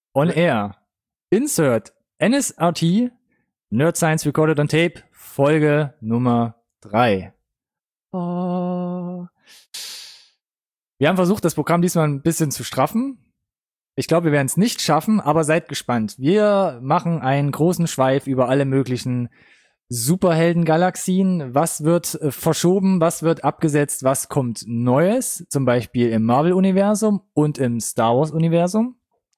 On Air. Insert. NSRT. Nerd Science Recorded on Tape. Folge Nummer 3. Oh. Wir haben versucht, das Programm diesmal ein bisschen zu straffen. Ich glaube, wir werden es nicht schaffen, aber seid gespannt. Wir machen einen großen Schweif über alle möglichen Superhelden-Galaxien. Was wird verschoben, was wird abgesetzt, was kommt Neues? Zum Beispiel im Marvel-Universum und im Star Wars-Universum.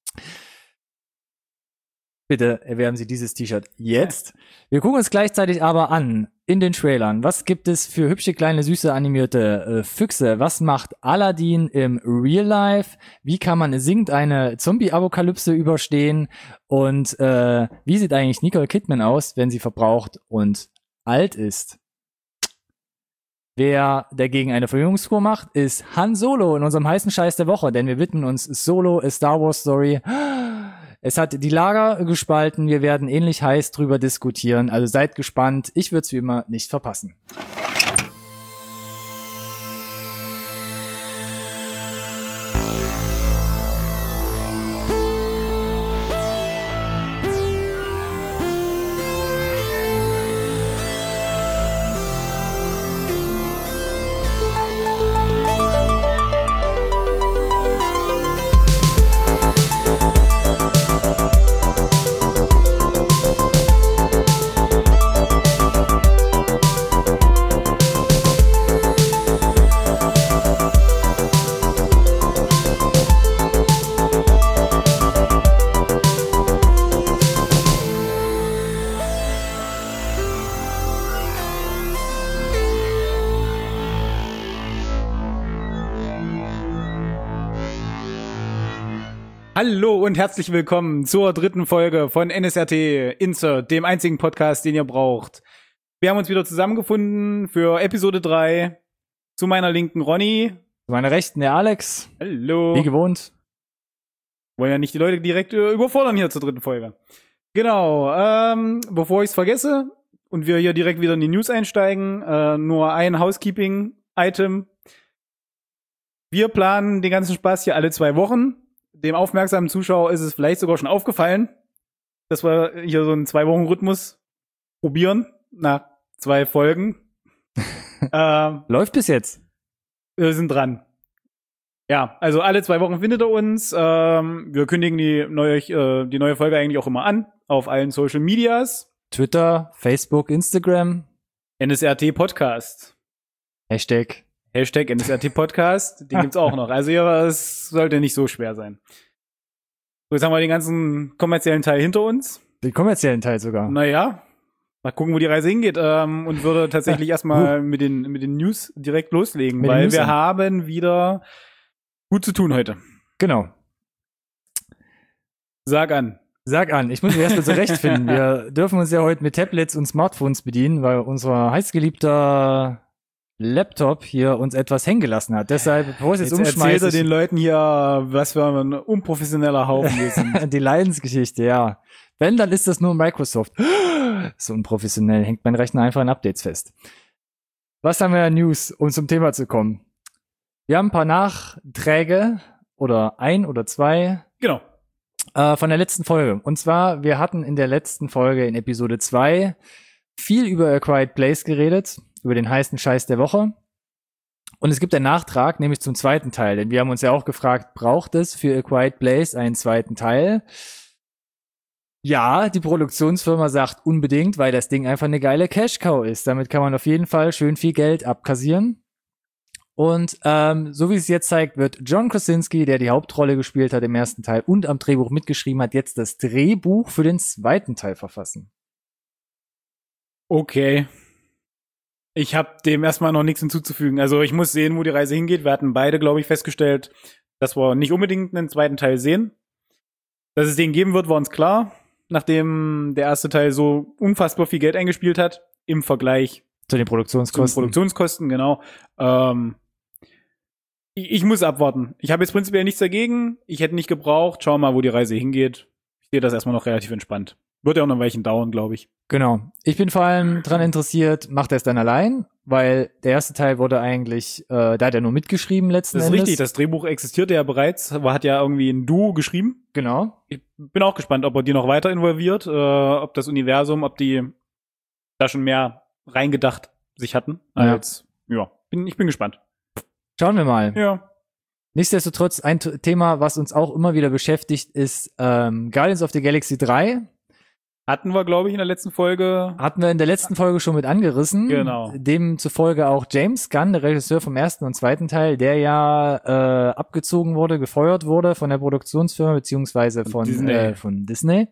Bitte erwerben Sie dieses T-Shirt jetzt. Wir gucken uns gleichzeitig aber an, in den Trailern. Was gibt es für hübsche, kleine, süße, animierte Füchse? Was macht Aladdin im Real Life? Wie kann man singend eine Zombie-Apokalypse überstehen? Und wie sieht eigentlich Nicole Kidman aus, wenn sie verbraucht und alt ist? Wer dagegen eine Verjüngungskur macht, ist Han Solo in unserem heißen Scheiß der Woche, denn wir widmen uns Solo, a Star Wars Story. Es hat die Lager gespalten, wir werden ähnlich heiß drüber diskutieren, also seid gespannt, ich würde es wie immer nicht verpassen. Hallo und herzlich willkommen zur dritten Folge von NSRT Insert, dem einzigen Podcast, den ihr braucht. Wir haben uns wieder zusammengefunden für Episode 3. Zu meiner Linken Ronny. Zu meiner Rechten der Alex. Hallo. Wie gewohnt. Wollen ja nicht die Leute direkt überfordern hier zur dritten Folge. Genau, bevor ich es vergesse und wir hier direkt wieder in die News einsteigen, nur ein Housekeeping-Item. Wir planen den ganzen Spaß hier alle 2 Wochen. Dem aufmerksamen Zuschauer ist es vielleicht sogar schon aufgefallen, dass wir hier so einen 2-Wochen-Rhythmus probieren, nach 2 Folgen. Läuft bis jetzt. Wir sind dran. Ja, also alle 2 Wochen findet ihr uns. Wir kündigen die neue Folge eigentlich auch immer an, auf allen Social Medias. Twitter, Facebook, Instagram. NSRT Podcast. Hashtag NSRT Podcast, den gibt's auch noch. Also ja, es sollte nicht so schwer sein. So, jetzt haben wir den ganzen kommerziellen Teil hinter uns. Den kommerziellen Teil sogar. Naja, mal gucken, wo die Reise hingeht. Und würde tatsächlich erstmal mit den News direkt loslegen, weil wir haben wieder gut zu tun heute. Genau. Sag an. Ich muss mich erst mal zurechtfinden. Wir dürfen uns ja heute mit Tablets und Smartphones bedienen, weil unser heißgeliebter Laptop hier uns etwas hängen gelassen hat. Deshalb, bevor ich es jetzt umschmeiße. Erzählt er den Leuten hier, was für ein unprofessioneller Haufen wir sind. Die Leidensgeschichte, ja. Wenn, dann ist das nur Microsoft. So unprofessionell hängt mein Rechner einfach in Updates fest. Was haben wir News, um zum Thema zu kommen? Wir haben ein paar Nachträge oder 1 oder 2. Genau. Von der letzten Folge. Und zwar, wir hatten in der letzten Folge in Episode 2 viel über A Quiet Place geredet, über den heißen Scheiß der Woche. Und es gibt einen Nachtrag, nämlich zum zweiten Teil. Denn wir haben uns ja auch gefragt, braucht es für A Quiet Place einen zweiten Teil? Ja, die Produktionsfirma sagt unbedingt, weil das Ding einfach eine geile Cash-Cow ist. Damit kann man auf jeden Fall schön viel Geld abkassieren. Und so wie es jetzt zeigt, wird John Krasinski, der die Hauptrolle gespielt hat im ersten Teil und am Drehbuch mitgeschrieben hat, jetzt das Drehbuch für den zweiten Teil verfassen. Okay. Ich habe dem erstmal noch nichts hinzuzufügen. Also ich muss sehen, wo die Reise hingeht. Wir hatten beide, glaube ich, festgestellt, dass wir nicht unbedingt einen zweiten Teil sehen. Dass es den geben wird, war uns klar, nachdem der erste Teil so unfassbar viel Geld eingespielt hat im Vergleich zu den Produktionskosten. Genau. Ich muss abwarten. Ich habe jetzt prinzipiell nichts dagegen. Ich hätte nicht gebraucht. Schauen wir mal, wo die Reise hingeht. Ich sehe das erstmal noch relativ entspannt. Wird ja auch noch ein Weilchen dauern, glaube ich. Genau. Ich bin vor allem dran interessiert, macht er es dann allein? weil der erste Teil wurde eigentlich, da hat er nur mitgeschrieben letzten Endes. Das ist richtig, das Drehbuch existierte ja bereits, hat ja irgendwie ein Duo geschrieben. Genau. Ich bin auch gespannt, ob er die noch weiter involviert, ob das Universum, ob die da schon mehr reingedacht sich hatten. Als, ich bin gespannt. Schauen wir mal. Ja. Nichtsdestotrotz, ein Thema, was uns auch immer wieder beschäftigt, ist Guardians of the Galaxy 3. Hatten wir, glaube ich, in der letzten Folge. Hatten wir in der letzten Folge schon mit angerissen. Genau. Demzufolge auch James Gunn, der Regisseur vom ersten und zweiten Teil, der ja abgezogen wurde, gefeuert wurde von der Produktionsfirma beziehungsweise von Disney.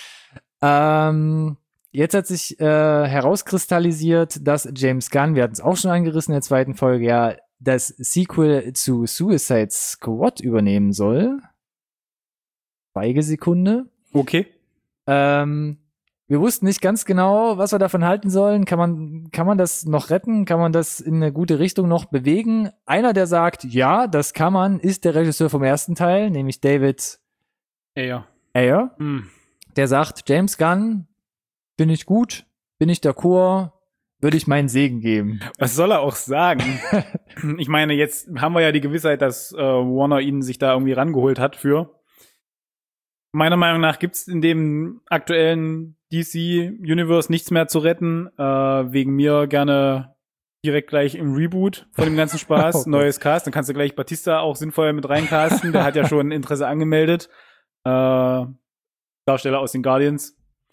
Jetzt hat sich herauskristallisiert, dass James Gunn, wir hatten es auch schon angerissen in der zweiten Folge, ja das Sequel zu Suicide Squad übernehmen soll. Schweigesekunde. Okay. Wir wussten nicht ganz genau, was wir davon halten sollen. Kann man das noch retten? Kann man das in eine gute Richtung noch bewegen? Einer, der sagt, ja, das kann man, ist der Regisseur vom ersten Teil, nämlich David Ayer. Der sagt, James Gunn, bin ich gut, bin ich d'accord, würde ich meinen Segen geben. Was soll er auch sagen? Ich meine, jetzt haben wir ja die Gewissheit, dass Warner ihn sich da irgendwie rangeholt hat für. Meiner Meinung nach gibt's in dem aktuellen DC-Universe nichts mehr zu retten. Wegen mir gerne direkt gleich im Reboot von dem ganzen Spaß. Neues Cast, dann kannst du gleich Batista auch sinnvoll mit reincasten. Der hat ja schon Interesse angemeldet. Darsteller aus den Guardians.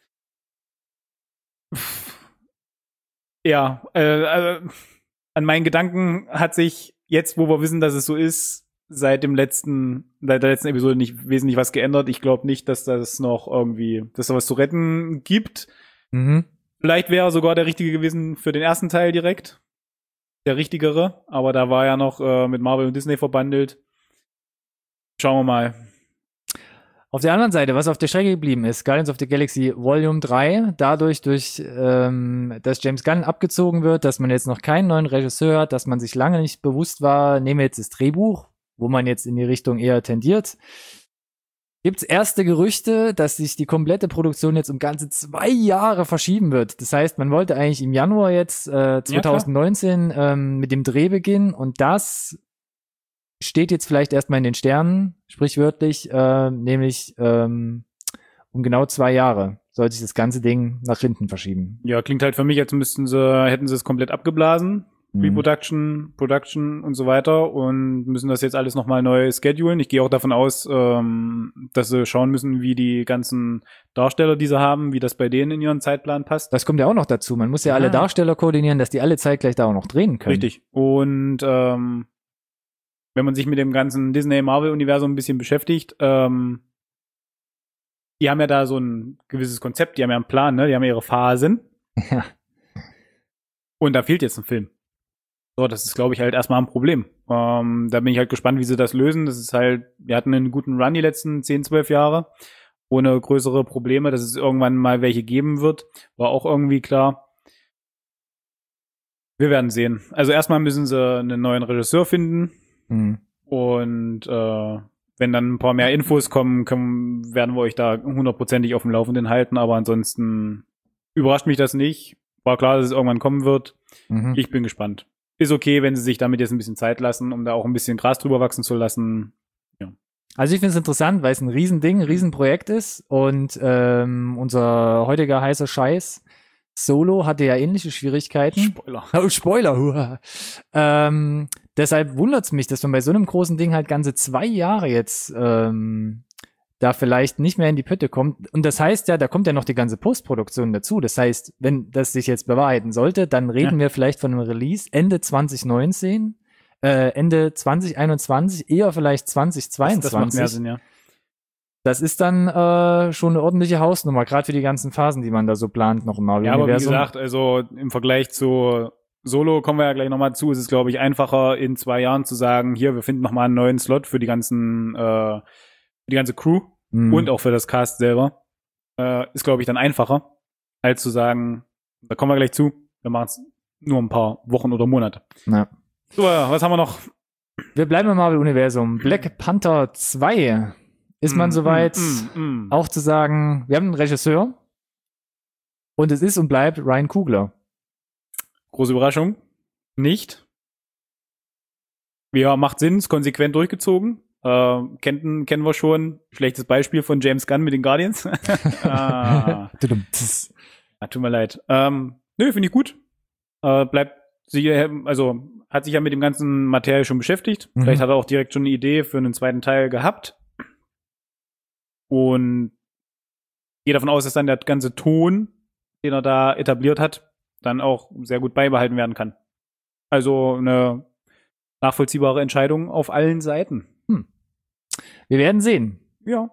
Ja, also an meinen Gedanken hat sich jetzt, wo wir wissen, dass es so ist, seit der letzten Episode nicht wesentlich was geändert. Ich glaube nicht, dass das noch irgendwie, dass da was zu retten gibt. Vielleicht wäre er sogar der Richtige gewesen für den ersten Teil direkt. Der Richtigere. Aber da war er noch mit Marvel und Disney verbandelt. Schauen wir mal. Auf der anderen Seite, was auf der Strecke geblieben ist, Guardians of the Galaxy Volume 3, dadurch, dass James Gunn abgezogen wird, dass man jetzt noch keinen neuen Regisseur hat, dass man sich lange nicht bewusst war, nehmen wir jetzt das Drehbuch, wo man jetzt in die Richtung eher tendiert. Gibt's erste Gerüchte, dass sich die komplette Produktion jetzt um ganze 2 Jahre verschieben wird. Das heißt, man wollte eigentlich im Januar jetzt 2019 mit dem Dreh beginnen und das steht jetzt vielleicht erstmal in den Sternen, sprichwörtlich, nämlich um genau 2 Jahre soll sich das ganze Ding nach hinten verschieben. Ja, klingt halt für mich, als hätten sie es komplett abgeblasen. Pre-Production, Production und so weiter und müssen das jetzt alles nochmal neu schedulen. Ich gehe auch davon aus, dass sie schauen müssen, wie die ganzen Darsteller, die sie haben, wie das bei denen in ihren Zeitplan passt. Das kommt ja auch noch dazu. Man muss ja alle Darsteller koordinieren, dass die alle zeitgleich da auch noch drehen können. Richtig. Und wenn man sich mit dem ganzen Disney-Marvel-Universum ein bisschen beschäftigt, die haben ja da so ein gewisses Konzept, die haben ja einen Plan, ne? Die haben ja ihre Phasen. Ja. Und da fehlt jetzt ein Film. So, das ist, glaube ich, halt erstmal ein Problem. Da bin ich halt gespannt, wie sie das lösen. Das ist halt, wir hatten einen guten Run die letzten 10, 12 Jahre. Ohne größere Probleme, dass es irgendwann mal welche geben wird. War auch irgendwie klar. Wir werden sehen. Also erstmal müssen sie einen neuen Regisseur finden. Und wenn dann ein paar mehr Infos kommen, werden wir euch da 100%ig auf dem Laufenden halten. Aber ansonsten überrascht mich das nicht. War klar, dass es irgendwann kommen wird. Ich bin gespannt. Ist okay, wenn sie sich damit jetzt ein bisschen Zeit lassen, um da auch ein bisschen Gras drüber wachsen zu lassen. Ja. Also ich finde es interessant, weil es ein Riesending, ein Riesenprojekt ist und unser heutiger heißer Scheiß Solo hatte ja ähnliche Schwierigkeiten. Spoiler. Oh, Spoiler. Deshalb wundert es mich, dass man bei so einem großen Ding halt ganze 2 Jahre jetzt da vielleicht nicht mehr in die Pötte kommt. Und das heißt ja, da kommt ja noch die ganze Postproduktion dazu. Das heißt, wenn das sich jetzt bewahrheiten sollte, dann reden wir vielleicht von einem Release Ende 2019, Ende 2021, eher vielleicht 2022. Das macht mehr Sinn, ja. Das ist dann schon eine ordentliche Hausnummer, gerade für die ganzen Phasen, die man da so plant noch im Marvel-Universum. Ja, aber wie gesagt, also im Vergleich zu Solo kommen wir ja gleich nochmal zu. Es ist, glaube ich, einfacher in 2 Jahren zu sagen, hier, wir finden nochmal einen neuen Slot für die ganze Crew und auch für das Cast selber. Ist, glaube ich, dann einfacher, als zu sagen, da kommen wir gleich zu, wir machen es nur ein paar Wochen oder Monate. Ja. So, was haben wir noch? Wir bleiben im Marvel-Universum. Black Panther 2. Ist man soweit, auch zu sagen, wir haben einen Regisseur und es ist und bleibt Ryan Coogler. Große Überraschung. Nicht. Ja, macht Sinn, ist konsequent durchgezogen. Kennen wir schon. Schlechtes Beispiel von James Gunn mit den Guardians. Tut mir leid. Nö, finde ich gut. Bleibt sicher, also hat sich ja mit dem ganzen Material schon beschäftigt. Vielleicht hat er auch direkt schon eine Idee für einen zweiten Teil gehabt. Und gehe davon aus, dass dann der ganze Ton, den er da etabliert hat, dann auch sehr gut beibehalten werden kann. Also eine nachvollziehbare Entscheidung auf allen Seiten. Wir werden sehen. Ja.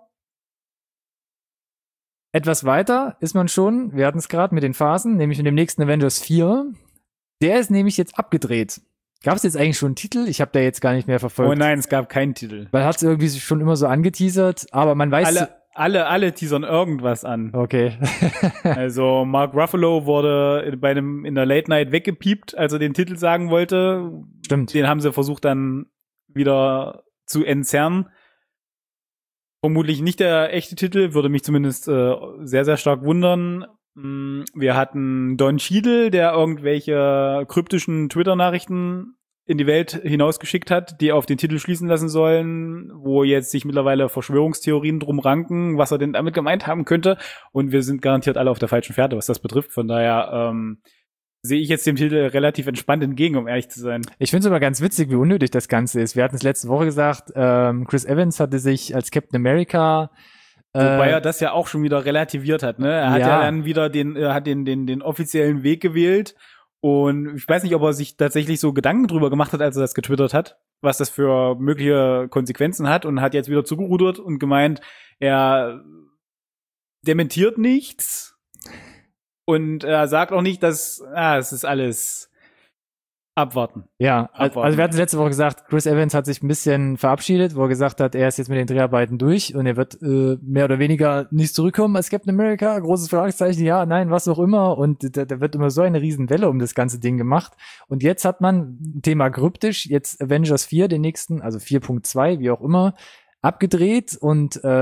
Etwas weiter ist man schon, wir hatten es gerade mit den Phasen, nämlich mit dem nächsten Avengers 4. Der ist nämlich jetzt abgedreht. Gab es jetzt eigentlich schon einen Titel? Ich habe da jetzt gar nicht mehr verfolgt. Oh nein, es gab keinen Titel. Weil hat es irgendwie schon immer so angeteasert, aber man weiß... Alle teasern irgendwas an. Okay. Also Mark Ruffalo wurde in der Late Night weggepiept, als er den Titel sagen wollte. Stimmt. Den haben sie versucht dann wieder zu entzerren. Vermutlich nicht der echte Titel, würde mich zumindest sehr, sehr stark wundern. Wir hatten Don Cheadle, der irgendwelche kryptischen Twitter-Nachrichten in die Welt hinausgeschickt hat, die auf den Titel schließen lassen sollen, wo jetzt sich mittlerweile Verschwörungstheorien drum ranken, was er denn damit gemeint haben könnte. Und wir sind garantiert alle auf der falschen Fährte, was das betrifft. Von daher sehe ich jetzt dem Titel relativ entspannt entgegen, um ehrlich zu sein. Ich finde es aber ganz witzig, wie unnötig das Ganze ist. Wir hatten es letzte Woche gesagt, Chris Evans hatte sich als Captain America wobei er das ja auch schon wieder relativiert hat, ne? Er hat ja dann wieder den offiziellen Weg gewählt. Und ich weiß nicht, ob er sich tatsächlich so Gedanken drüber gemacht hat, als er das getwittert hat, was das für mögliche Konsequenzen hat, und hat jetzt wieder zugerudert und gemeint, er dementiert nichts und er sagt auch nicht, dass es ist alles abwarten. Ja, also wir hatten letzte Woche gesagt, Chris Evans hat sich ein bisschen verabschiedet, wo er gesagt hat, er ist jetzt mit den Dreharbeiten durch und er wird mehr oder weniger nicht zurückkommen als Captain America. Großes Fragezeichen, ja, nein, was auch immer. Und da wird immer so eine Riesenwelle um das ganze Ding gemacht. Und jetzt hat man, Thema kryptisch, jetzt Avengers 4, den nächsten, also 4.2, wie auch immer, abgedreht und die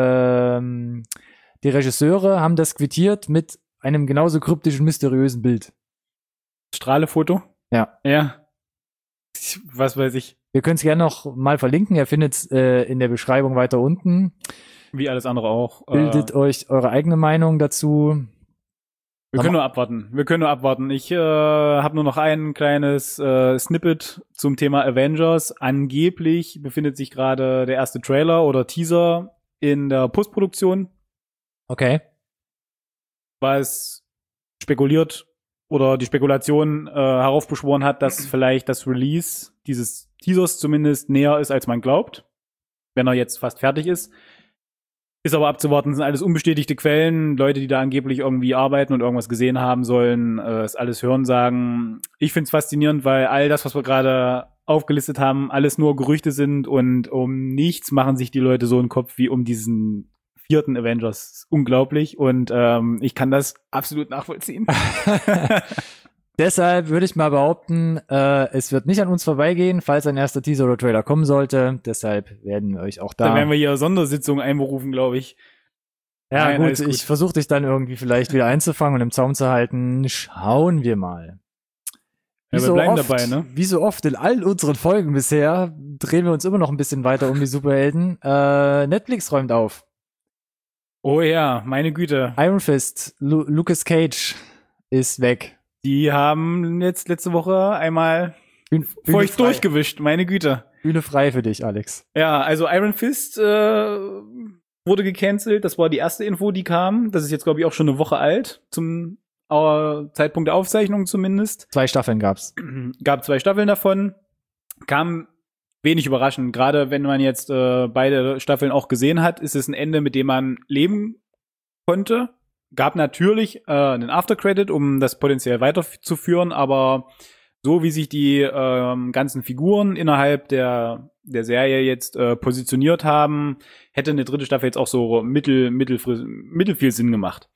Regisseure haben das quittiert mit einem genauso kryptischen, mysteriösen Bild. Strahlefoto? Ja. Ja. Was weiß ich. Wir können es gerne noch mal verlinken. Ihr findet es in der Beschreibung weiter unten. Wie alles andere auch. Bildet euch eure eigene Meinung dazu. Wir können nur abwarten. Ich habe nur noch ein kleines Snippet zum Thema Avengers. Angeblich befindet sich gerade der erste Trailer oder Teaser in der Postproduktion. Okay. Was spekuliert oder die Spekulation heraufbeschworen hat, dass vielleicht das Release dieses Teasers zumindest näher ist, als man glaubt, wenn er jetzt fast fertig ist. Ist aber abzuwarten, sind alles unbestätigte Quellen, Leute, die da angeblich irgendwie arbeiten und irgendwas gesehen haben sollen, ist alles Hörensagen. Ich find's faszinierend, weil all das, was wir gerade aufgelistet haben, alles nur Gerüchte sind und um nichts machen sich die Leute so einen Kopf wie um diesen 4. Avengers. Unglaublich und ich kann das absolut nachvollziehen. Deshalb würde ich mal behaupten, es wird nicht an uns vorbeigehen, falls ein erster Teaser oder Trailer kommen sollte. Deshalb werden wir euch auch da... Dann werden wir hier Sondersitzungen einberufen, glaube ich. Ja, nein, gut, ich versuche dich dann irgendwie vielleicht wieder einzufangen und im Zaum zu halten. Schauen wir mal. Ja, wir bleiben dabei, ne? Wie so oft in all unseren Folgen bisher drehen wir uns immer noch ein bisschen weiter um die Superhelden. Netflix räumt auf. Oh ja, meine Güte. Iron Fist, Lucas Cage ist weg. Die haben jetzt letzte Woche einmal feucht durchgewischt, meine Güte. Bühne frei für dich, Alex. Ja, also Iron Fist wurde gecancelt. Das war die erste Info, die kam. Das ist jetzt, glaube ich, auch schon eine Woche alt, zum Zeitpunkt der Aufzeichnung zumindest. 2 Staffeln gab's. Gab 2 Staffeln davon. Kam wenig überraschend. Gerade wenn man jetzt beide Staffeln auch gesehen hat, ist es ein Ende, mit dem man leben konnte. Gab natürlich einen Aftercredit, um das potenziell weiterzuführen, aber so wie sich die ganzen Figuren innerhalb der Serie jetzt positioniert haben, hätte eine 3. Staffel jetzt auch so mittel viel Sinn gemacht.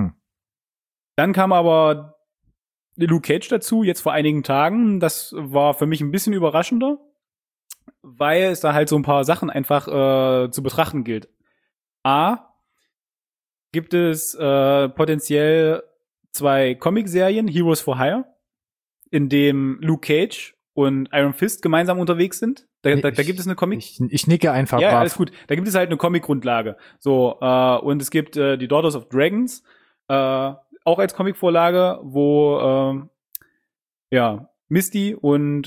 Dann kam aber Luke Cage dazu, jetzt vor einigen Tagen. Das war für mich ein bisschen überraschender, weil es da halt so ein paar Sachen einfach zu betrachten gilt. Gibt es potenziell 2 Comic-Serien, Heroes for Hire. in dem Luke Cage und Iron Fist gemeinsam unterwegs sind. Da gibt es eine Comic. Ich nicke einfach. Ja, brav. alles gut. Da gibt es halt eine Comic-Grundlage. So, und es gibt die Daughters of Dragons, auch als Comic-Vorlage, wo Misty und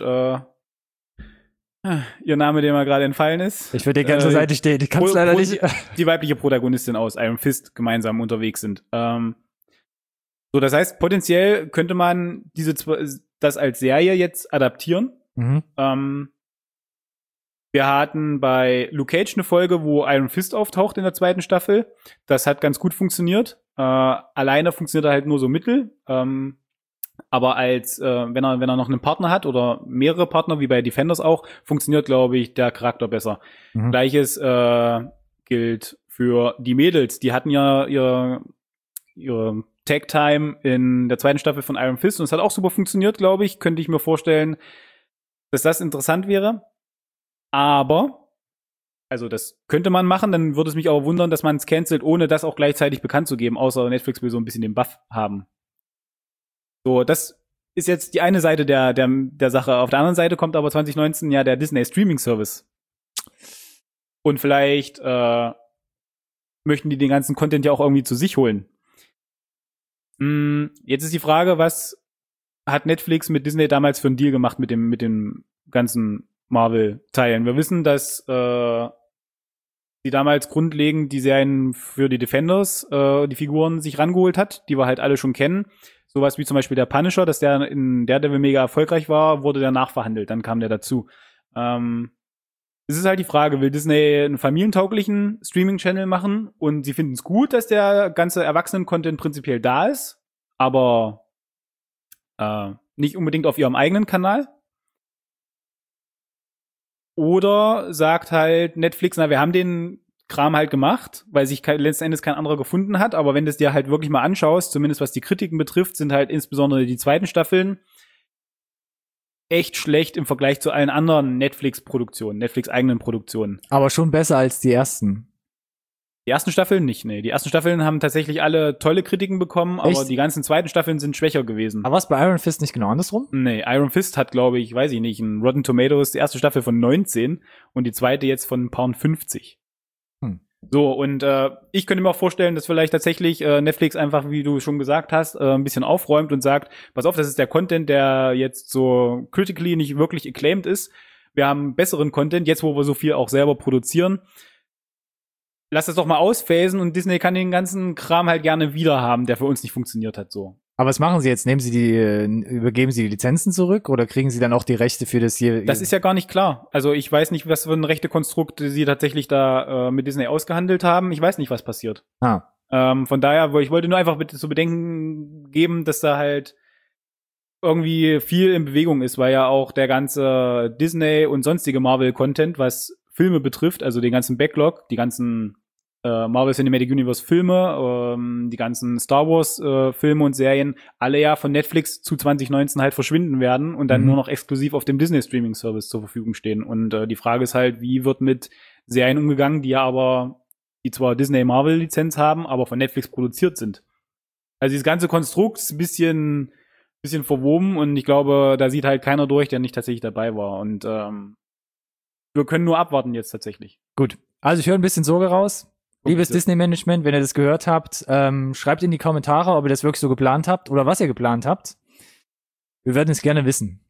ihr Name, der mir gerade entfallen ist. Ich würde dir gerne zur Seite stehen. Ich kann es leider nicht. Die weibliche Protagonistin aus Iron Fist gemeinsam unterwegs sind. So, das heißt, potenziell könnte man das als Serie jetzt adaptieren. Mhm. Wir hatten bei Luke Cage eine Folge, wo Iron Fist auftaucht in der 2. Staffel. Das hat ganz gut funktioniert. Alleine funktioniert er halt nur so mittel. Aber wenn er noch einen Partner hat oder mehrere Partner, wie bei Defenders auch, funktioniert, glaube ich, der Charakter besser. Mhm. Gleiches gilt für die Mädels. Die hatten ja ihre Tag-Time in der 2. Staffel von Iron Fist und es hat auch super funktioniert, glaube ich. Könnte ich mir vorstellen, dass das interessant wäre. Aber, also das könnte man machen, dann würde es mich aber wundern, dass man es cancelt, ohne das auch gleichzeitig bekannt zu geben, außer Netflix will so ein bisschen den Buff haben. So, das ist jetzt die eine Seite der Sache. Auf der anderen Seite kommt aber 2019 ja der Disney Streaming Service. Und vielleicht möchten die den ganzen Content ja auch irgendwie zu sich holen. Jetzt ist die Frage, was hat Netflix mit Disney damals für einen Deal gemacht mit dem ganzen Marvel-Teilen? Wir wissen, dass sie damals grundlegend die Serien für die Defenders, die Figuren sich rangeholt hat, die wir halt alle schon kennen. Sowas wie zum Beispiel der Punisher, dass der in Daredevil mega erfolgreich war, wurde der nachverhandelt, dann kam der dazu. Es ist halt die Frage, will Disney einen familientauglichen Streaming-Channel machen und sie finden es gut, dass der ganze Erwachsenen-Content prinzipiell da ist, aber nicht unbedingt auf ihrem eigenen Kanal? Oder sagt halt Netflix, na, wir haben den Kram halt gemacht, weil sich letzten Endes kein anderer gefunden hat, aber wenn du es dir halt wirklich mal anschaust, zumindest was die Kritiken betrifft, sind halt insbesondere die 2. Staffeln echt schlecht im Vergleich zu allen anderen Netflix-Produktionen, Netflix-eigenen Produktionen. Aber schon besser als die ersten. Die ersten Staffeln nicht, nee. Die ersten Staffeln haben tatsächlich alle tolle Kritiken bekommen, aber Echt? die ganzen 2. Staffeln sind schwächer gewesen. Aber was bei Iron Fist nicht genau andersrum? Nee, Iron Fist hat, glaube ich, weiß ich nicht, ein Rotten Tomatoes, die erste Staffel von 19 und die zweite jetzt von ein paar 50. So, und ich könnte mir auch vorstellen, dass vielleicht tatsächlich Netflix einfach, wie du schon gesagt hast, ein bisschen aufräumt und sagt, pass auf, das ist der Content, der jetzt so critically nicht wirklich acclaimed ist. Wir haben besseren Content, jetzt wo wir so viel auch selber produzieren. Lass das doch mal ausphasen und Disney kann den ganzen Kram halt gerne wieder haben, der für uns nicht funktioniert hat, so. Aber was machen sie jetzt? Übergeben sie die Lizenzen zurück oder kriegen sie dann auch die Rechte für das hier? Das ist ja gar nicht klar. Also ich weiß nicht, was für ein Rechtekonstrukt sie tatsächlich da mit Disney ausgehandelt haben. Ich weiß nicht, was passiert. Von daher, ich wollte nur einfach bitte zu bedenken geben, dass da halt irgendwie viel in Bewegung ist, weil ja auch der ganze Disney und sonstige Marvel-Content, was Filme betrifft, also den ganzen Backlog, die ganzen Marvel Cinematic Universe Filme, die ganzen Star Wars Filme und Serien, alle ja von Netflix zu 2019 halt verschwinden werden und dann nur noch exklusiv auf dem Disney Streaming Service zur Verfügung stehen. Und die Frage ist halt, wie wird mit Serien umgegangen, die zwar Disney Marvel Lizenz haben, aber von Netflix produziert sind. Also dieses ganze Konstrukt ist ein bisschen verwoben und ich glaube, da sieht halt keiner durch, der nicht tatsächlich dabei war. Und wir können nur abwarten jetzt tatsächlich. Gut. Also ich höre ein bisschen Sorge raus. Liebes Disney-Management, wenn ihr das gehört habt, schreibt in die Kommentare, ob ihr das wirklich so geplant habt oder was ihr geplant habt. Wir werden es gerne wissen.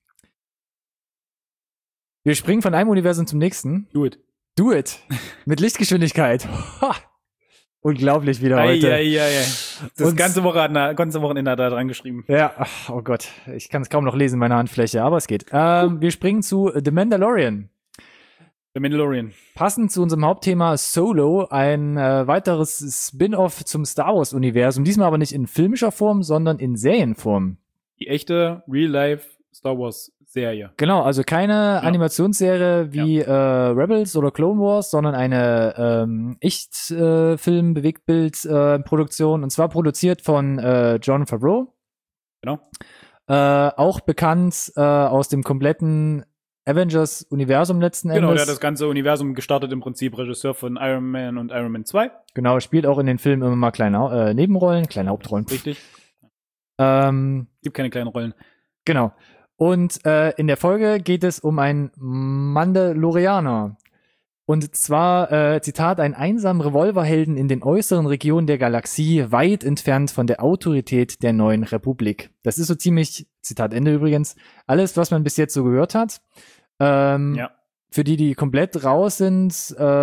Wir springen von einem Universum zum nächsten. Do it. Do it. Mit Lichtgeschwindigkeit. Ha. Unglaublich wieder heute. Das ganze Wochenende hat er dran geschrieben. Ja, ach, oh Gott. Ich kann es kaum noch lesen in meiner Handfläche, aber es geht. Wir springen zu The Mandalorian. The Mandalorian. Passend zu unserem Hauptthema Solo, ein weiteres Spin-off zum Star Wars-Universum. Diesmal aber nicht in filmischer Form, sondern in Serienform. Die echte Real-Life Star Wars-Serie. Genau, also keine Animationsserie wie Rebels oder Clone Wars, sondern eine Echtfilm-Bewegtbild-Produktion. Und zwar produziert von Jon Favreau. Genau. Auch bekannt aus dem kompletten Avengers-Universum letzten Endes. Genau, der hat das ganze Universum gestartet, im Prinzip Regisseur von Iron Man und Iron Man 2. Genau, spielt auch in den Filmen immer mal kleine Nebenrollen, kleine Hauptrollen. Richtig. Gibt keine kleinen Rollen. Genau. Und in der Folge geht es um einen Mandalorianer. Und zwar, Zitat, einen einsamen Revolverhelden in den äußeren Regionen der Galaxie, weit entfernt von der Autorität der neuen Republik. Das ist so ziemlich, Zitat Ende übrigens, alles, was man bis jetzt so gehört hat. Ja. Für die komplett raus sind,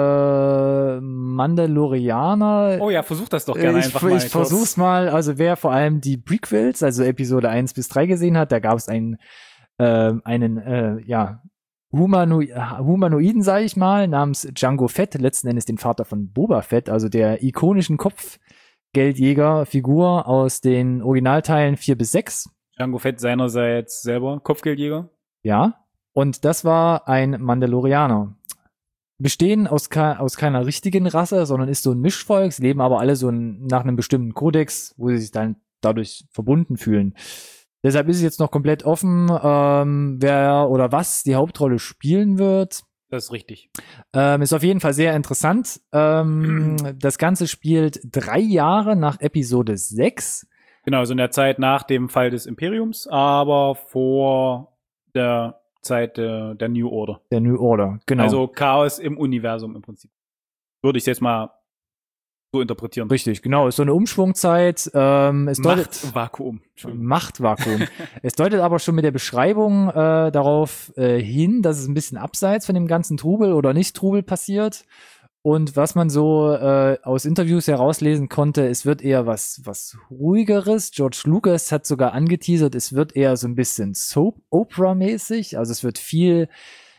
Mandalorianer. Oh ja, versuch das doch gerne einfach mal. Ich versuch's mal. Also wer vor allem die Prequels, also Episode 1 bis 3 gesehen hat, da gab es einen Humanoiden, sage ich mal, namens Jango Fett, letzten Endes den Vater von Boba Fett, also der ikonischen Kopfgeldjäger-Figur aus den Originalteilen 4 bis 6. Jango Fett seinerseits selber Kopfgeldjäger. Ja, und das war ein Mandalorianer. Bestehen aus keiner richtigen Rasse, sondern ist so ein Mischvolk. Sie leben aber alle so nach einem bestimmten Kodex, wo sie sich dann dadurch verbunden fühlen. Deshalb ist es jetzt noch komplett offen, wer oder was die Hauptrolle spielen wird. Das ist richtig. Ist auf jeden Fall sehr interessant. Das Ganze spielt 3 Jahre nach Episode 6. Genau, so in der Zeit nach dem Fall des Imperiums, aber vor der Zeit der New Order. Der New Order, genau. Also Chaos im Universum im Prinzip. Würde ich jetzt mal so interpretieren. Richtig, genau. Ist so eine Umschwungzeit. Machtvakuum. Machtvakuum. Es deutet aber schon mit der Beschreibung darauf hin, dass es ein bisschen abseits von dem ganzen Trubel oder Nicht-Trubel passiert. Und was man so aus Interviews herauslesen konnte, es wird eher was Ruhigeres. George Lucas hat sogar angeteasert, es wird eher so ein bisschen Soap-Opera-mäßig. Also es wird viel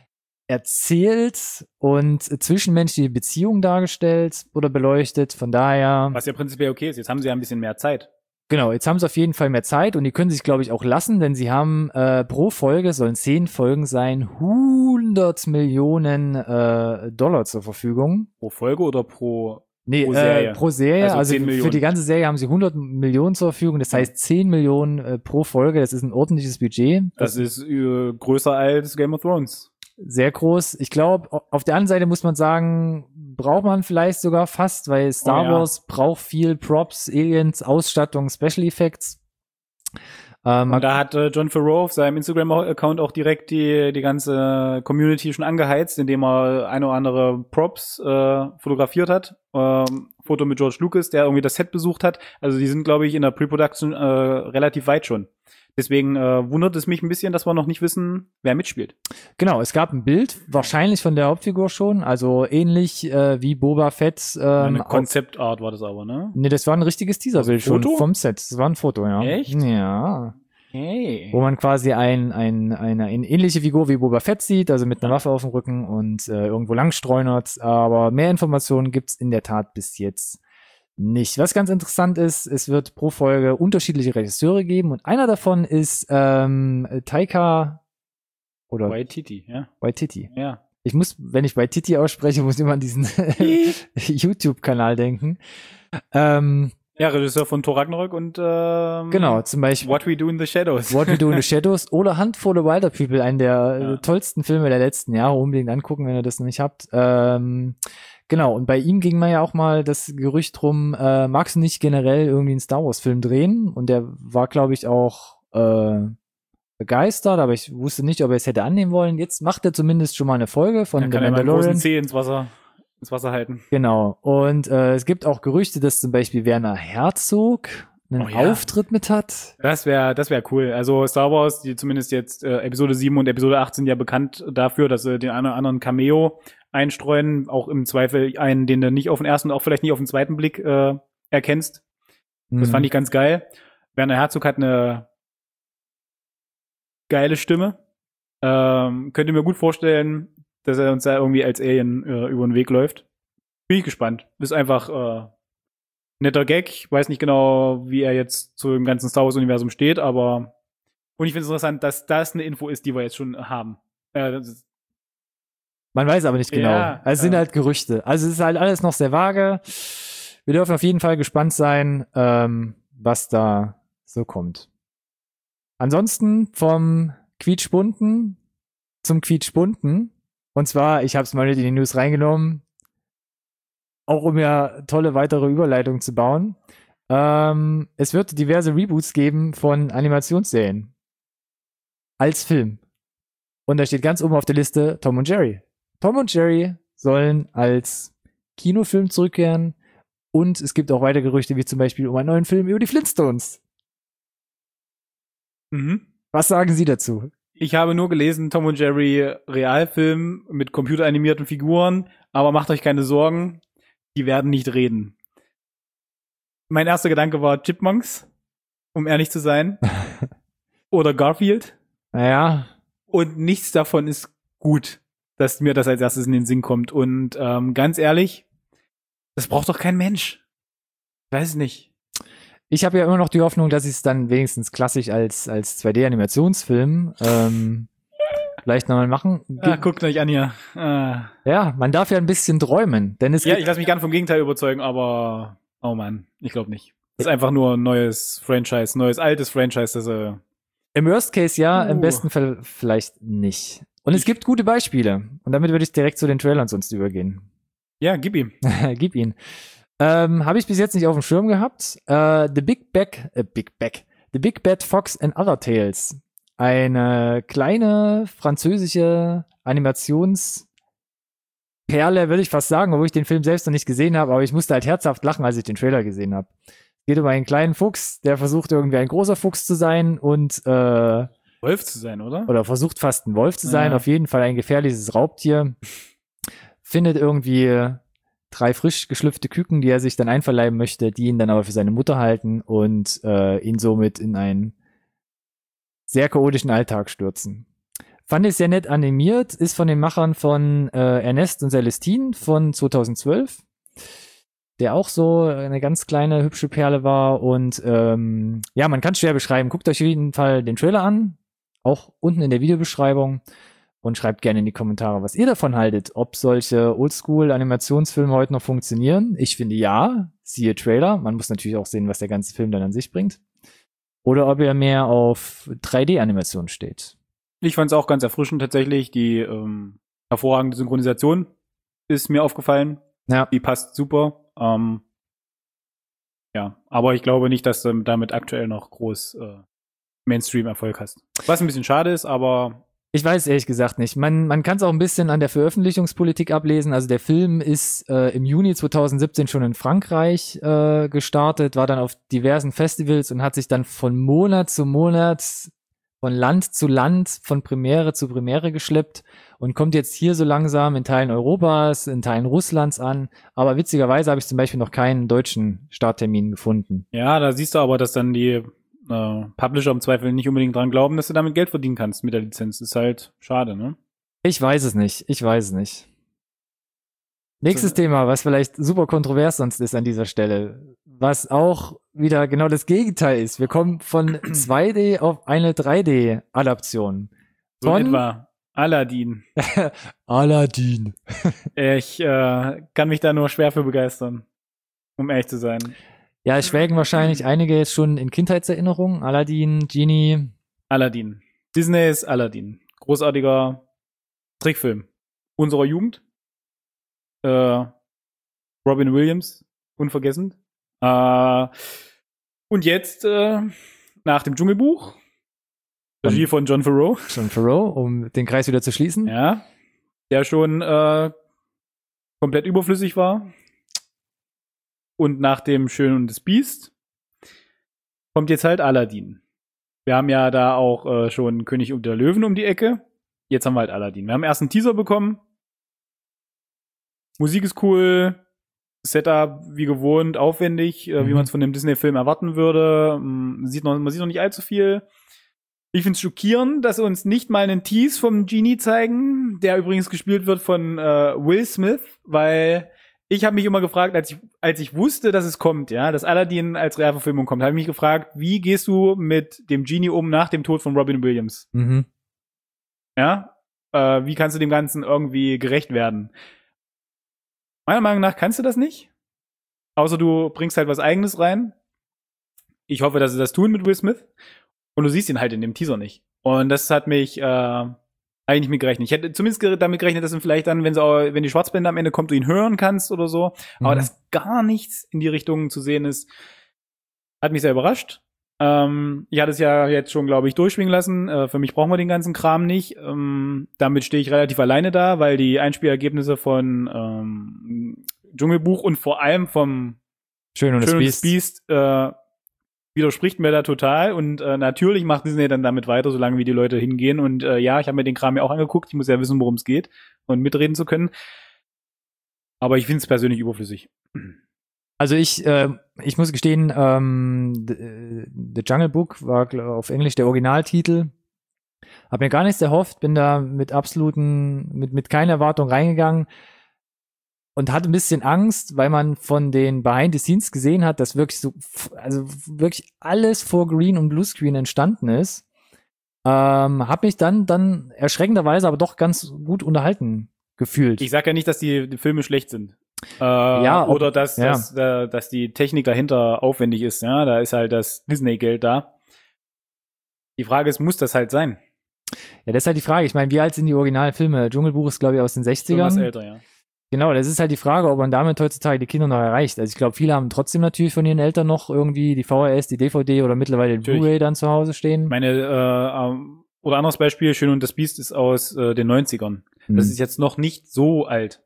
erzählt und zwischenmenschliche Beziehungen dargestellt oder beleuchtet. Von daher. Was ja prinzipiell okay ist. Jetzt haben sie ja ein bisschen mehr Zeit. Genau, jetzt haben sie auf jeden Fall mehr Zeit und die können sich, glaube ich, auch lassen, denn sie haben pro Folge, sollen 10 Folgen sein, 100 Millionen Dollar zur Verfügung. Pro Folge oder pro Serie? Pro Serie. Also für Millionen. die ganze Serie haben sie 100 Millionen zur Verfügung. Das heißt 10 Millionen pro Folge. Das ist ein ordentliches Budget. Das ist größer als Game of Thrones. Sehr groß. Ich glaube, auf der anderen Seite muss man sagen, braucht man vielleicht sogar fast, weil Star Wars braucht viel Props, Aliens, Ausstattung, Special Effects. Und da hat Jon Favreau auf seinem Instagram-Account auch direkt die ganze Community schon angeheizt, indem er eine oder andere Props fotografiert hat. Foto mit George Lucas, der irgendwie das Set besucht hat. Also die sind, glaube ich, in der Pre-Production relativ weit schon. Deswegen wundert es mich ein bisschen, dass wir noch nicht wissen, wer mitspielt. Genau, es gab ein Bild, wahrscheinlich von der Hauptfigur schon, also ähnlich wie Boba Fett. Eine Konzeptart war das aber, ne? Nee, das war ein richtiges Teaserbild schon vom Set. Das war ein Foto, ja. Echt? Ja. Hey. Wo man quasi eine ähnliche Figur wie Boba Fett sieht, also mit einer Waffe auf dem Rücken und irgendwo langstreunert. Aber mehr Informationen gibt's in der Tat bis jetzt nicht. Was ganz interessant ist, es wird pro Folge unterschiedliche Regisseure geben und einer davon ist Taika oder Waititi, ja. Waititi. Ja. Ich muss, wenn ich Waititi ausspreche, muss ich immer an diesen YouTube-Kanal denken. Ja, Regisseur von Thor Ragnarök und genau, zum Beispiel What We Do in the Shadows. What We Do in the Shadows oder Handful of Wilder People, einen der tollsten Filme der letzten Jahre. Unbedingt angucken, wenn ihr das noch nicht habt. Genau, und bei ihm ging man ja auch mal das Gerücht drum, magst du nicht generell irgendwie einen Star Wars Film drehen? Und der war, glaube ich, auch begeistert, aber ich wusste nicht, ob er es hätte annehmen wollen. Jetzt macht er zumindest schon mal eine Folge von The Mandalorian. Einen großen Zeh ins Wasser halten. Genau, und es gibt auch Gerüchte, dass zum Beispiel Werner Herzog einen Auftritt mit hat. Das wär cool. Also Star Wars, die zumindest jetzt Episode 7 und Episode 8 sind ja bekannt dafür, dass sie den einen oder anderen Cameo einstreuen, auch im Zweifel einen, den du nicht auf den ersten und auch vielleicht nicht auf den zweiten Blick erkennst. Das fand ich ganz geil. Werner Herzog hat eine geile Stimme. Könnt ihr mir gut vorstellen, dass er uns da irgendwie als Alien über den Weg läuft. Bin ich gespannt. Ist einfach netter Gag. Ich weiß nicht genau, wie er jetzt zu dem ganzen Star Wars-Universum steht, aber und ich finde es interessant, dass das eine Info ist, die wir jetzt schon haben. Man weiß aber nicht genau. Ja, es sind halt Gerüchte. Also es ist halt alles noch sehr vage. Wir dürfen auf jeden Fall gespannt sein, was da so kommt. Ansonsten vom Quietschbunten zum Quietschbunten. Und zwar, ich habe es mal in die News reingenommen, auch um ja tolle weitere Überleitungen zu bauen. Es wird diverse Reboots geben von Animationsserien. als Film. Und da steht ganz oben auf der Liste Tom und Jerry. Tom und Jerry sollen als Kinofilm zurückkehren. Und es gibt auch weitere Gerüchte, wie zum Beispiel um einen neuen Film über die Flintstones. Mhm. Was sagen Sie dazu? Ich habe nur gelesen, Tom und Jerry Realfilm mit computeranimierten Figuren, aber macht euch keine Sorgen, die werden nicht reden. Mein erster Gedanke war Chipmunks, um ehrlich zu sein. Oder Garfield. Naja. Und nichts davon ist gut, dass mir das als erstes in den Sinn kommt. Und ganz ehrlich, das braucht doch kein Mensch. Ich weiß es nicht. Ich habe ja immer noch die Hoffnung, dass ich es dann wenigstens klassisch als 2D-Animationsfilm vielleicht nochmal machen. Guckt euch an hier. Ja, man darf ja ein bisschen träumen. Denn es ich lasse mich gerne vom Gegenteil überzeugen, aber oh Mann, ich glaube nicht. Das ist einfach nur ein neues altes Franchise, das im Worst Case ja, im besten Fall vielleicht nicht. Und es gibt gute Beispiele. Und damit würde ich direkt zu den Trailern sonst übergehen. Ja, gib ihm. Gib ihn. Habe ich bis jetzt nicht auf dem Schirm gehabt. The Big Bad Fox and Other Tales. Eine kleine französische Animationsperle, würde ich fast sagen, obwohl ich den Film selbst noch nicht gesehen habe, aber ich musste halt herzhaft lachen, als ich den Trailer gesehen habe. Es geht um einen kleinen Fuchs, der versucht irgendwie ein großer Fuchs zu sein und Wolf zu sein, oder? Oder versucht fast ein Wolf zu sein, auf jeden Fall ein gefährliches Raubtier. Findet irgendwie 3 frisch geschlüpfte Küken, die er sich dann einverleiben möchte, die ihn dann aber für seine Mutter halten und ihn somit in einen sehr chaotischen Alltag stürzen. Fand ich sehr nett animiert, ist von den Machern von Ernest und Celestine von 2012, der auch so eine ganz kleine, hübsche Perle war. Und ja, man kann es schwer beschreiben. Guckt euch auf jeden Fall den Trailer an, auch unten in der Videobeschreibung. Und schreibt gerne in die Kommentare, was ihr davon haltet. Ob solche Oldschool-Animationsfilme heute noch funktionieren. Ich finde ja, siehe Trailer. Man muss natürlich auch sehen, was der ganze Film dann an sich bringt. Oder ob ihr mehr auf 3D-Animation steht. Ich fand es auch ganz erfrischend tatsächlich. Die hervorragende Synchronisation ist mir aufgefallen. Ja. Die passt super. Ja, aber ich glaube nicht, dass du damit aktuell noch groß Mainstream-Erfolg hast. Was ein bisschen schade ist, aber ich weiß ehrlich gesagt nicht. Man kann es auch ein bisschen an der Veröffentlichungspolitik ablesen. Also der Film ist im Juni 2017 schon in Frankreich gestartet, war dann auf diversen Festivals und hat sich dann von Monat zu Monat, von Land zu Land, von Premiere zu Premiere geschleppt und kommt jetzt hier so langsam in Teilen Europas, in Teilen Russlands an. Aber witzigerweise habe ich zum Beispiel noch keinen deutschen Starttermin gefunden. Ja, da siehst du aber, dass dann die Publisher im Zweifel nicht unbedingt dran glauben, dass du damit Geld verdienen kannst mit der Lizenz. Ist halt schade, ne? Ich weiß es nicht. Nächstes Thema, was vielleicht super kontrovers sonst ist an dieser Stelle, was auch wieder genau das Gegenteil ist. Wir kommen von 2D auf eine 3D-Adaption. So etwa Aladdin. Aladdin. Ich kann mich da nur schwer für begeistern, um ehrlich zu sein. Ja, es schwelgen wahrscheinlich einige jetzt schon in Kindheitserinnerungen. Aladdin, Genie. Aladdin. Disneys Aladdin. Großartiger Trickfilm unserer Jugend. Robin Williams, unvergessen. Und jetzt nach dem Dschungelbuch. Regie von Jon Favreau. Um den Kreis wieder zu schließen. Ja. Der schon komplett überflüssig war. Und nach dem Schön und das Biest kommt jetzt halt Aladdin. Wir haben ja da auch schon König und der Löwen um die Ecke. Jetzt haben wir halt Aladdin. Wir haben erst einen Teaser bekommen. Musik ist cool. Setup wie gewohnt, aufwendig, wie man es von dem Disney-Film erwarten würde. Man sieht noch nicht allzu viel. Ich finde es schockierend, dass sie uns nicht mal einen Tease vom Genie zeigen, der übrigens gespielt wird von Will Smith, weil ich habe mich immer gefragt, als ich wusste, dass es kommt, ja, dass Aladdin als Realverfilmung kommt, habe ich mich gefragt, wie gehst du mit dem Genie um nach dem Tod von Robin Williams? Mhm. Ja, wie kannst du dem Ganzen irgendwie gerecht werden? Meiner Meinung nach kannst du das nicht. Außer du bringst halt was Eigenes rein. Ich hoffe, dass sie das tun mit Will Smith. Und du siehst ihn halt in dem Teaser nicht. Und das hat mich eigentlich nicht mit gerechnet. Ich hätte zumindest damit gerechnet, dass du vielleicht dann, wenn die Schwarzblende am Ende kommt, du ihn hören kannst oder so. Aber dass gar nichts in die Richtung zu sehen ist, hat mich sehr überrascht. Ich hatte es ja jetzt schon, glaube ich, durchschwingen lassen. Für mich brauchen wir den ganzen Kram nicht. Damit stehe ich relativ alleine da, weil die Einspielergebnisse von Dschungelbuch und vor allem vom Schön und das Biest widerspricht mir da total. Und natürlich macht Disney dann damit weiter, solange wie die Leute hingehen. Und ja, ich habe mir den Kram ja auch angeguckt. Ich muss ja wissen, worum es geht und mitreden zu können. Aber ich finde es persönlich überflüssig. Also ich muss gestehen, The Jungle Book war auf Englisch der Originaltitel. Hab mir gar nichts erhofft, bin da mit keiner Erwartung reingegangen und hatte ein bisschen Angst, weil man von den Behind the Scenes gesehen hat, dass wirklich also wirklich alles vor Green und Bluescreen entstanden ist. Hab mich dann erschreckenderweise aber doch ganz gut unterhalten gefühlt. Ich sag ja nicht, dass die Filme schlecht sind. Oder dass die Technik dahinter aufwendig ist. Ja, da ist halt das Disney-Geld da. Die Frage ist, muss das halt sein? Ja, das ist halt die Frage. Ich meine, wie alt sind die Originalfilme? Dschungelbuch ist, glaube ich, aus den 60ern. Irgendwas älter, ja. Genau, das ist halt die Frage, ob man damit heutzutage die Kinder noch erreicht. Also ich glaube, viele haben trotzdem natürlich von ihren Eltern noch irgendwie die VHS, die DVD oder mittlerweile die Blu-ray dann zu Hause stehen. Oder anderes Beispiel, Schön und das Biest ist aus den 90ern. Das ist jetzt noch nicht so alt.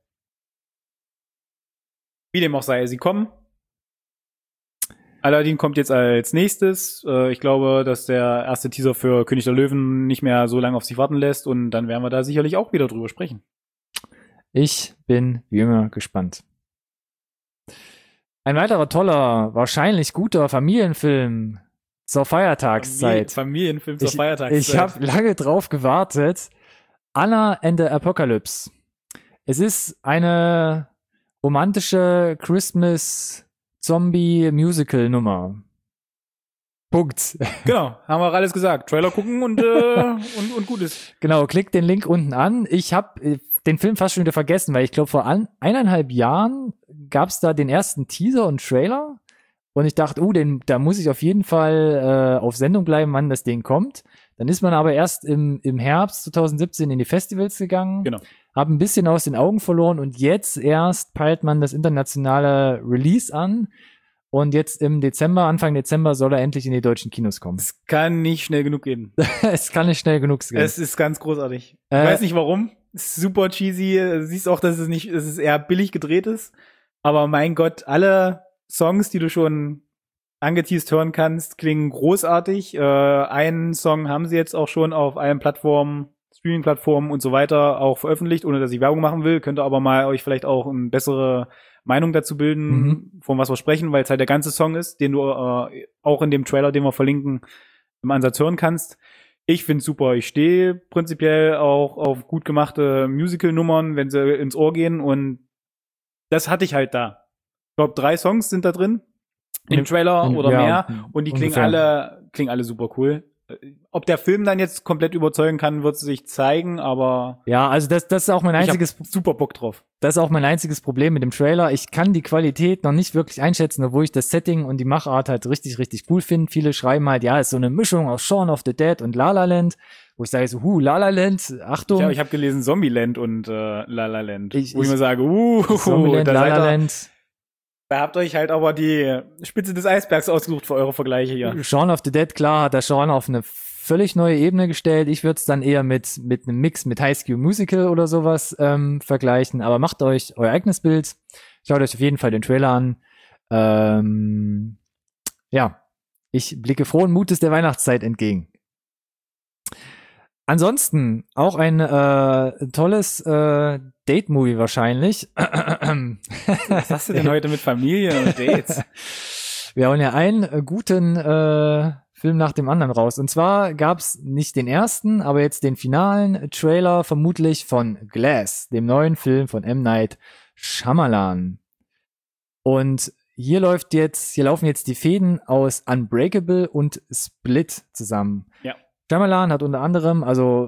Wie dem auch sei, sie kommen. Aladdin kommt jetzt als nächstes. Ich glaube, dass der erste Teaser für König der Löwen nicht mehr so lange auf sich warten lässt und dann werden wir da sicherlich auch wieder drüber sprechen. Ich bin wie immer gespannt. Ein weiterer toller, wahrscheinlich guter Familienfilm zur Feiertagszeit. Familienfilm zur Feiertagszeit. Ich habe lange drauf gewartet. Anna and the Apocalypse. Es ist eine romantische Christmas-Zombie-Musical-Nummer. Punkt. Genau, haben wir alles gesagt. Trailer gucken und gut ist. Genau, klickt den Link unten an. Ich habe den Film fast schon wieder vergessen, weil ich glaube, vor 1,5 Jahren gab es da den ersten Teaser und Trailer. Und ich dachte, da muss ich auf jeden Fall auf Sendung bleiben, wann das Ding kommt. Dann ist man aber erst im Herbst 2017 in die Festivals gegangen. Genau. Hab ein bisschen aus den Augen verloren und jetzt erst peilt man das internationale Release an. Und jetzt Anfang Dezember soll er endlich in die deutschen Kinos kommen. Es kann nicht schnell genug gehen. Es kann nicht schnell genug gehen. Es ist ganz großartig. Ich weiß nicht warum. Es ist super cheesy. Du siehst auch, dass es eher billig gedreht ist. Aber mein Gott, alle Songs, die du schon angeteased hören kannst, klingen großartig. Einen Song haben sie jetzt auch schon auf allen Plattformen, Streaming-Plattformen und so weiter auch veröffentlicht, ohne dass ich Werbung machen will. Könnt ihr aber mal euch vielleicht auch eine bessere Meinung dazu bilden, von was wir sprechen, weil es halt der ganze Song ist, den du auch in dem Trailer, den wir verlinken, im Ansatz hören kannst. Ich find's super. Ich stehe prinzipiell auch auf gut gemachte Musical-Nummern, wenn sie ins Ohr gehen, und das hatte ich halt da. Ich glaube, 3 Songs sind da drin in dem Trailer oder mehr, und die klingen alle super cool. Ob der Film dann jetzt komplett überzeugen kann, wird sich zeigen, aber ja, also das ist auch mein einziges, ich hab super Bock drauf. Das ist auch mein einziges Problem mit dem Trailer. Ich kann die Qualität noch nicht wirklich einschätzen, obwohl ich das Setting und die Machart halt richtig, richtig cool finde. Viele schreiben halt, ja, ist so eine Mischung aus Shaun of the Dead und La La Land, wo ich sage so, La La Land, Achtung. Ich hab gelesen Zombieland und La La Land, wo ich mir sage, Zombieland, La La Land. Da habt ihr euch halt aber die Spitze des Eisbergs ausgesucht für eure Vergleiche hier. Shaun of the Dead, klar, hat der Shaun auf eine völlig neue Ebene gestellt. Ich würde es dann eher mit einem Mix mit High School Musical oder sowas vergleichen. Aber macht euch euer eigenes Bild. Schaut euch auf jeden Fall den Trailer an. Ja, ich blicke frohen Mutes der Weihnachtszeit entgegen. Ansonsten auch ein tolles Date-Movie wahrscheinlich. Was hast du denn heute mit Familie und Dates? Wir hauen ja einen guten Film nach dem anderen raus. Und zwar gab's nicht den ersten, aber jetzt den finalen Trailer vermutlich von Glass, dem neuen Film von M. Night Shyamalan. Und hier laufen jetzt die Fäden aus Unbreakable und Split zusammen. Ja. Shyamalan hat unter anderem, also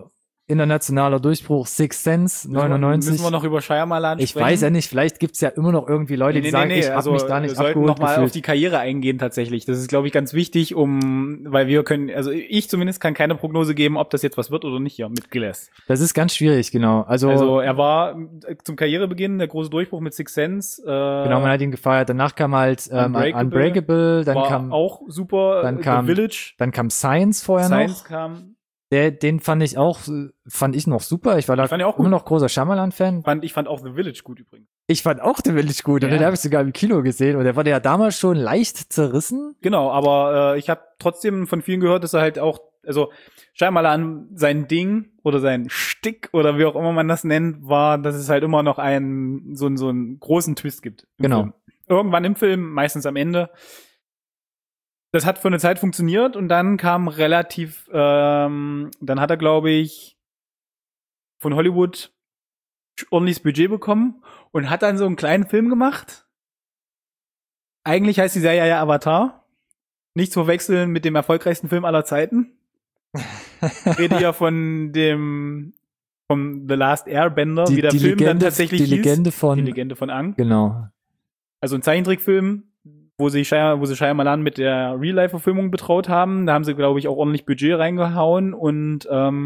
internationaler Durchbruch, Sixth Sense, 99. Müssen wir noch über Shyamalan Ich sprechen? weiß ja nicht, vielleicht gibt's ja immer noch irgendwie Leute, die sagen, ich habe mich da nicht wir sollten abgeholt noch mal gefühlt. auf die Karriere eingehen tatsächlich. Das ist, glaube ich, ganz wichtig, weil wir können, also ich zumindest kann keine Prognose geben, ob das jetzt was wird oder nicht hier mit Glass. Das ist ganz schwierig, genau. Also Er war zum Karrierebeginn der große Durchbruch mit Sixth Sense. genau, man hat ihn gefeiert. Danach kam halt Unbreakable, dann war kam auch super. dann kam The Village. Dann kam Science vorher Science noch. kam. Den fand ich noch super. Ich war da fand ihn auch immer gut. noch großer Shyamalan-Fan. Ich fand auch The Village gut übrigens. Ich fand auch The Village gut und Ja. den habe ich sogar im Kino gesehen und der wurde ja damals schon leicht zerrissen. Genau, aber ich habe trotzdem von vielen gehört, dass er halt auch, also Shyamalan sein Ding oder sein Stick oder wie auch immer man das nennt, war, dass es halt immer noch so einen großen Twist gibt. Genau. Film. Irgendwann im Film, meistens am Ende. Das hat für eine Zeit funktioniert und dann kam dann hat er, glaube ich, von Hollywood ordentliches Budget bekommen und hat dann so einen kleinen Film gemacht. Eigentlich heißt die Serie ja Avatar. Nicht zu verwechseln mit dem erfolgreichsten Film aller Zeiten. Ich rede ja vom The Last Airbender, wie der Film dann tatsächlich hieß. Die Legende von Aang. Genau. Also ein Zeichentrickfilm, wo sie Shyamalan mit der Real-Life-Verfilmung betraut haben. Da haben sie, glaube ich, auch ordentlich Budget reingehauen und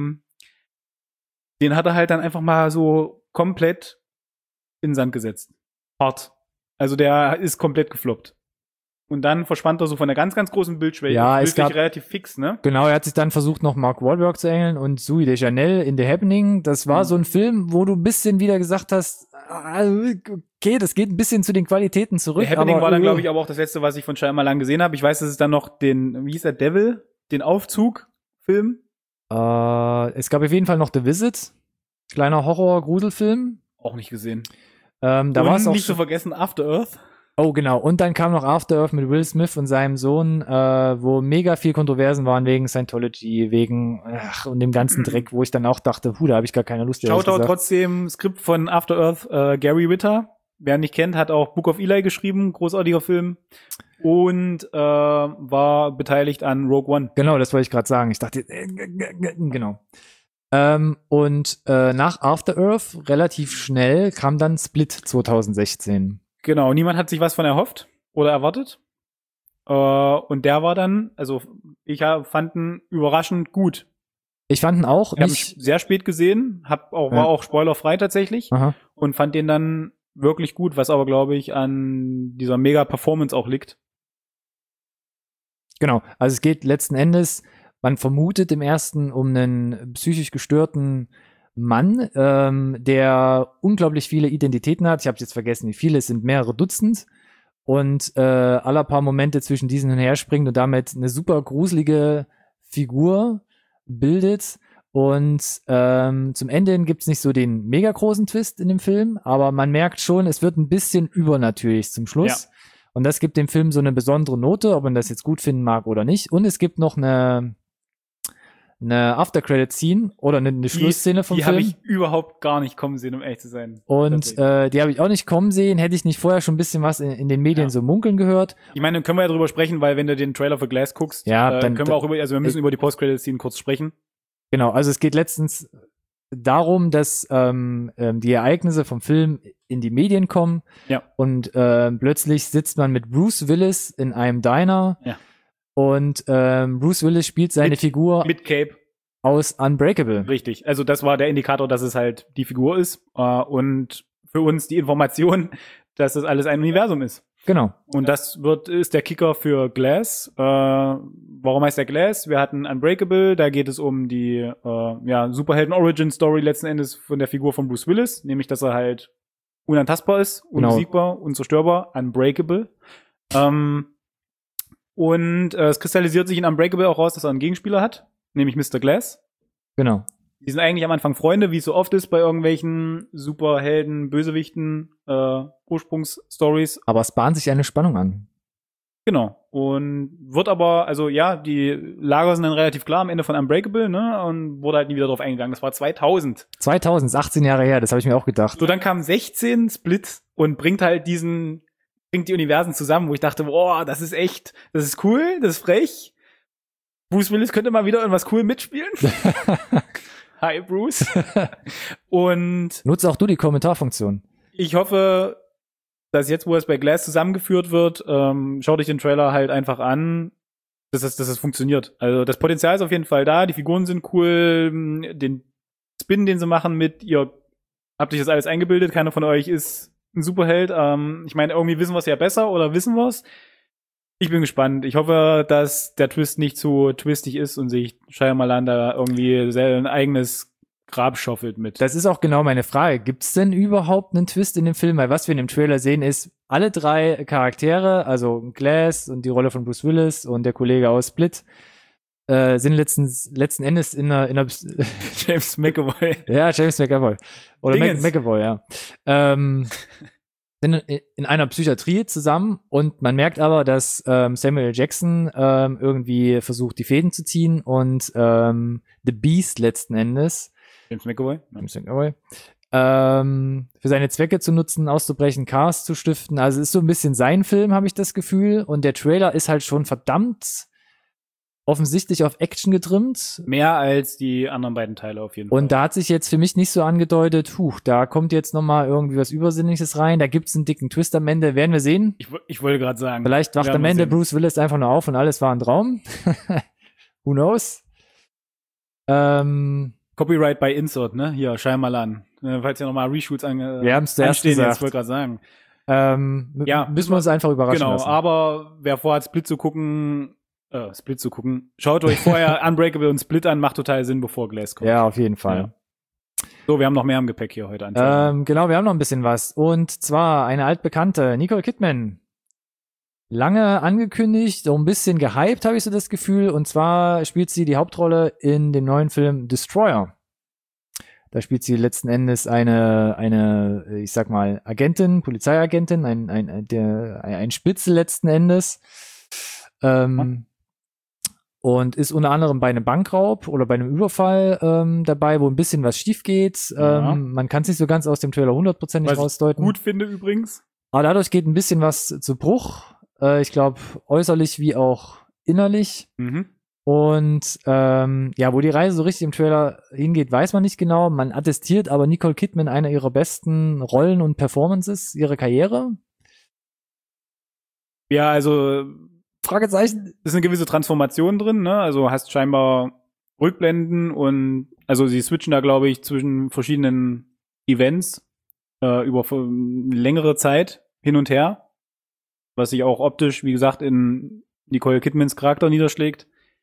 den hat er halt dann einfach mal so komplett in den Sand gesetzt. Hart. Also der ist komplett gefloppt. Und dann verschwand er so von der ganz, ganz großen Bildfläche. Ja, es gab relativ fix, ne? Genau, er hat sich dann versucht, noch Mark Wahlberg zu engeln und Zooey Deschanel in The Happening. Das war so ein Film, wo du ein bisschen wieder gesagt hast, okay, das geht ein bisschen zu den Qualitäten zurück. The Happening war dann, glaube ich, aber auch das letzte, was ich von Shyamalan gesehen habe. Ich weiß, dass es dann noch wie hieß der, Devil? Den Aufzug-Film? Es gab auf jeden Fall noch The Visit. Kleiner Horror-Gruselfilm. Auch nicht gesehen. Da war es auch nicht zu vergessen After Earth. Oh, genau. Und dann kam noch After Earth mit Will Smith und seinem Sohn, wo mega viel Kontroversen waren wegen Scientology, und dem ganzen Dreck, wo ich dann auch dachte, da habe ich gar keine Lust. Shoutout trotzdem, Skript von After Earth, Gary Whitta. Wer ihn nicht kennt, hat auch Book of Eli geschrieben, großartiger Film. Und war beteiligt an Rogue One. Genau, das wollte ich gerade sagen. Ich dachte, genau. Nach After Earth, relativ schnell, kam dann Split 2016. Genau, niemand hat sich was von erhofft oder erwartet. Und der war dann, also ich fand ihn überraschend gut. Ich fand ihn auch Ich habe ihn sehr spät gesehen, war auch spoilerfrei tatsächlich. Aha. Und fand den dann wirklich gut, was aber, glaube ich, an dieser Mega-Performance auch liegt. Genau, also es geht letzten Endes, man vermutet im ersten um einen psychisch gestörten Mann, der unglaublich viele Identitäten hat. Ich habe jetzt vergessen, wie viele, es sind mehrere Dutzend. Und alle paar Momente zwischen diesen hin und her springt und damit eine super gruselige Figur bildet. Und zum Ende hin gibt's nicht so den mega großen Twist in dem Film, aber man merkt schon, es wird ein bisschen übernatürlich zum Schluss. Ja. Und das gibt dem Film so eine besondere Note, ob man das jetzt gut finden mag oder nicht. Und es gibt noch eine After-Credit-Scene oder eine Schlussszene vom Film. Die habe ich überhaupt gar nicht kommen sehen, um ehrlich zu sein. Und die habe ich auch nicht kommen sehen. Hätte ich nicht vorher schon ein bisschen was in den Medien so munkeln gehört. Ich meine, dann können wir ja drüber sprechen, weil wenn du den Trailer für Glass guckst, dann können wir auch wir müssen über die Post-Credit-Scene kurz sprechen. Genau, also es geht letztens darum, dass die Ereignisse vom Film in die Medien kommen. Ja. Und plötzlich sitzt man mit Bruce Willis in einem Diner. Ja. Und Bruce Willis spielt seine Figur mit Cape aus Unbreakable. Richtig. Also das war der Indikator, dass es halt die Figur ist und für uns die Information, dass das alles ein Universum ist. Genau. Und das ist der Kicker für Glass. Warum heißt der Glass? Wir hatten Unbreakable, da geht es um die Superhelden-Origin-Story letzten Endes von der Figur von Bruce Willis, nämlich dass er halt unantastbar ist, unbesiegbar, unzerstörbar, unbreakable. Und es kristallisiert sich in Unbreakable auch raus, dass er einen Gegenspieler hat, nämlich Mr. Glass. Genau. Die sind eigentlich am Anfang Freunde, wie es so oft ist bei irgendwelchen Superhelden, Bösewichten, Ursprungsstories. Aber es bahnt sich eine Spannung an. Genau. Und wird aber, die Lager sind dann relativ klar am Ende von Unbreakable, ne? Und wurde halt nie wieder drauf eingegangen. Das war 2000. 2000, ist 18 Jahre her, das habe ich mir auch gedacht. So, dann kam 16 Split und bringt die Universen zusammen, wo ich dachte, boah, das ist cool, das ist frech. Bruce Willis könnte mal wieder irgendwas cool mitspielen. Hi, Bruce. Und Nutze auch du die Kommentarfunktion. ich hoffe, dass jetzt, wo es bei Glass zusammengeführt wird, schaut euch den Trailer halt einfach an, dass es funktioniert. Also das Potenzial ist auf jeden Fall da, die Figuren sind cool, den Spin, den sie machen mit, ihr habt euch das alles eingebildet, keiner von euch ist ein Superheld. Ich meine, irgendwie wissen wir es ja besser oder wissen wir es. Ich bin gespannt. Ich hoffe, dass der Twist nicht zu twistig ist und sich Shyamalan da irgendwie ein eigenes Grab schaufelt mit. Das ist auch genau meine Frage. Gibt es denn überhaupt einen Twist in dem Film? Weil was wir in dem Trailer sehen, ist, alle drei Charaktere, also Glass und die Rolle von Bruce Willis und der Kollege aus Split, sind letzten Endes in einer James McAvoy. Ja, James McAvoy. Oder Dingens. McAvoy, ja. Sind in einer Psychiatrie zusammen und man merkt aber, dass Samuel L. Jackson irgendwie versucht, die Fäden zu ziehen und The Beast letzten Endes James McAvoy. für seine Zwecke zu nutzen, auszubrechen, Chaos zu stiften. Also es ist so ein bisschen sein Film, habe ich das Gefühl. Und der Trailer ist halt schon verdammt offensichtlich auf Action getrimmt. Mehr als die anderen beiden Teile auf jeden Fall. Und da hat sich jetzt für mich nicht so angedeutet, da kommt jetzt noch mal irgendwie was Übersinnliches rein, da gibt's einen dicken Twist am Ende, werden wir sehen. Ich wollte gerade sagen. Vielleicht wacht am Ende Bruce Willis einfach nur auf und alles war ein Traum. Who knows? Copyright by Insert, ne? Hier, Shyamalan. Falls ja nochmal Reshoots wir haben's zuerst anstehen, gesagt. jetzt wollte ich gerade sagen. Ja, müssen wir uns einfach überraschen genau, lassen. aber wer vorhat, Split zu gucken, schaut euch vorher Unbreakable und Split an, macht total Sinn, bevor Glass kommt. Ja, auf jeden Fall. Ja. So, wir haben noch mehr im Gepäck hier heute an. Genau, wir haben noch ein bisschen was. Und zwar eine altbekannte, Nicole Kidman. Lange angekündigt, so ein bisschen gehypt, habe ich so das Gefühl. Und zwar spielt sie die Hauptrolle in dem neuen Film Destroyer. Da spielt sie letzten Endes eine, ich sag mal, Agentin, Polizeiagentin, ein Spitzel letzten Endes. Und ist unter anderem bei einem Bankraub oder bei einem Überfall dabei, wo ein bisschen was schief geht. Ja. Man kann es nicht so ganz aus dem Trailer 100%ig rausdeuten. Gut finde übrigens. Aber dadurch geht ein bisschen was zu Bruch. Ich glaube, äußerlich wie auch innerlich. Mhm. Und wo die Reise so richtig im Trailer hingeht, weiß man nicht genau. Man attestiert aber Nicole Kidman einer ihrer besten Rollen und Performances ihrer Karriere. Ja, also Fragezeichen. ist eine gewisse Transformation drin, ne? Also hast scheinbar Rückblenden und also sie switchen da, glaube ich, zwischen verschiedenen Events über längere Zeit hin und her, was sich auch optisch, wie gesagt, in Nicole Kidmans Charakter niederschlägt.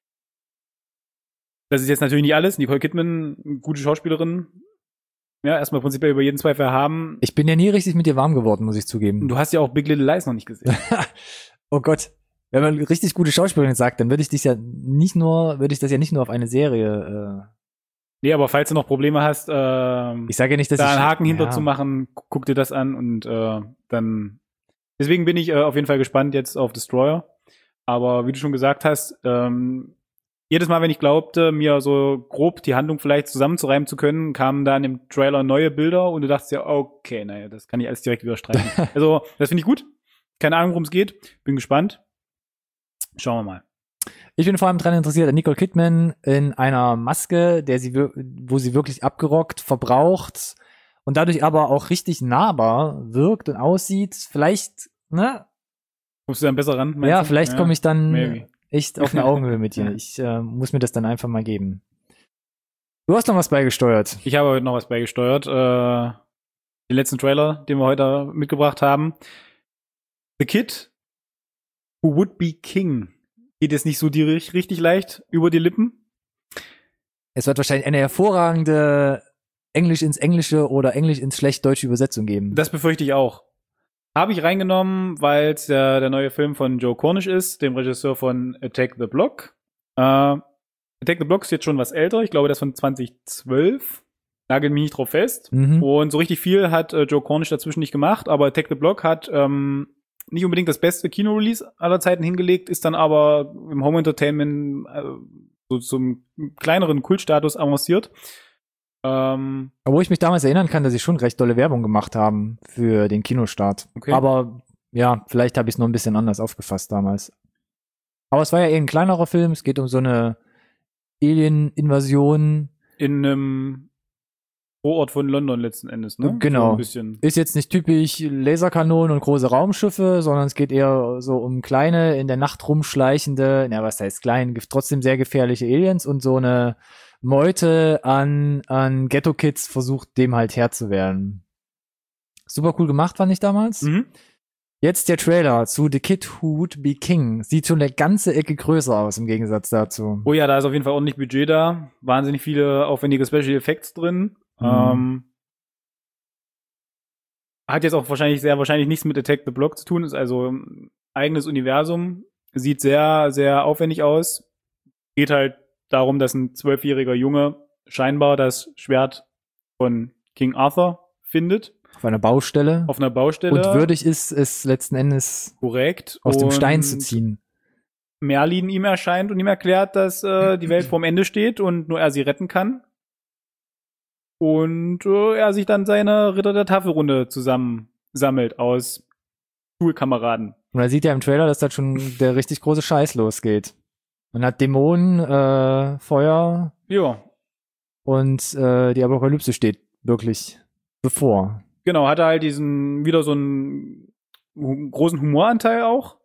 Das ist jetzt natürlich nicht alles. Nicole Kidman, gute Schauspielerin. Ja, erstmal prinzipiell über jeden Zweifel haben. Ich bin ja nie richtig mit dir warm geworden, muss ich zugeben. Du hast ja auch Big Little Lies noch nicht gesehen. Oh Gott. Wenn man richtig gute Schauspielerin sagt, dann würde ich das ja nicht nur auf eine Serie. Nee, aber falls du noch Probleme hast, ich sage ja nicht, dass da ich einen Haken hinter zu machen, guck dir das an und dann. Deswegen bin ich auf jeden Fall gespannt jetzt auf Destroyer. Aber wie du schon gesagt hast, jedes Mal, wenn ich glaubte, mir so grob die Handlung vielleicht zusammenzureimen zu können, kamen dann im Trailer neue Bilder und du dachtest ja, okay, naja, das kann ich alles direkt wieder streichen. Also, das finde ich gut. Keine Ahnung, worum es geht. Bin gespannt. Schauen wir mal. Ich bin vor allem daran interessiert an Nicole Kidman in einer Maske, wo sie wirklich abgerockt, verbraucht und dadurch aber auch richtig nahbar wirkt und aussieht. Vielleicht, ne? Kommst du dann besser ran? Ja, vielleicht komme ich dann maybe. echt auf eine Augenhöhe mit dir. Ich muss mir das dann einfach mal geben. Du hast noch was beigesteuert. Ich habe heute noch was beigesteuert. Den letzten Trailer, den wir heute mitgebracht haben. The Kid Who Would Be King. Geht jetzt nicht so richtig leicht über die Lippen. Es wird wahrscheinlich eine hervorragende Englisch ins Englische oder Englisch ins schlecht-deutsche Übersetzung geben. Das befürchte ich auch. Habe ich reingenommen, weil es der neue Film von Joe Cornish ist, dem Regisseur von Attack the Block. Attack the Block ist jetzt schon was älter. Ich glaube, das von 2012. Nagelt mich nicht drauf fest. Mhm. Und so richtig viel hat Joe Cornish dazwischen nicht gemacht. Aber Attack the Block hat nicht unbedingt das beste Kino-Release aller Zeiten hingelegt, ist dann aber im Home-Entertainment so zum kleineren Kultstatus avanciert. Obwohl ich mich damals erinnern kann, dass sie schon recht dolle Werbung gemacht haben für den Kinostart. Okay. Aber ja, vielleicht habe ich es noch ein bisschen anders aufgefasst damals. Aber es war ja eher ein kleinerer Film. Es geht um so eine Alien-Invasion. in einem Vorort von London letzten Endes, ne? Genau. So ein bisschen. Ist jetzt nicht typisch Laserkanonen und große Raumschiffe, sondern es geht eher so um kleine, in der Nacht rumschleichende, was heißt klein, trotzdem sehr gefährliche Aliens und so eine Meute an Ghetto-Kids versucht, dem halt Herr zu werden. Super cool gemacht, fand ich damals. Mhm. Jetzt der Trailer zu The Kid Who Would Be King. Sieht schon eine ganze Ecke größer aus im Gegensatz dazu. Oh ja, da ist auf jeden Fall ordentlich Budget da. Wahnsinnig viele aufwendige Special Effects drin. Hat jetzt auch sehr wahrscheinlich nichts mit Attack the Block zu tun. Ist also ein eigenes Universum. Sieht sehr, sehr aufwendig aus. Geht halt darum, dass ein 12-jähriger Junge scheinbar das Schwert von King Arthur findet. Auf einer Baustelle. Auf einer Baustelle. Und würdig ist es letzten Endes korrekt. Aus dem Stein zu ziehen. Merlin ihm erscheint und ihm erklärt, dass die Welt vorm Ende steht und nur er sie retten kann. Und er sich dann seine Ritter der Tafelrunde zusammensammelt aus Schulkameraden. Und da sieht er im Trailer, dass da schon der richtig große Scheiß losgeht. Man hat Dämonen, Feuer. Ja. Und die Apokalypse steht wirklich bevor. Genau, hat er halt wieder so einen großen Humoranteil auch.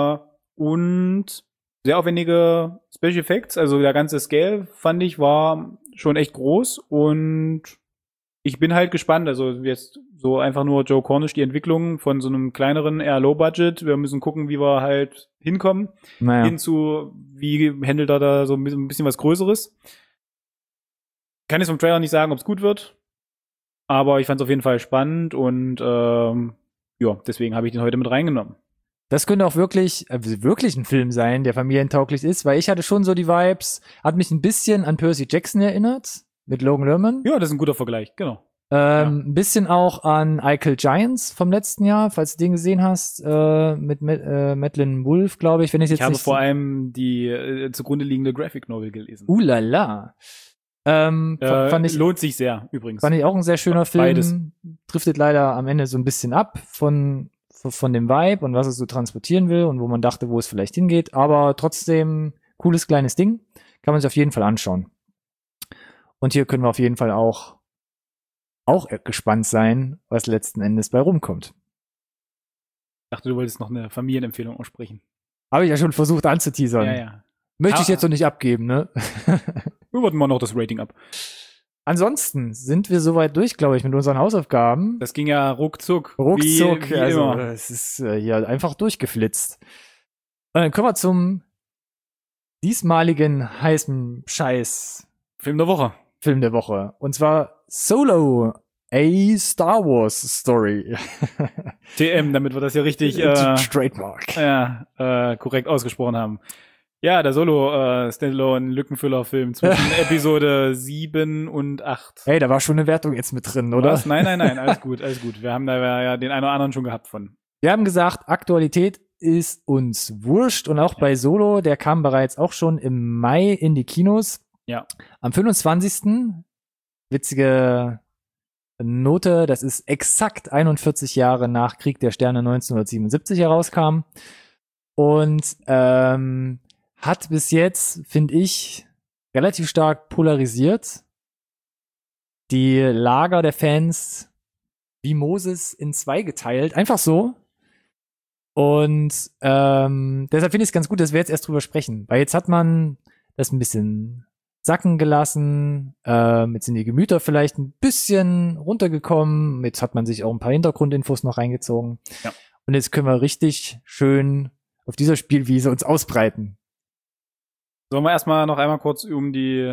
Und sehr aufwendige Special Effects. Also der ganze Scale, fand ich, war schon echt groß. Und ich bin halt gespannt. Also jetzt so einfach nur Joe Cornish, die Entwicklung von so einem kleineren, eher Low-Budget. Wir müssen gucken, wie wir halt hinkommen. Naja. Hinzu, wie handelt er da so ein bisschen was Größeres. Kann jetzt vom Trailer nicht sagen, ob es gut wird. Aber ich fand es auf jeden Fall spannend und deswegen habe ich den heute mit reingenommen. Das könnte auch wirklich ein Film sein, der familientauglich ist, weil ich hatte schon so die Vibes, hat mich ein bisschen an Percy Jackson erinnert, mit Logan Lerman. Ja, das ist ein guter Vergleich, genau. Ein bisschen auch an Icle Giants vom letzten Jahr, falls du den gesehen hast, mit Madeleine Wolf, glaube ich, wenn ich jetzt Ich habe nicht vor allem die zugrunde liegende Graphic Novel gelesen. Lala. Fand ich, lohnt sich sehr, übrigens. Fand ich auch ein sehr schöner Film. Beides. Driftet leider am Ende so ein bisschen ab von dem Vibe und was es so transportieren will und wo man dachte, wo es vielleicht hingeht. Aber trotzdem cooles kleines Ding. Kann man sich auf jeden Fall anschauen. Und hier können wir auf jeden Fall auch gespannt sein, was letzten Endes bei rumkommt. Ich dachte, du wolltest noch eine Familienempfehlung aussprechen. Habe ich ja schon versucht anzuteasern. Ja. Möchte ich jetzt noch nicht abgeben, ne? Wir warten mal noch das Rating ab. Ansonsten sind wir soweit durch, glaube ich, mit unseren Hausaufgaben. Das ging ja ruckzuck. Ruckzuck, wie also immer. es ist hier einfach durchgeflitzt. Und dann kommen wir zum diesmaligen heißen Scheiß Film der Woche. Und zwar Solo, a Star Wars Story. TM, damit wir das ja richtig Trademark. korrekt ausgesprochen haben. Ja, der Solo-Standalone-Lückenfüller-Film zwischen Episode 7 und 8. Hey, da war schon eine Wertung jetzt mit drin, oder? Was? Nein, alles gut. Wir haben da ja den einen oder anderen schon gehabt von. Wir haben gesagt, Aktualität ist uns wurscht und auch bei Solo, der kam bereits auch schon im Mai in die Kinos. Ja. Am 25. Witzige Note, das ist exakt 41 Jahre nach Krieg der Sterne 1977 herauskam. Und hat bis jetzt, finde ich, relativ stark polarisiert. Die Lager der Fans wie Moses in zwei geteilt. Einfach so. Und deshalb finde ich es ganz gut, dass wir jetzt erst drüber sprechen. Weil jetzt hat man das ein bisschen sacken gelassen. Jetzt sind die Gemüter vielleicht ein bisschen runtergekommen. Jetzt hat man sich auch ein paar Hintergrundinfos noch reingezogen. Ja. Und jetzt können wir richtig schön auf dieser Spielwiese uns ausbreiten. Sollen wir erstmal noch einmal kurz um die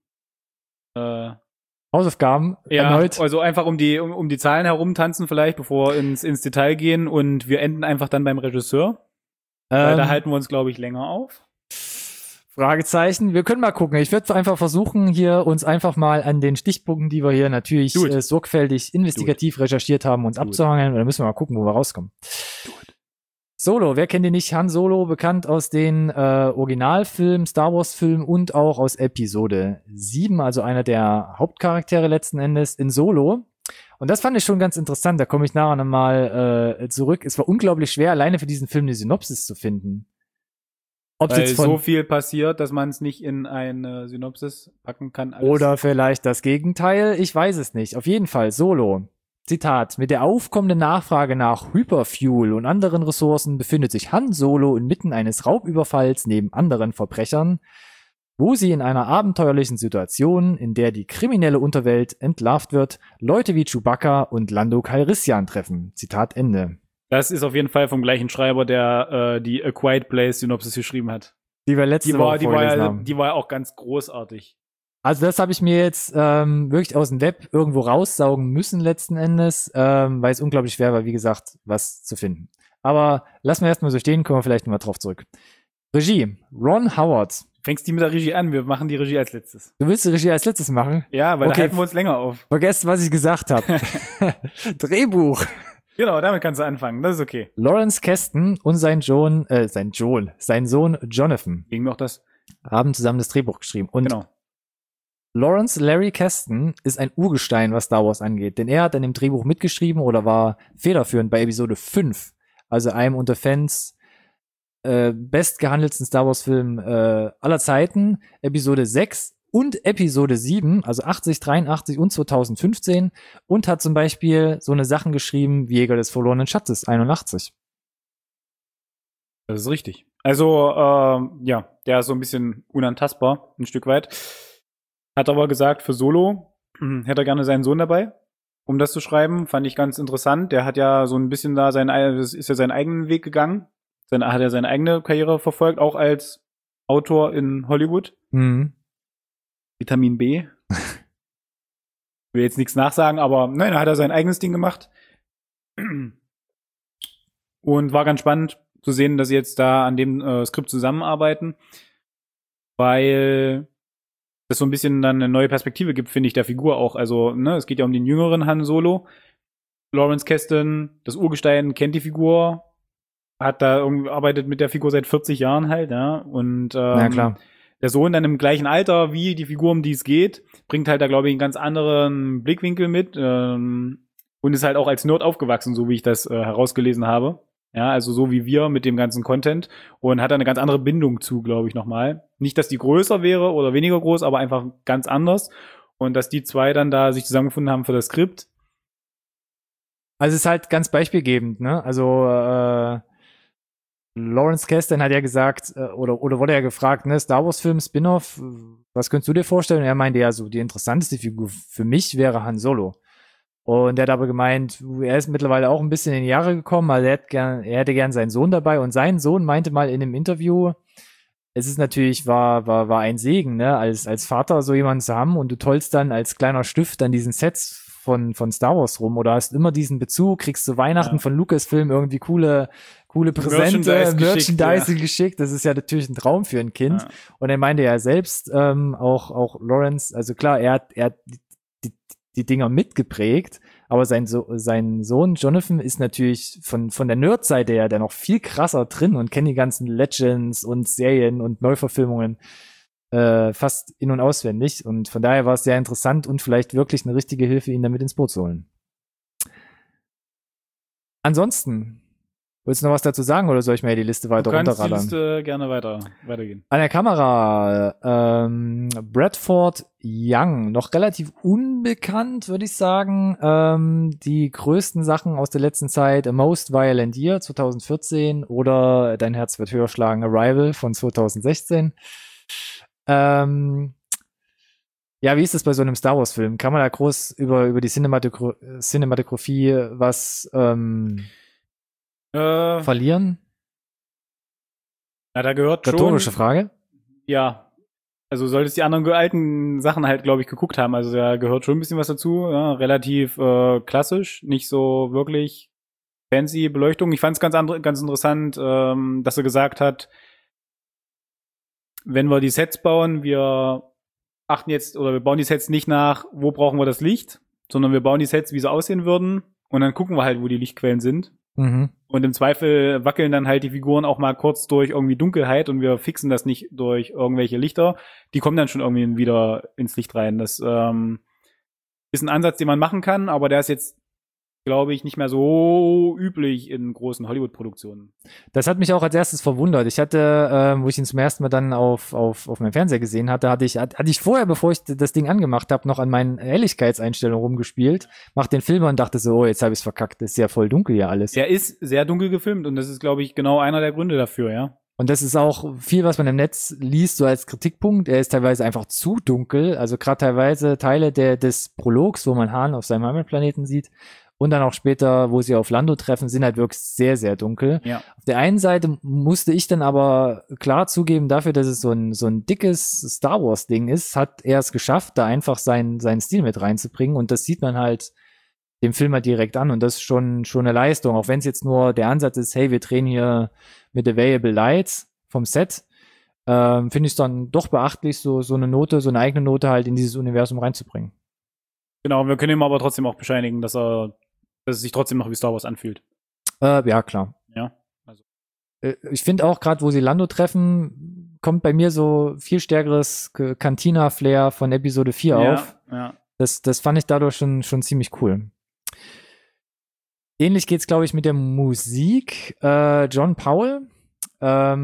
Hausaufgaben erneut? Also einfach um die Zahlen herumtanzen vielleicht, bevor wir ins Detail gehen und wir enden einfach dann beim Regisseur. Weil da halten wir uns, glaube ich, länger auf. Fragezeichen. Wir können mal gucken. Ich würde einfach versuchen, hier uns einfach mal an den Stichpunkten, die wir hier natürlich sorgfältig investigativ recherchiert haben, uns abzuhangeln. Und dann müssen wir mal gucken, wo wir rauskommen. Solo, wer kennt ihn nicht? Han Solo, bekannt aus den Originalfilmen, Star Wars Filmen und auch aus Episode 7, also einer der Hauptcharaktere letzten Endes in Solo. Und das fand ich schon ganz interessant, da komme ich nachher nochmal zurück. Es war unglaublich schwer, alleine für diesen Film eine Synopsis zu finden. Ob es Weil jetzt von so viel passiert, dass man es nicht in eine Synopsis packen kann. Alles. oder vielleicht das Gegenteil, ich weiß es nicht. Auf jeden Fall, Solo. Zitat, mit der aufkommenden Nachfrage nach Hyperfuel und anderen Ressourcen befindet sich Han Solo inmitten eines Raubüberfalls neben anderen Verbrechern, wo sie in einer abenteuerlichen Situation, in der die kriminelle Unterwelt entlarvt wird, Leute wie Chewbacca und Lando Calrissian treffen. Zitat Ende. Das ist auf jeden Fall vom gleichen Schreiber, der die A Quiet Place Synopsis geschrieben hat. Die wir letzte Woche vorgelesen haben. Die war ja auch ganz großartig. Also das habe ich mir jetzt wirklich aus dem Web irgendwo raussaugen müssen letzten Endes, weil es unglaublich schwer war, wie gesagt, was zu finden. Aber lassen wir erstmal so stehen, kommen wir vielleicht nochmal drauf zurück. Regie, Ron Howard. Fängst die mit der Regie an? Wir machen die Regie als letztes. Du willst die Regie als letztes machen? Ja, weil Okay. da halten wir uns länger auf. Vergesst, was ich gesagt habe. Drehbuch. Genau, damit kannst du anfangen. Das ist okay. Lawrence Kasdan und sein Sohn Jonathan Ging noch das? haben zusammen das Drehbuch geschrieben. Und Genau. Lawrence Larry Kasdan ist ein Urgestein, was Star Wars angeht. Denn er hat an dem Drehbuch mitgeschrieben oder war federführend bei Episode 5. Also einem unter Fans bestgehandelten Star Wars Film aller Zeiten. Episode 6 und Episode 7, also 80, 83 und 2015. Und hat zum Beispiel so eine Sachen geschrieben wie Jäger des verlorenen Schatzes 81. Das ist richtig. Also, ja, der ist so ein bisschen unantastbar, ein Stück weit. Hat aber gesagt, für Solo hätte er gerne seinen Sohn dabei, um das zu schreiben. Fand ich ganz interessant. Der hat ja so ein bisschen da ist ja seinen eigenen Weg gegangen. Hat ja seine eigene Karriere verfolgt, auch als Autor in Hollywood. Mhm. Vitamin B. Will jetzt nichts nachsagen, aber nein, da hat er sein eigenes Ding gemacht. Und war ganz spannend zu sehen, dass sie jetzt da an dem Skript zusammenarbeiten, weil das so ein bisschen dann eine neue Perspektive gibt, finde ich, der Figur auch. Also, ne, es geht ja um den jüngeren Han Solo. Lawrence Kasdan, das Urgestein, kennt die Figur, hat da irgendwie arbeitet mit der Figur seit 40 Jahren halt, ja. Und Ja, klar. der Sohn dann im gleichen Alter wie die Figur, um die es geht, bringt halt da, glaube ich, einen ganz anderen Blickwinkel mit und ist halt auch als Nerd aufgewachsen, so wie ich das herausgelesen habe. Ja, also so wie wir mit dem ganzen Content und hat da eine ganz andere Bindung zu, glaube ich, nochmal. Nicht, dass die größer wäre oder weniger groß, aber einfach ganz anders. Und dass die zwei dann da sich zusammengefunden haben für das Skript. Also es ist halt ganz beispielgebend, ne? Also Lawrence Kasdan hat ja gesagt, oder wurde ja gefragt, ne, Star Wars Film, Spin-off, was könntest du dir vorstellen? Und er meinte ja so, die interessanteste Figur für mich wäre Han Solo. Und er hat aber gemeint, er ist mittlerweile auch ein bisschen in die Jahre gekommen, also er hätte gern seinen Sohn dabei. Und sein Sohn meinte mal in einem Interview, es ist natürlich, war ein Segen, ne, als Vater so jemanden zu haben und du tollst dann als kleiner Stift an diesen Sets von Star Wars rum oder hast immer diesen Bezug, kriegst zu Weihnachten von Lucasfilm irgendwie coole Präsente, Merchandise geschickt. Das ist ja natürlich ein Traum für ein Kind. Ja. Und er meinte ja selbst, auch Lawrence, also klar, er hat die Dinger mitgeprägt, aber sein Sohn Jonathan ist natürlich von der Nerd-Seite her der noch viel krasser drin und kennt die ganzen Legends und Serien und Neuverfilmungen fast in- und auswendig. Und von daher war es sehr interessant und vielleicht wirklich eine richtige Hilfe, ihn damit ins Boot zu holen. Ansonsten, willst du noch was dazu sagen oder soll ich mir die Liste weiter runterradern? Du kannst die Liste gerne weitergehen. An der Kamera Bradford Young, noch relativ unbekannt, würde ich sagen. Die größten Sachen aus der letzten Zeit, A Most Violent Year 2014 oder Dein Herz wird höher schlagen, Arrival von 2016. Ja, wie ist das bei so einem Star Wars Film? Kann man da groß über die Cinematografie was verlieren? Na, da gehört Rhetorische Frage. Ja, also solltest die anderen alten Sachen halt, glaube ich, geguckt haben. Also da gehört schon ein bisschen was dazu. Ja, relativ klassisch, nicht so wirklich fancy Beleuchtung. Ich fand es ganz interessant, dass er gesagt hat, wenn wir die Sets bauen, wir bauen die Sets nicht nach, wo brauchen wir das Licht, sondern wir bauen die Sets, wie sie aussehen würden und dann gucken wir halt, wo die Lichtquellen sind. Mhm. Und im Zweifel wackeln dann halt die Figuren auch mal kurz durch irgendwie Dunkelheit und wir fixen das nicht durch irgendwelche Lichter. Die kommen dann schon irgendwie wieder ins Licht rein. Das ist ein Ansatz, den man machen kann, aber der ist jetzt glaube ich, nicht mehr so üblich in großen Hollywood-Produktionen. Das hat mich auch als erstes verwundert. Ich hatte, wo ich ihn zum ersten Mal dann auf meinem Fernseher gesehen hatte, hatte ich vorher, bevor ich das Ding angemacht habe, noch an meinen Helligkeitseinstellungen rumgespielt, mach den Film und dachte so, oh, jetzt habe ich es verkackt, das ist ja voll dunkel hier alles. Der ist sehr dunkel gefilmt und das ist, glaube ich, genau einer der Gründe dafür, ja. Und das ist auch viel, was man im Netz liest, so als Kritikpunkt. Er ist teilweise einfach zu dunkel. Also gerade teilweise Teile des Prologs, wo man Han auf seinem Heimatplaneten sieht. Und dann auch später, wo sie auf Lando treffen, sind halt wirklich sehr, sehr dunkel. Ja. Auf der einen Seite musste ich dann aber klar zugeben, dafür, dass es so ein dickes Star Wars Ding ist, hat er es geschafft, da einfach seinen Stil mit reinzubringen. Und das sieht man halt dem Film halt direkt an. Und das ist schon eine Leistung. Auch wenn es jetzt nur der Ansatz ist, hey, wir drehen hier mit Available Lights vom Set, finde ich es dann doch beachtlich, so eine Note, so eine eigene Note halt in dieses Universum reinzubringen. Genau, wir können ihm aber trotzdem auch bescheinigen, dass es sich trotzdem noch wie Star Wars anfühlt. Ja, klar. Ja. Also. Ich finde auch gerade, wo sie Lando treffen, kommt bei mir so viel stärkeres Cantina-Flair von Episode 4 auf. Ja. Das fand ich dadurch schon ziemlich cool. Ähnlich geht's, glaube ich, mit der Musik. John Powell hat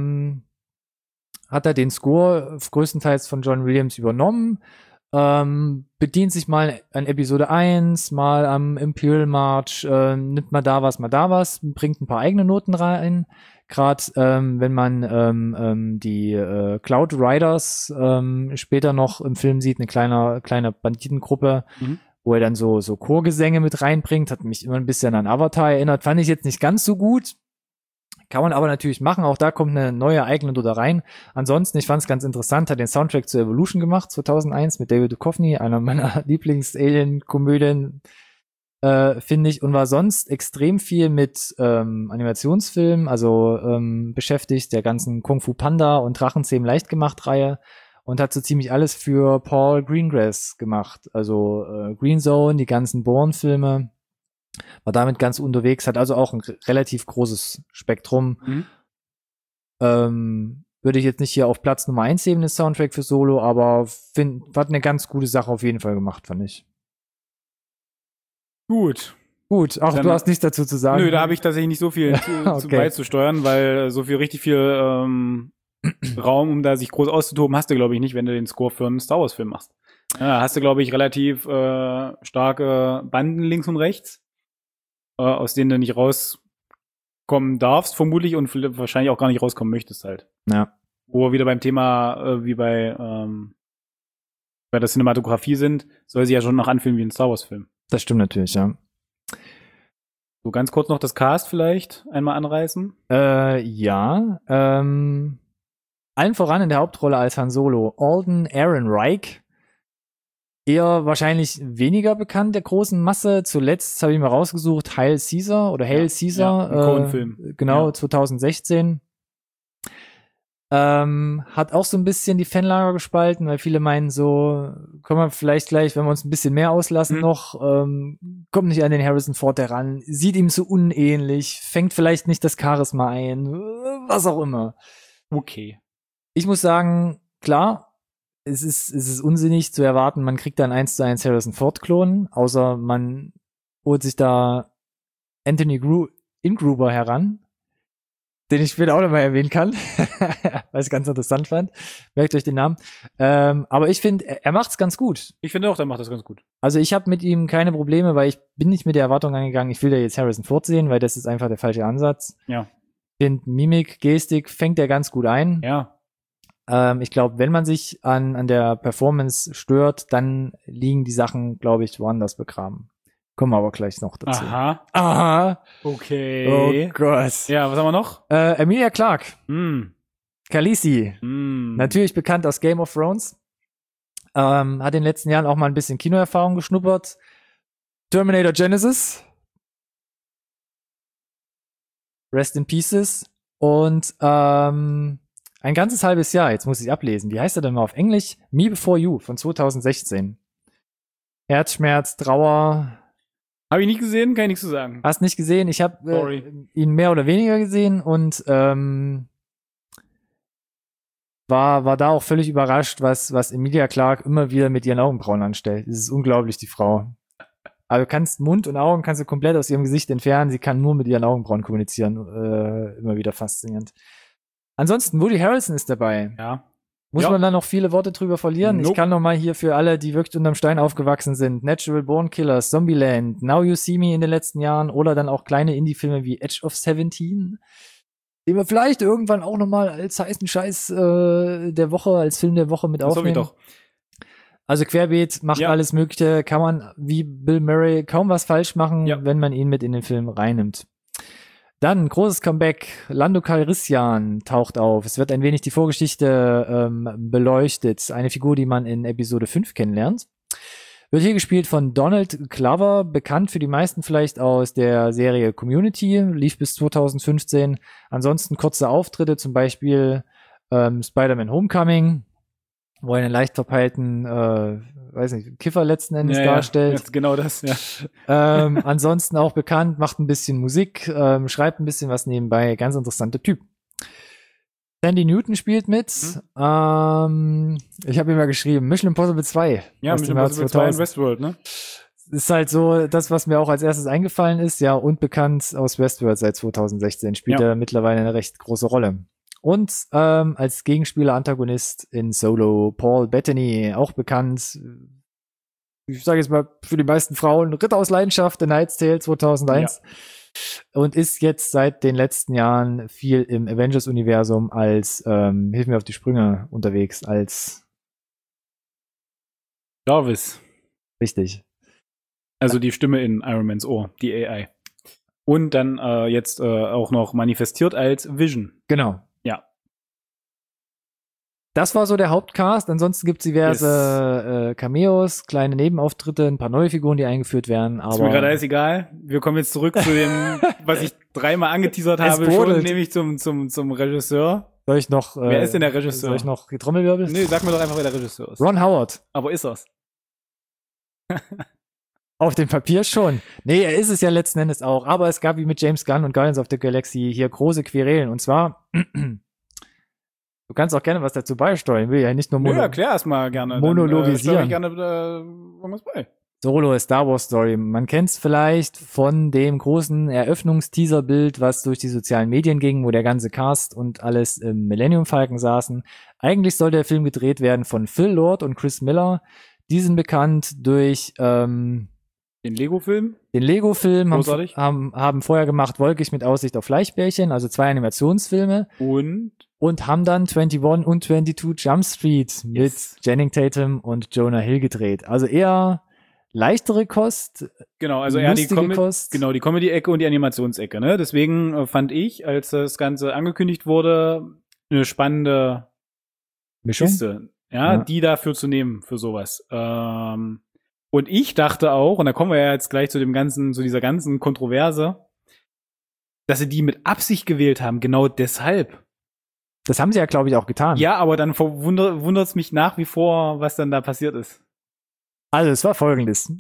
er den Score größtenteils von John Williams übernommen. Bedient sich mal an Episode 1, mal am Imperial March, nimmt mal da was, bringt ein paar eigene Noten rein. Gerade wenn man die Cloud Riders später noch im Film sieht, eine kleine Banditengruppe, wo er dann so Chorgesänge mit reinbringt, hat mich immer ein bisschen an Avatar erinnert. Fand ich jetzt nicht ganz so gut. Kann man aber natürlich machen. Auch da kommt eine neue eigene Note rein. Ansonsten, ich fand es ganz interessant, hat den Soundtrack zu Evolution gemacht, 2001 mit David Duchovny, einer meiner Lieblings-Alien-Komödien, finde ich. Und war sonst extrem viel mit Animationsfilmen, also beschäftigt, der ganzen Kung Fu Panda und Drachenzähmen leicht gemacht Reihe. Und hat so ziemlich alles für Paul Greengrass gemacht. Also Green Zone, die ganzen Bourne-Filme. War damit ganz unterwegs, hat also auch ein relativ großes Spektrum. Würde ich jetzt nicht hier auf Platz Nummer 1 heben, das Soundtrack für Solo, aber hat eine ganz gute Sache auf jeden Fall gemacht, fand ich. Gut, auch dann, du hast nichts dazu zu sagen. Nö, da habe ich tatsächlich nicht so viel zu beizusteuern, weil richtig viel Raum, um da sich groß auszutoben, hast du, glaube ich, nicht, wenn du den Score für einen Star Wars-Film machst. Ja, hast du, glaube ich, relativ starke Banden links und rechts, aus denen du nicht rauskommen darfst, vermutlich, und wahrscheinlich auch gar nicht rauskommen möchtest halt. Ja. Wo wir wieder beim Thema, wie bei der Cinematografie sind, soll sie ja schon noch anfühlen wie ein Star Wars-Film. Das stimmt natürlich, ja. So ganz kurz noch das Cast vielleicht einmal anreißen. Ja. Allen voran in der Hauptrolle als Han Solo Alden Ehrenreich. Eher wahrscheinlich weniger bekannt der großen Masse. Zuletzt habe ich mal rausgesucht, Hail Caesar, Ja, ein Coen-Film. Genau, ja. 2016. Hat auch so ein bisschen die Fanlager gespalten, weil viele meinen so, können wir vielleicht gleich, wenn wir uns ein bisschen mehr auslassen noch, kommt nicht an den Harrison Ford heran, sieht ihm so unähnlich, fängt vielleicht nicht das Charisma ein, was auch immer. Okay. Ich muss sagen, klar, es ist unsinnig zu erwarten, man kriegt dann 1:1 Harrison Ford-Klon, außer man holt sich da Anthony Ingruber heran, den ich später auch nochmal erwähnen kann, weil ich es ganz interessant fand. Merkt euch den Namen. Aber ich finde, er macht's ganz gut. Ich finde auch, er macht das ganz gut. Also ich habe mit ihm keine Probleme, weil ich bin nicht mit der Erwartung angegangen, ich will da jetzt Harrison Ford sehen, weil das ist einfach der falsche Ansatz. Ja. Ich finde, Mimik, Gestik fängt er ganz gut ein. Ja. Ich glaube, wenn man sich an der Performance stört, dann liegen die Sachen, glaube ich, woanders begraben. Kommen wir aber gleich noch dazu. Aha. Okay. Oh Gott. Ja, was haben wir noch? Emilia Clarke. Khaleesi. Natürlich bekannt aus Game of Thrones. Hat in den letzten Jahren auch mal ein bisschen Kinoerfahrung geschnuppert. Terminator Genesis. Rest in Pieces. Und ein ganzes halbes Jahr, jetzt muss ich ablesen. Wie heißt er denn mal auf Englisch? Me Before You von 2016. Herzschmerz, Trauer. Habe ich nicht gesehen, kann ich nichts zu sagen. Hast nicht gesehen? Ich habe ihn mehr oder weniger gesehen und war da auch völlig überrascht, was Emilia Clarke immer wieder mit ihren Augenbrauen anstellt. Es ist unglaublich, die Frau. Aber du kannst Mund und Augen kannst du komplett aus ihrem Gesicht entfernen. Sie kann nur mit ihren Augenbrauen kommunizieren. Immer wieder faszinierend. Ansonsten, Woody Harrelson ist dabei. Ja. Muss man da noch viele Worte drüber verlieren? Nope. Ich kann noch mal hier für alle, die wirklich unterm Stein aufgewachsen sind, Natural Born Killers, Zombieland, Now You See Me in den letzten Jahren oder dann auch kleine Indie-Filme wie Edge of 17, den wir vielleicht irgendwann auch noch mal als heißen Scheiß der Woche, als Film der Woche mit aufnehmen. Das hoffe ich doch. Also Querbeet, macht alles Mögliche, kann man wie Bill Murray kaum was falsch machen, wenn man ihn mit in den Film reinnimmt. Dann, großes Comeback, Lando Calrissian taucht auf. Es wird ein wenig die Vorgeschichte beleuchtet. Eine Figur, die man in Episode 5 kennenlernt. Wird hier gespielt von Donald Glover, bekannt für die meisten vielleicht aus der Serie Community, lief bis 2015. Ansonsten kurze Auftritte, zum Beispiel Spider-Man Homecoming, wo er einen leicht verpeilten, weiß nicht, Kiffer letzten Endes darstellt. Ja, genau das, ja. Ansonsten auch bekannt, macht ein bisschen Musik, schreibt ein bisschen was nebenbei, ganz interessanter Typ. Sandy Newton spielt mit. Ich habe ihm mal geschrieben, Mission Impossible 2. Ja, Mission Impossible 2 in Westworld, ne? Ist halt so das, was mir auch als erstes eingefallen ist, ja, und bekannt aus Westworld seit 2016, spielt er mittlerweile eine recht große Rolle. Und als Gegenspieler, Antagonist in Solo, Paul Bettany, auch bekannt, ich sage jetzt mal für die meisten Frauen, Ritter aus Leidenschaft, The Knight's Tale 2001. Ja. Und ist jetzt seit den letzten Jahren viel im Avengers-Universum als, hilf mir auf die Sprünge, unterwegs, als Jarvis. Richtig. Also die Stimme in Iron Mans Ohr, die AI. Und dann jetzt auch noch manifestiert als Vision. Genau. Ja. Das war so der Hauptcast. Ansonsten gibt es diverse Cameos, kleine Nebenauftritte, ein paar neue Figuren, die eingeführt werden. Aber ist mir gerade alles egal. Wir kommen jetzt zurück zu dem, was ich dreimal angeteasert habe, schon, nämlich zum Regisseur. Soll ich noch? Wer ist denn der Regisseur? Soll ich noch die Trommelwirbel? Nee, sag mir doch einfach, wer der Regisseur ist. Ron Howard. Aber ist er's? Auf dem Papier schon. Nee, er ist es ja letzten Endes auch. Aber es gab wie mit James Gunn und Guardians of the Galaxy hier große Querelen. Und zwar du kannst auch gerne was dazu beisteuern. Ich will ja nicht nur erklär erstmal gerne. Monologisieren. Dann, ich gerne irgendwas bei. Solo, Star Wars Story. Man kennt es vielleicht von dem großen Eröffnungsteaser-Bild, was durch die sozialen Medien ging, wo der ganze Cast und alles im Millennium Falcon saßen. Eigentlich soll der Film gedreht werden von Phil Lord und Chris Miller. Die sind bekannt durch den Lego-Film? Den Lego-Film haben vorher gemacht Wolkig mit Aussicht auf Fleischbällchen, also 2 Animationsfilme. Und haben dann 21 und 22 Jump Street mit Channing Tatum und Jonah Hill gedreht. Also eher leichtere Kost. Genau, also eher die Comedy-Ecke und die Animationsecke. Ne? Deswegen fand ich, als das Ganze angekündigt wurde, eine spannende Mischung, Kiste, die dafür zu nehmen, für sowas. Und ich dachte auch, und da kommen wir ja jetzt gleich zu dieser ganzen Kontroverse, dass sie die mit Absicht gewählt haben, genau deshalb. Das haben sie ja, glaube ich, auch getan. Ja, aber dann wundert es mich nach wie vor, was dann da passiert ist. Also, es war Folgendes.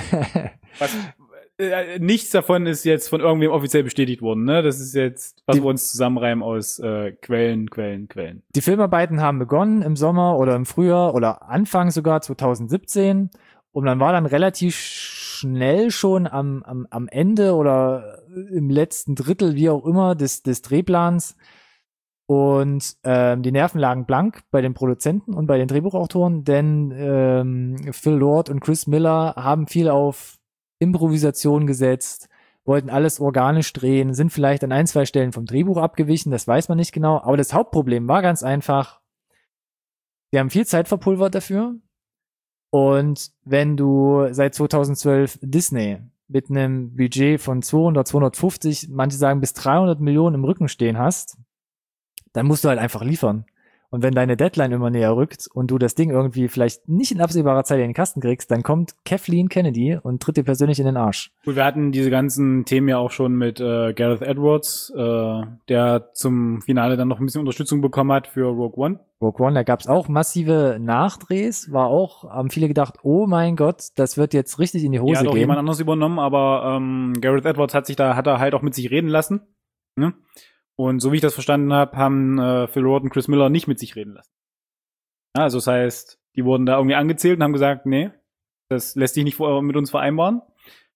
Nichts davon ist jetzt von irgendwem offiziell bestätigt worden, ne? Das ist jetzt, was wir uns zusammenreimen aus Quellen. Die Filmarbeiten haben begonnen im Sommer oder im Frühjahr oder Anfang sogar 2017. Und man war dann relativ schnell schon am Ende oder im letzten Drittel, wie auch immer, des Drehplans. Und die Nerven lagen blank bei den Produzenten und bei den Drehbuchautoren, denn Phil Lord und Chris Miller haben viel auf Improvisation gesetzt, wollten alles organisch drehen, sind vielleicht an 1, 2 Stellen vom Drehbuch abgewichen, das weiß man nicht genau. Aber das Hauptproblem war ganz einfach, wir haben viel Zeit verpulvert dafür. Und wenn du seit 2012 Disney mit einem Budget von 200, 250, manche sagen bis 300 Millionen im Rücken stehen hast, dann musst du halt einfach liefern. Und wenn deine Deadline immer näher rückt und du das Ding irgendwie vielleicht nicht in absehbarer Zeit in den Kasten kriegst, dann kommt Kathleen Kennedy und tritt dir persönlich in den Arsch. Gut, wir hatten diese ganzen Themen ja auch schon mit Gareth Edwards, der zum Finale dann noch ein bisschen Unterstützung bekommen hat für Rogue One. Da gab's auch massive Nachdrehs, haben viele gedacht, oh mein Gott, das wird jetzt richtig in die Hose gehen. Ja, hat auch jemand anderes übernommen, aber Gareth Edwards hat er halt auch mit sich reden lassen. Ne? Und so wie ich das verstanden habe, haben Phil Lord und Chris Miller nicht mit sich reden lassen. Ja, also das heißt, die wurden da irgendwie angezählt und haben gesagt, nee, das lässt sich nicht mit uns vereinbaren.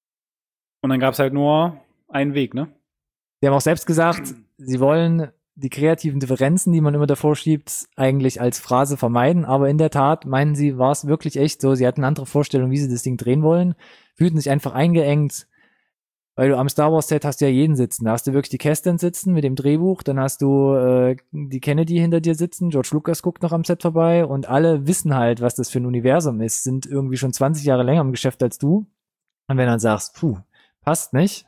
Und dann gab's halt nur einen Weg, ne? Die haben auch selbst gesagt, sie wollen die kreativen Differenzen, die man immer davor schiebt, eigentlich als Phrase vermeiden. Aber in der Tat, meinen sie, war es wirklich echt so. Sie hatten eine andere Vorstellung, wie sie das Ding drehen wollen, fühlten sich einfach eingeengt, weil du am Star Wars Set hast du ja jeden sitzen. Da hast du wirklich die Kästen sitzen mit dem Drehbuch, dann hast du die Kennedy hinter dir sitzen, George Lucas guckt noch am Set vorbei und alle wissen halt, was das für ein Universum ist, sind irgendwie schon 20 Jahre länger im Geschäft als du. Und wenn du dann sagst, passt nicht.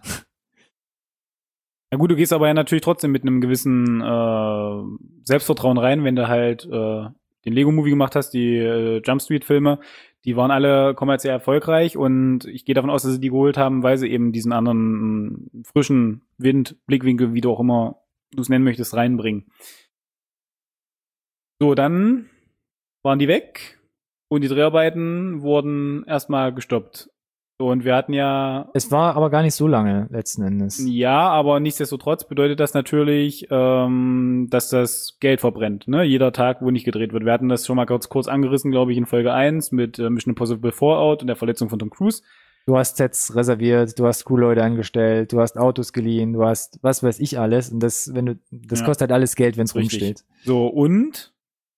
Na gut, du gehst aber ja natürlich trotzdem mit einem gewissen Selbstvertrauen rein, wenn du halt den Lego-Movie gemacht hast, die Jump Street-Filme, die waren alle kommerziell erfolgreich und ich gehe davon aus, dass sie die geholt haben, weil sie eben diesen anderen frischen Wind, Blickwinkel, wie du auch immer du es nennen möchtest, reinbringen. So, dann waren die weg und die Dreharbeiten wurden erstmal gestoppt. So, und wir hatten ja Es war aber gar nicht so lange, letzten Endes. ja, aber nichtsdestotrotz bedeutet das natürlich, dass das Geld verbrennt, ne? Jeder Tag, wo nicht gedreht wird. Wir hatten das schon mal kurz angerissen, glaube ich, in Folge 1 mit Mission Impossible Fallout und der Verletzung von Tom Cruise. Du hast Sets reserviert, du hast Crewleute angestellt, du hast Autos geliehen, du hast was weiß ich alles. Und das Ja. kostet halt alles Geld, wenn es Richtig. rumsteht. So, und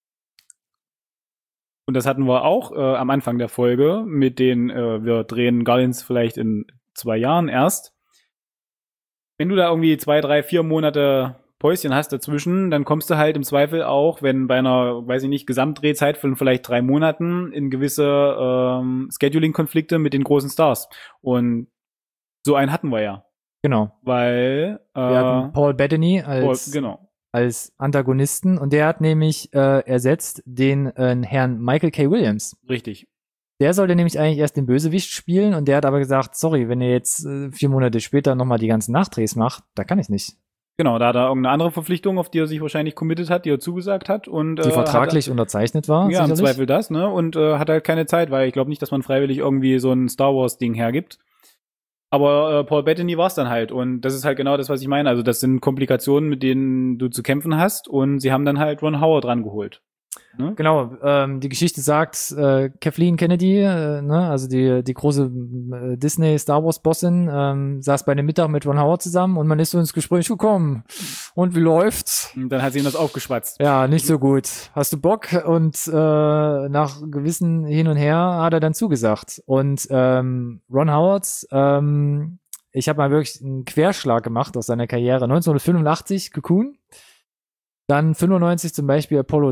das hatten wir auch am Anfang der Folge mit den, wir drehen Guardians vielleicht in 2 Jahren erst. Wenn du da irgendwie 2, 3, 4 Monate Päuschen hast dazwischen, dann kommst du halt im Zweifel auch, wenn bei einer, weiß ich nicht, Gesamtdrehzeit von vielleicht 3 Monaten in gewisse Scheduling-Konflikte mit den großen Stars. Und so einen hatten wir ja. Genau. Weil Wir hatten Paul Bettany als genau. als Antagonisten und der hat nämlich ersetzt den Herrn Michael K. Williams. Richtig. Der sollte nämlich eigentlich erst den Bösewicht spielen und der hat aber gesagt, sorry, wenn ihr jetzt 4 Monate später nochmal die ganzen Nachdrehs macht, da kann ich nicht. Genau, da hat er irgendeine andere Verpflichtung, auf die er sich wahrscheinlich committed hat, die er zugesagt hat. Und, Die vertraglich unterzeichnet war, ja, im sicherlich. Zweifel das, ne? Und hat halt keine Zeit, weil ich glaube nicht, dass man freiwillig irgendwie so ein Star Wars-Ding hergibt. Aber Paul Bettany war es dann halt. Und das ist halt genau das, was ich meine. Also das sind Komplikationen, mit denen du zu kämpfen hast. Und sie haben dann halt Ron Howard rangeholt. Ne? Genau, die Geschichte sagt, Kathleen Kennedy, ne, also die große Disney Star Wars Bossin, saß bei einem Mittag mit Ron Howard zusammen und man ist so ins Gespräch gekommen. Und wie läuft's? Und dann hat sie ihm das aufgeschwatzt. Ja, nicht so gut. Hast du Bock? Und nach gewissen Hin und Her hat er dann zugesagt. Und Ron Howard, ich habe mal wirklich einen Querschlag gemacht aus seiner Karriere. 1985 Cocoon. Dann 95 zum Beispiel Apollo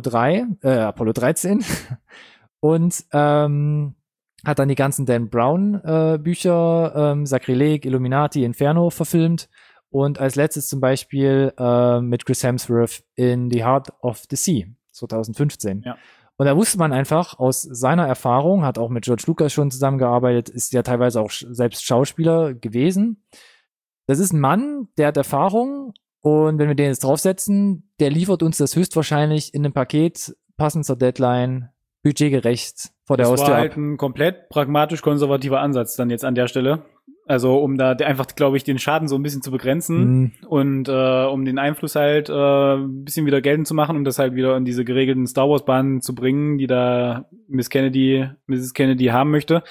13 und hat dann die ganzen Dan Brown Bücher, Sakrileg, Illuminati, Inferno verfilmt und als letztes zum Beispiel mit Chris Hemsworth in The Heart of the Sea 2015. Ja. Und da wusste man einfach aus seiner Erfahrung, hat auch mit George Lucas schon zusammengearbeitet, ist ja teilweise auch selbst Schauspieler gewesen. Das ist ein Mann, der hat Erfahrung. Und wenn wir den jetzt draufsetzen, der liefert uns das höchstwahrscheinlich in einem Paket, passend zur Deadline, budgetgerecht vor der Das Haustür war halt ab. ein komplett pragmatisch konservativer Ansatz dann jetzt an der Stelle. Also um da einfach, glaube ich, den Schaden so ein bisschen zu begrenzen und um den Einfluss halt ein bisschen wieder geltend zu machen, um das halt wieder in diese geregelten Star Wars Bahnen zu bringen, die da Mrs. Kennedy haben möchte.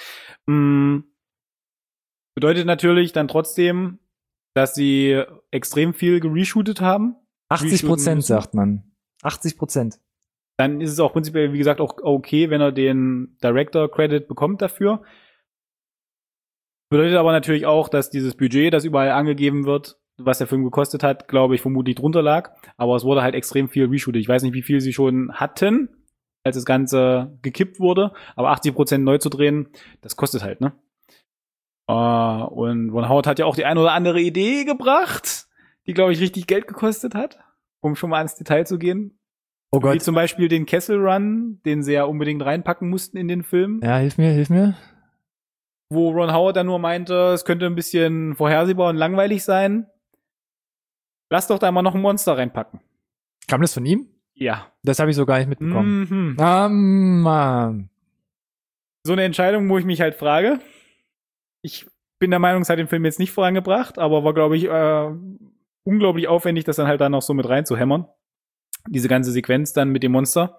Bedeutet natürlich dann trotzdem, dass sie extrem viel gereshootet haben. 80% sagt man. 80%. Dann ist es auch prinzipiell, wie gesagt, auch okay, wenn er den Director-Credit bekommt dafür. Bedeutet aber natürlich auch, dass dieses Budget, das überall angegeben wird, was der Film gekostet hat, glaube ich, vermutlich drunter lag. Aber es wurde halt extrem viel reshootet. Ich weiß nicht, wie viel sie schon hatten, als das Ganze gekippt wurde. Aber 80% neu zu drehen, das kostet halt, ne? Und Ron Howard hat ja auch die eine oder andere Idee gebracht, die, glaube ich, richtig Geld gekostet hat, um schon mal ins Detail zu gehen. Oh Gott. Wie zum Beispiel den Kessel Run, den sie ja unbedingt reinpacken mussten in den Film. Ja, hilf mir. Wo Ron Howard dann nur meinte, es könnte ein bisschen vorhersehbar und langweilig sein. Lass doch da mal noch ein Monster reinpacken. Kam das von ihm? Ja. Das habe ich so gar nicht mitbekommen. Mhm. Mann. So eine Entscheidung, wo ich mich halt frage. Ich bin der Meinung, es hat den Film jetzt nicht vorangebracht, aber war, glaube ich, unglaublich aufwendig, das dann halt da noch so mit reinzuhämmern. Diese ganze Sequenz dann mit dem Monster.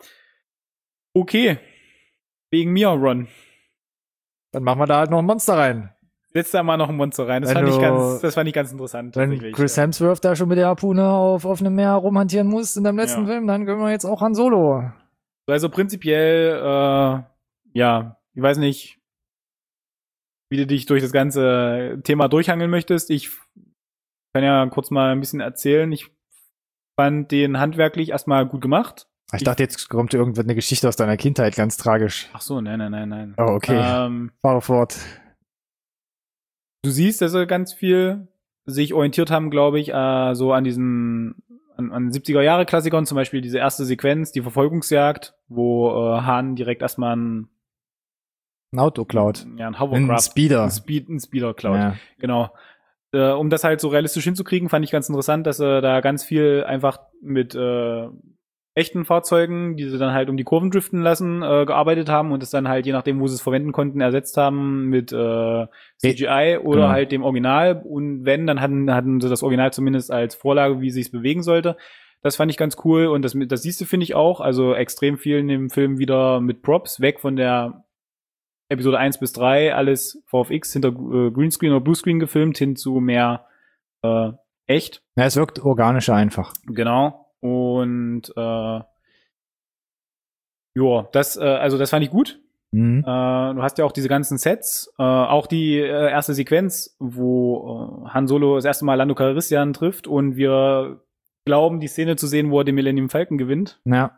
Okay. Wegen mir, Ron. Dann machen wir da halt noch ein Monster rein. Setzt da mal noch ein Monster rein. Das Wenn fand ich ganz interessant. Wenn Chris Hemsworth da schon mit der Harpune auf offenem Meer rumhantieren muss in dem letzten Ja. Film, dann können wir jetzt auch Han Solo. Also prinzipiell, ja, ich weiß nicht, wie du dich durch das ganze Thema durchhangeln möchtest. Ich kann ja kurz mal ein bisschen erzählen. Ich fand den handwerklich erstmal gut gemacht. Ich dachte, jetzt kommt irgendeine Geschichte aus deiner Kindheit, ganz tragisch. Ach so, nein. Oh, okay. Fahr fort. Du siehst, dass sie ganz viel sich orientiert haben, glaube ich, so an diesen an 70er-Jahre-Klassikern, zum Beispiel diese erste Sequenz, die Verfolgungsjagd, wo Han direkt erstmal ein Auto klaut. Ja, ein Hovercraft. Ein Speeder klaut. Ja. Genau. Um das halt so realistisch hinzukriegen, fand ich ganz interessant, dass sie da ganz viel einfach mit echten Fahrzeugen, die sie dann halt um die Kurven driften lassen, gearbeitet haben und es dann halt, je nachdem, wo sie es verwenden konnten, ersetzt haben mit CGI oder halt dem Original. Und wenn, dann hatten sie das Original zumindest als Vorlage, wie sich's bewegen sollte. Das fand ich ganz cool und das siehst du, finde ich auch. Also extrem viel in dem Film wieder mit Props, weg von der Episode 1 bis 3, alles VFX hinter Greenscreen oder Bluescreen gefilmt, hin zu mehr echt. Ja, es wirkt organischer einfach. Genau. Und das fand ich gut. Mhm. Du hast ja auch diese ganzen Sets, auch die erste Sequenz, wo Han Solo das erste Mal Lando Calrissian trifft und wir glauben, die Szene zu sehen, wo er den Millennium Falcon gewinnt. Ja.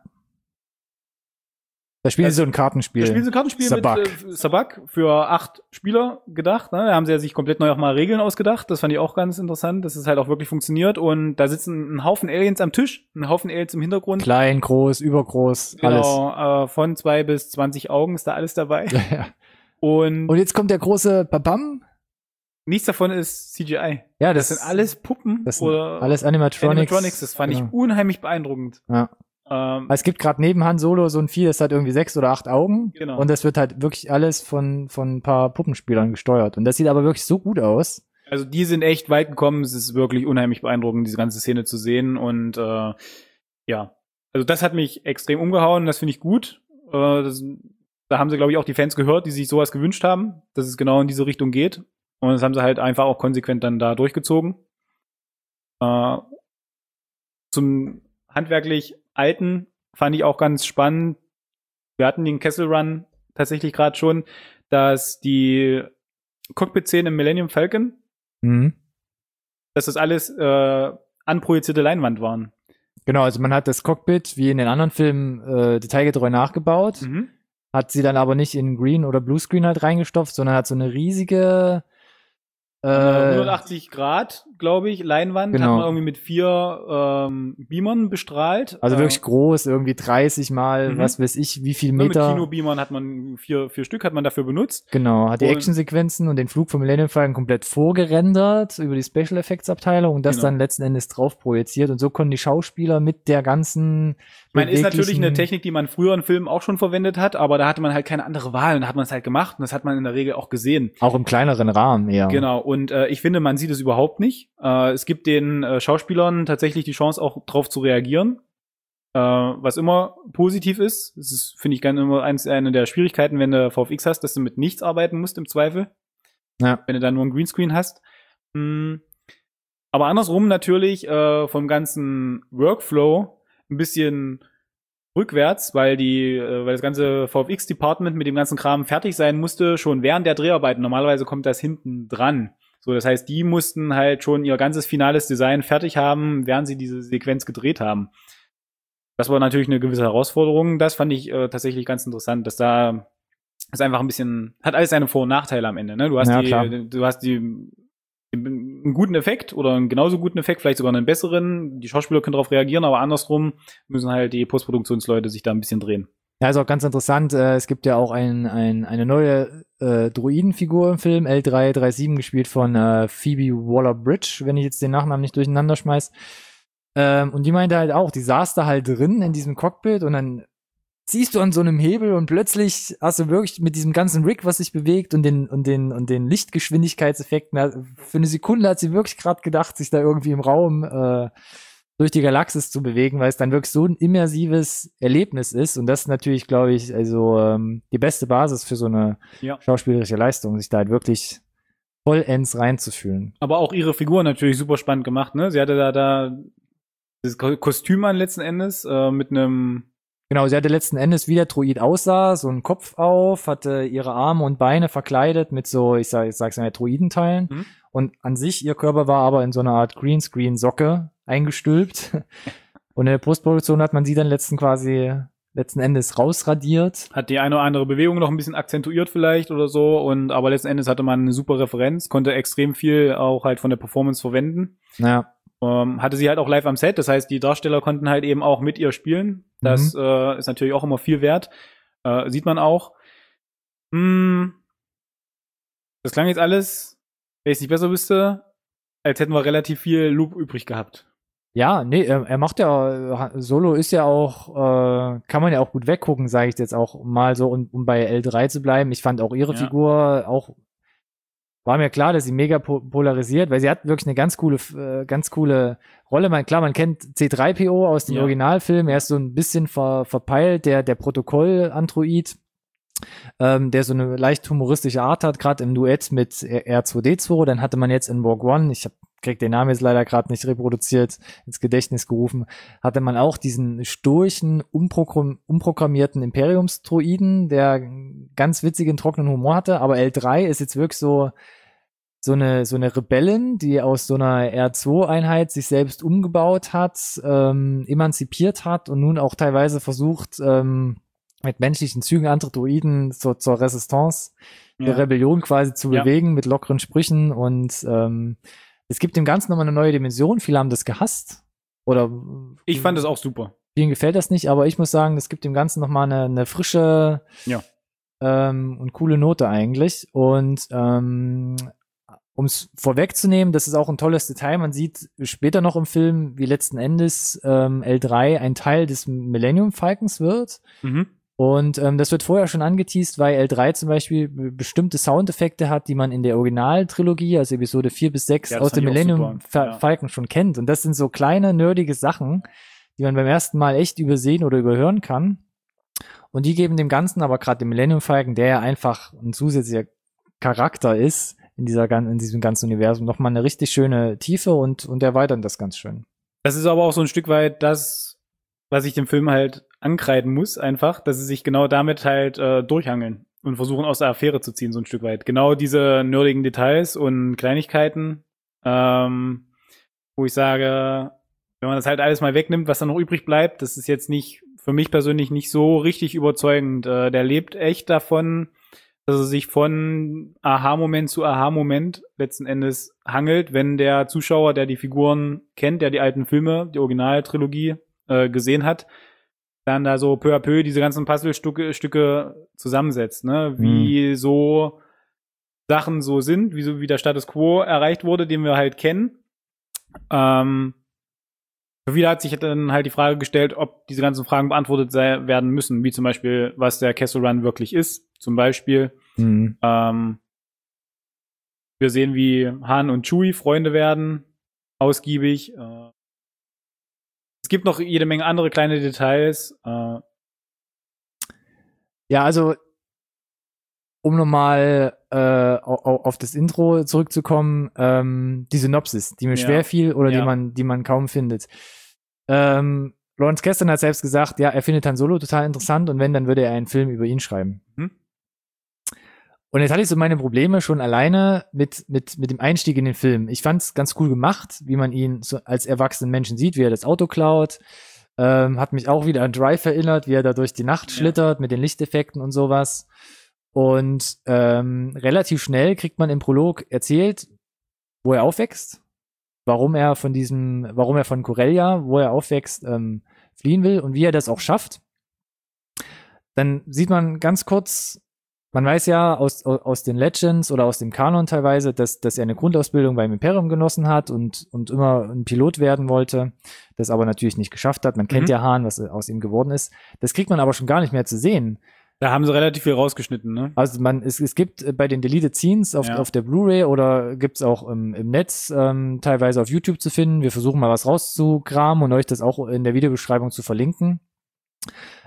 Da spielen sie so ein Kartenspiel. Da spielen sie ein Kartenspiel mit Sabak für 8 Spieler gedacht. Ne? Da haben sie ja sich komplett neu auch mal Regeln ausgedacht. Das fand ich auch ganz interessant, dass es halt auch wirklich funktioniert. Und da sitzen ein Haufen Aliens am Tisch, ein Haufen Aliens im Hintergrund. Klein, groß, übergroß, alles. Genau, von 2 bis 20 Augen ist da alles dabei. Ja. Und jetzt kommt der große Babam. Nichts davon ist CGI. Ja, das sind alles Puppen. Das sind alles Animatronics. Das fand ich unheimlich beeindruckend. Ja. Es gibt gerade neben Han Solo so ein Vieh, das hat irgendwie 6 oder 8 Augen. Genau. Und das wird halt wirklich alles von ein paar Puppenspielern gesteuert. Und das sieht aber wirklich so gut aus. Also die sind echt weit gekommen. Es ist wirklich unheimlich beeindruckend, diese ganze Szene zu sehen. Und ja, also das hat mich extrem umgehauen. Das finde ich gut. Da haben sie, glaube ich, auch die Fans gehört, die sich sowas gewünscht haben, dass es genau in diese Richtung geht. Und das haben sie halt einfach auch konsequent dann da durchgezogen. Zum handwerklich Alten fand ich auch ganz spannend. Wir hatten den Kessel Run tatsächlich gerade schon, dass die Cockpit-Szenen im Millennium Falcon, dass das alles anprojizierte Leinwand waren. Genau, also man hat das Cockpit wie in den anderen Filmen detailgetreu nachgebaut, hat sie dann aber nicht in Green oder Bluescreen halt reingestopft, sondern hat so eine riesige 180 Grad, glaube ich, Leinwand, genau. Hat man irgendwie mit 4 Beamern bestrahlt. Also wirklich groß, irgendwie 30 mal, was weiß ich, wie viel Meter. Mit Kinobeamern hat man 4 Stück hat man dafür benutzt. Genau, hat die Actionsequenzen und den Flug vom Millennium Falcon komplett vorgerendert über die Special Effects Abteilung und das dann letzten Endes drauf projiziert und so konnten die Schauspieler mit der ganzen Ich meine, ist natürlich eine Technik, die man früher in Filmen auch schon verwendet hat, aber da hatte man halt keine andere Wahl und da hat man es halt gemacht und das hat man in der Regel auch gesehen. Auch im kleineren Rahmen eher. Genau, und ich finde, man sieht es überhaupt nicht. Es gibt den Schauspielern tatsächlich die Chance, auch drauf zu reagieren, was immer positiv ist. Das ist, finde ich, immer eine der Schwierigkeiten, wenn du VFX hast, dass du mit nichts arbeiten musst im Zweifel. Ja. Wenn du dann nur einen Greenscreen hast. Aber andersrum natürlich vom ganzen Workflow ein bisschen rückwärts, weil das ganze VFX-Department mit dem ganzen Kram fertig sein musste, schon während der Dreharbeiten. Normalerweise kommt das hinten dran. So, das heißt, die mussten halt schon ihr ganzes finales Design fertig haben, während sie diese Sequenz gedreht haben. Das war natürlich eine gewisse Herausforderung. Das fand ich tatsächlich ganz interessant, dass da ist einfach ein bisschen, hat alles seine Vor- und Nachteile am Ende, ne? Du hast einen guten Effekt oder einen genauso guten Effekt, vielleicht sogar einen besseren. Die Schauspieler können darauf reagieren, aber andersrum müssen halt die Postproduktionsleute sich da ein bisschen drehen. Ja, ist auch ganz interessant. Es gibt ja auch eine neue Droidenfigur im Film, L337, gespielt von Phoebe Waller-Bridge, wenn ich jetzt den Nachnamen nicht durcheinander schmeiß. Und die meinte halt auch, die saß da halt drin in diesem Cockpit und dann ziehst du an so einem Hebel und plötzlich hast du wirklich mit diesem ganzen Rig, was sich bewegt und den Lichtgeschwindigkeitseffekten, für eine Sekunde hat sie wirklich gerade gedacht, sich da irgendwie im Raum durch die Galaxis zu bewegen, weil es dann wirklich so ein immersives Erlebnis ist und das ist natürlich, glaube ich, also die beste Basis für so eine schauspielerische Leistung, sich da halt wirklich vollends reinzufühlen. Aber auch ihre Figur natürlich super spannend gemacht, ne? Sie hatte da das Kostüm an letzten Endes mit einem. Genau, sie hatte letzten Endes, wie der Droid aussah, so einen Kopf auf, hatte ihre Arme und Beine verkleidet mit so, ich sag's mal, Droidenteilen. Mhm. Und an sich, ihr Körper war aber in so einer Art Greenscreen-Socke eingestülpt. Und in der Postproduktion hat man sie dann letzten Endes rausradiert. Hat die eine oder andere Bewegung noch ein bisschen akzentuiert vielleicht oder so. Aber letzten Endes hatte man eine super Referenz, konnte extrem viel auch halt von der Performance verwenden. Ja. Hatte sie halt auch live am Set, das heißt, die Darsteller konnten halt eben auch mit ihr spielen. Das ist natürlich auch immer viel wert. Sieht man auch. Das klang jetzt alles, wenn ich es nicht besser wüsste, als hätten wir relativ viel Loop übrig gehabt. Ja, nee, er macht ja, Solo ist ja auch, kann man ja auch gut weggucken, sage ich jetzt auch mal so, um bei L3 zu bleiben. Ich fand auch ihre Figur auch, war mir klar, dass sie mega polarisiert, weil sie hat wirklich eine ganz coole Rolle. Man kennt C3PO aus dem Originalfilm, er ist so ein bisschen verpeilt, der Protokoll-Android, der so eine leicht humoristische Art hat, gerade im Duett mit R2D2. Dann hatte man jetzt in Rogue One, krieg den Namen jetzt leider gerade nicht reproduziert, ins Gedächtnis gerufen, hatte man auch diesen sturchen, umprogrammierten Imperiumsdroiden, der ganz witzigen, trockenen Humor hatte, aber L3 ist jetzt wirklich so eine Rebellin, die aus so einer R2-Einheit sich selbst umgebaut hat, emanzipiert hat und nun auch teilweise versucht, mit menschlichen Zügen andere Droiden zur Resistance der Rebellion quasi zu bewegen, mit lockeren Sprüchen und es gibt dem Ganzen nochmal eine neue Dimension. Viele haben das gehasst. Oder ich fand das auch super. Vielen gefällt das nicht, aber ich muss sagen, das gibt dem Ganzen nochmal eine frische und coole Note eigentlich. Und um es vorwegzunehmen, das ist auch ein tolles Detail. Man sieht später noch im Film, wie letzten Endes L3 ein Teil des Millennium Falcons wird. Mhm. Und das wird vorher schon angeteast, weil L3 zum Beispiel bestimmte Soundeffekte hat, die man in der Originaltrilogie, also Episode 4 bis 6 aus dem Millennium Falcon schon kennt. Und das sind so kleine, nerdige Sachen, die man beim ersten Mal echt übersehen oder überhören kann. Und die geben dem Ganzen, aber gerade dem Millennium Falcon, der ja einfach ein zusätzlicher Charakter ist, in diesem ganzen Universum, nochmal eine richtig schöne Tiefe und erweitern das ganz schön. Das ist aber auch so ein Stück weit das, was ich dem Film halt ankreiden muss, einfach, dass sie sich genau damit halt durchhangeln und versuchen aus der Affäre zu ziehen, so ein Stück weit. Genau diese nerdigen Details und Kleinigkeiten, wo ich sage, wenn man das halt alles mal wegnimmt, was dann noch übrig bleibt, das ist jetzt nicht, für mich persönlich nicht so richtig überzeugend. Der lebt echt davon, dass er sich von Aha-Moment zu Aha-Moment letzten Endes hangelt, wenn der Zuschauer, der die Figuren kennt, der die alten Filme, die Originaltrilogie gesehen hat, dann da so peu à peu diese ganzen Puzzlestücke zusammensetzt, ne? Wie so Sachen so sind, wie der Status Quo erreicht wurde, den wir halt kennen. Für viele hat sich dann halt die Frage gestellt, ob diese ganzen Fragen beantwortet werden müssen, wie zum Beispiel, was der Kessel Run wirklich ist, zum Beispiel. Wir sehen, wie Han und Chewie Freunde werden, ausgiebig. Es gibt noch jede Menge andere kleine Details. Ja, also um nochmal auf das Intro zurückzukommen, die Synopsis, die mir schwer fiel oder die man kaum findet. Lawrence Kasdan hat selbst gesagt, ja, er findet Han Solo total interessant und wenn, dann würde er einen Film über ihn schreiben. Und jetzt hatte ich so meine Probleme schon alleine mit dem Einstieg in den Film. Ich fand es ganz cool gemacht, wie man ihn so als erwachsenen Menschen sieht, wie er das Auto klaut. Hat mich auch wieder an Drive erinnert, wie er da durch die Nacht schlittert mit den Lichteffekten und sowas. Und relativ schnell kriegt man im Prolog erzählt, wo er aufwächst, warum er von Corellia, wo er aufwächst, fliehen will und wie er das auch schafft. Dann sieht man ganz kurz, man weiß ja aus den Legends oder aus dem Kanon teilweise, dass er eine Grundausbildung beim Imperium genossen hat und immer ein Pilot werden wollte, das aber natürlich nicht geschafft hat. Man kennt ja Han, was aus ihm geworden ist. Das kriegt man aber schon gar nicht mehr zu sehen. Da haben sie relativ viel rausgeschnitten, ne? Also es gibt bei den Deleted Scenes auf der Blu-ray oder gibt's auch im Netz teilweise auf YouTube zu finden. Wir versuchen mal was rauszukramen und euch das auch in der Videobeschreibung zu verlinken.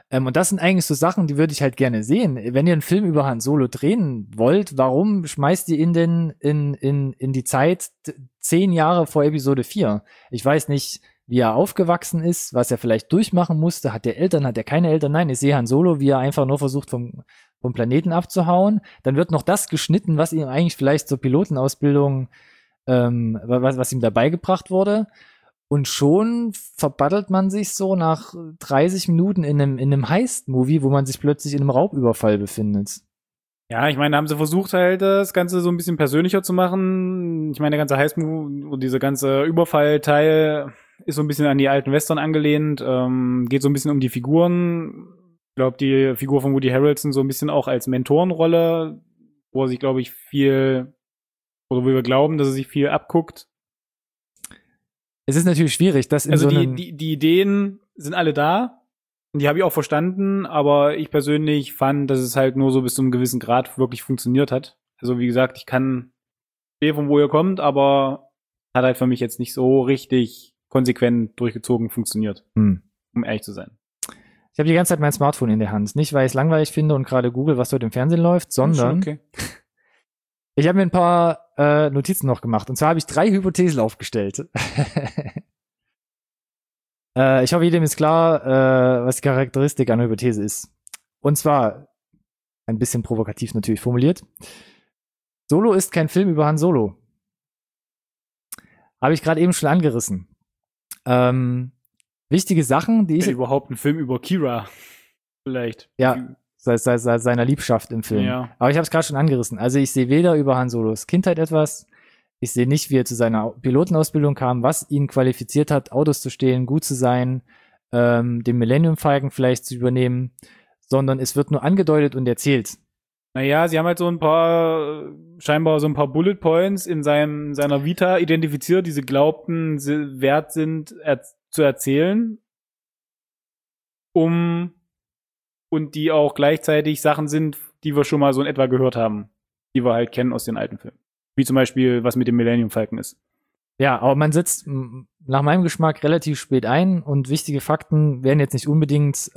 Und das sind eigentlich so Sachen, die würde ich halt gerne sehen. Wenn ihr einen Film über Han Solo drehen wollt, warum schmeißt ihr ihn denn in die Zeit 10 Jahre vor Episode 4? Ich weiß nicht, wie er aufgewachsen ist, was er vielleicht durchmachen musste. Hat er Eltern, hat er keine Eltern? Nein, ich sehe Han Solo, wie er einfach nur versucht, vom Planeten abzuhauen. Dann wird noch das geschnitten, was ihm eigentlich vielleicht zur Pilotenausbildung, was ihm dabei gebracht wurde. Und schon verbattelt man sich so nach 30 Minuten in einem Heist-Movie, wo man sich plötzlich in einem Raubüberfall befindet. Ja, ich meine, da haben sie versucht halt, das Ganze so ein bisschen persönlicher zu machen. Ich meine, der ganze Heist-Movie und dieser ganze Überfallteil ist so ein bisschen an die alten Western angelehnt, geht so ein bisschen um die Figuren. Ich glaube, die Figur von Woody Harrelson so ein bisschen auch als Mentorenrolle, wo er sich, glaube ich, wo wir glauben, dass er sich viel abguckt. Es ist natürlich schwierig, dass in also so die Ideen sind alle da und die habe ich auch verstanden, aber ich persönlich fand, dass es halt nur so bis zu einem gewissen Grad wirklich funktioniert hat. Also wie gesagt, ich kann sehen, von wo ihr kommt, aber hat halt für mich jetzt nicht so richtig konsequent durchgezogen funktioniert, um ehrlich zu sein. Ich habe die ganze Zeit mein Smartphone in der Hand. Nicht, weil ich es langweilig finde und gerade google, was dort im Fernsehen läuft, sondern okay. Ich habe mir ein paar Notizen noch gemacht. Und zwar habe ich 3 Hypothesen aufgestellt. Ich hoffe, jedem ist klar, was die Charakteristik einer Hypothese ist. Und zwar, ein bisschen provokativ natürlich formuliert, Solo ist kein Film über Han Solo. Habe ich gerade eben schon angerissen. Wichtige Sachen, die ich... überhaupt ein Film über Kira vielleicht. Ja, seiner Liebschaft im Film. Ja. Aber ich habe es gerade schon angerissen. Also ich sehe weder über Han Solos Kindheit etwas, ich sehe nicht, wie er zu seiner Pilotenausbildung kam, was ihn qualifiziert hat, Autos zu stehlen, gut zu sein, den Millennium Falcon vielleicht zu übernehmen, sondern es wird nur angedeutet und erzählt. Naja, sie haben halt scheinbar so ein paar Bullet Points in seiner Vita identifiziert, die sie glaubten, sie wert sind, zu erzählen, und die auch gleichzeitig Sachen sind, die wir schon mal so in etwa gehört haben, die wir halt kennen aus den alten Filmen. Wie zum Beispiel, was mit dem Millennium Falcon ist. Ja, aber man setzt nach meinem Geschmack relativ spät ein und wichtige Fakten werden jetzt nicht unbedingt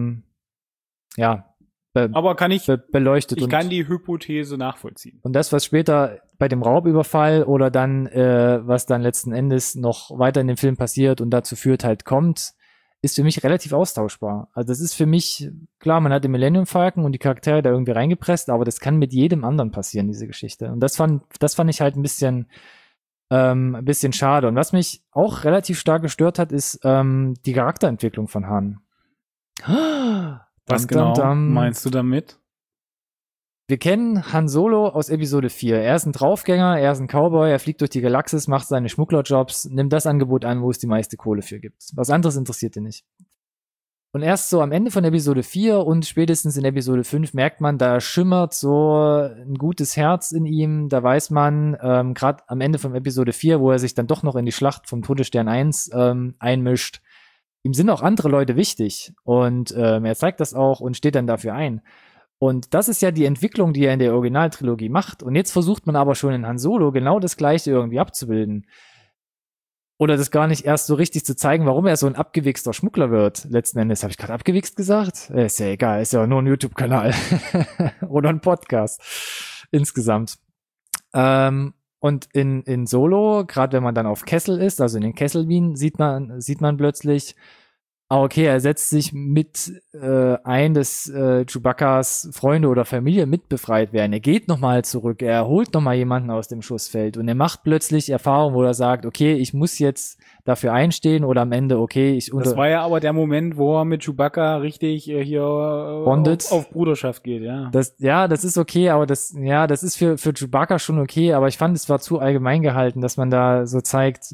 aber beleuchtet. Ich kann die Hypothese nachvollziehen. Und das, was später bei dem Raubüberfall oder dann, was dann letzten Endes noch weiter in dem Film passiert und dazu führt halt kommt, ist für mich relativ austauschbar. Also das ist für mich, klar, man hat den Millennium Falcon und die Charaktere da irgendwie reingepresst, aber das kann mit jedem anderen passieren, diese Geschichte. Und das fand ich halt ein bisschen schade. Und was mich auch relativ stark gestört hat, ist die Charakterentwicklung von Han. Was genau meinst du damit? Wir kennen Han Solo aus Episode 4. Er ist ein Draufgänger, er ist ein Cowboy, er fliegt durch die Galaxis, macht seine Schmugglerjobs, nimmt das Angebot an, wo es die meiste Kohle für gibt. Was anderes interessiert ihn nicht. Und erst so am Ende von Episode 4 und spätestens in Episode 5 merkt man, da schimmert so ein gutes Herz in ihm. Da weiß man, gerade am Ende von Episode 4, wo er sich dann doch noch in die Schlacht vom Todesstern 1 einmischt, ihm sind auch andere Leute wichtig. Und er zeigt das auch und steht dann dafür ein. Und das ist ja die Entwicklung, die er in der Originaltrilogie macht. Und jetzt versucht man aber schon in Han Solo genau das Gleiche irgendwie abzubilden. Oder das gar nicht erst so richtig zu zeigen, warum er so ein abgewichster Schmuggler wird. Letzten Endes habe ich gerade abgewichst gesagt. Ist ja egal, ist ja nur ein YouTube-Kanal. Oder ein Podcast. Insgesamt. Und in Solo, gerade wenn man dann auf Kessel ist, also in den Kesselwien, sieht man plötzlich, okay, er setzt sich mit ein, dass Chewbacca's Freunde oder Familie mitbefreit werden. Er geht nochmal zurück, er holt nochmal jemanden aus dem Schussfeld und er macht plötzlich Erfahrungen, wo er sagt, okay, ich muss jetzt dafür einstehen oder am Ende, okay, Das war ja aber der Moment, wo er mit Chewbacca richtig hier auf Bruderschaft geht, ja. Das ist okay, aber das ist für Chewbacca schon okay, aber ich fand, es war zu allgemein gehalten, dass man da so zeigt,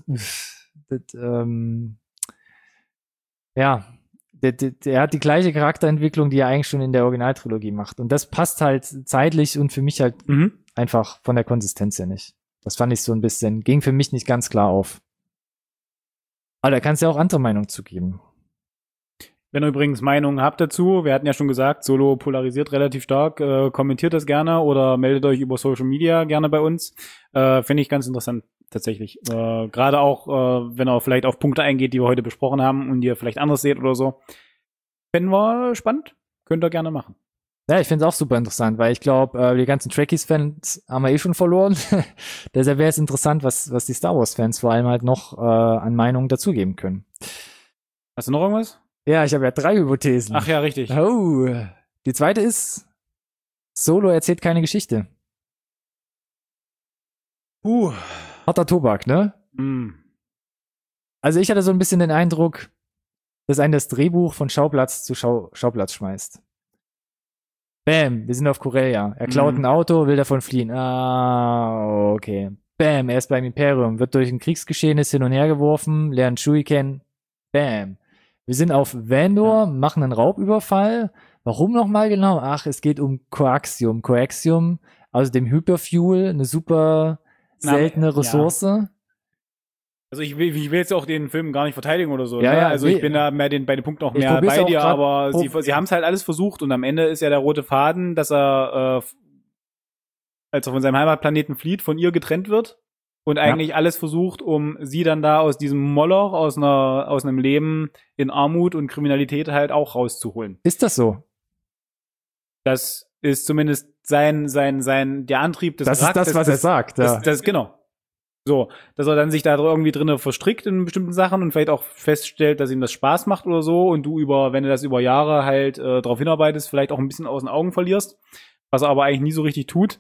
er hat die gleiche Charakterentwicklung, die er eigentlich schon in der Originaltrilogie macht. Und das passt halt zeitlich und für mich halt einfach von der Konsistenz her nicht. Das fand ich so ein bisschen, ging für mich nicht ganz klar auf. Aber da kannst du ja auch andere Meinungen zugeben. Wenn ihr übrigens Meinungen habt dazu, wir hatten ja schon gesagt, Solo polarisiert relativ stark, kommentiert das gerne oder meldet euch über Social Media gerne bei uns. Finde ich ganz interessant. Tatsächlich. Gerade auch, wenn er vielleicht auf Punkte eingeht, die wir heute besprochen haben und ihr vielleicht anders seht oder so. fänden wir spannend. Könnt ihr gerne machen. Ja, ich finde es auch super interessant, weil ich glaube, die ganzen Trekkies-Fans haben wir eh schon verloren. Deshalb wäre es interessant, was die Star Wars-Fans vor allem halt noch an Meinungen dazugeben können. Hast du noch irgendwas? Ja, ich habe ja 3 Hypothesen. Ach ja, richtig. Oh, die zweite ist, Solo erzählt keine Geschichte. Harter Tobak, ne? Also ich hatte so ein bisschen den Eindruck, dass einen das Drehbuch von Schauplatz zu Schauplatz schmeißt. Bam, wir sind auf Corellia. Er klaut ein Auto, will davon fliehen. Ah, okay. Bam, er ist beim Imperium, wird durch ein Kriegsgeschehnis hin und her geworfen, lernt Chewie kennen. Bam. Wir sind auf Vandor, machen einen Raubüberfall. Warum nochmal genau? Ach, es geht um Coaxium. Coaxium, also dem Hyperfuel, eine super seltene Ressource. Ja. Also ich will jetzt auch den Film gar nicht verteidigen oder so. Ja, ne? ja, also ich bin da bei den Punkten auch mehr bei dir, aber sie haben es halt alles versucht und am Ende ist ja der rote Faden, dass er, als er von seinem Heimatplaneten flieht, von ihr getrennt wird und eigentlich alles versucht, um sie dann da aus diesem Moloch, aus einem Leben in Armut und Kriminalität halt auch rauszuholen. Ist das so? Das ist zumindest der Antrieb des Charakters. Das ist das, was er sagt. Ja. Das genau. So, dass er dann sich da irgendwie drinne verstrickt in bestimmten Sachen und vielleicht auch feststellt, dass ihm das Spaß macht oder so und du wenn du das über Jahre halt darauf hinarbeitest, vielleicht auch ein bisschen aus den Augen verlierst, was er aber eigentlich nie so richtig tut.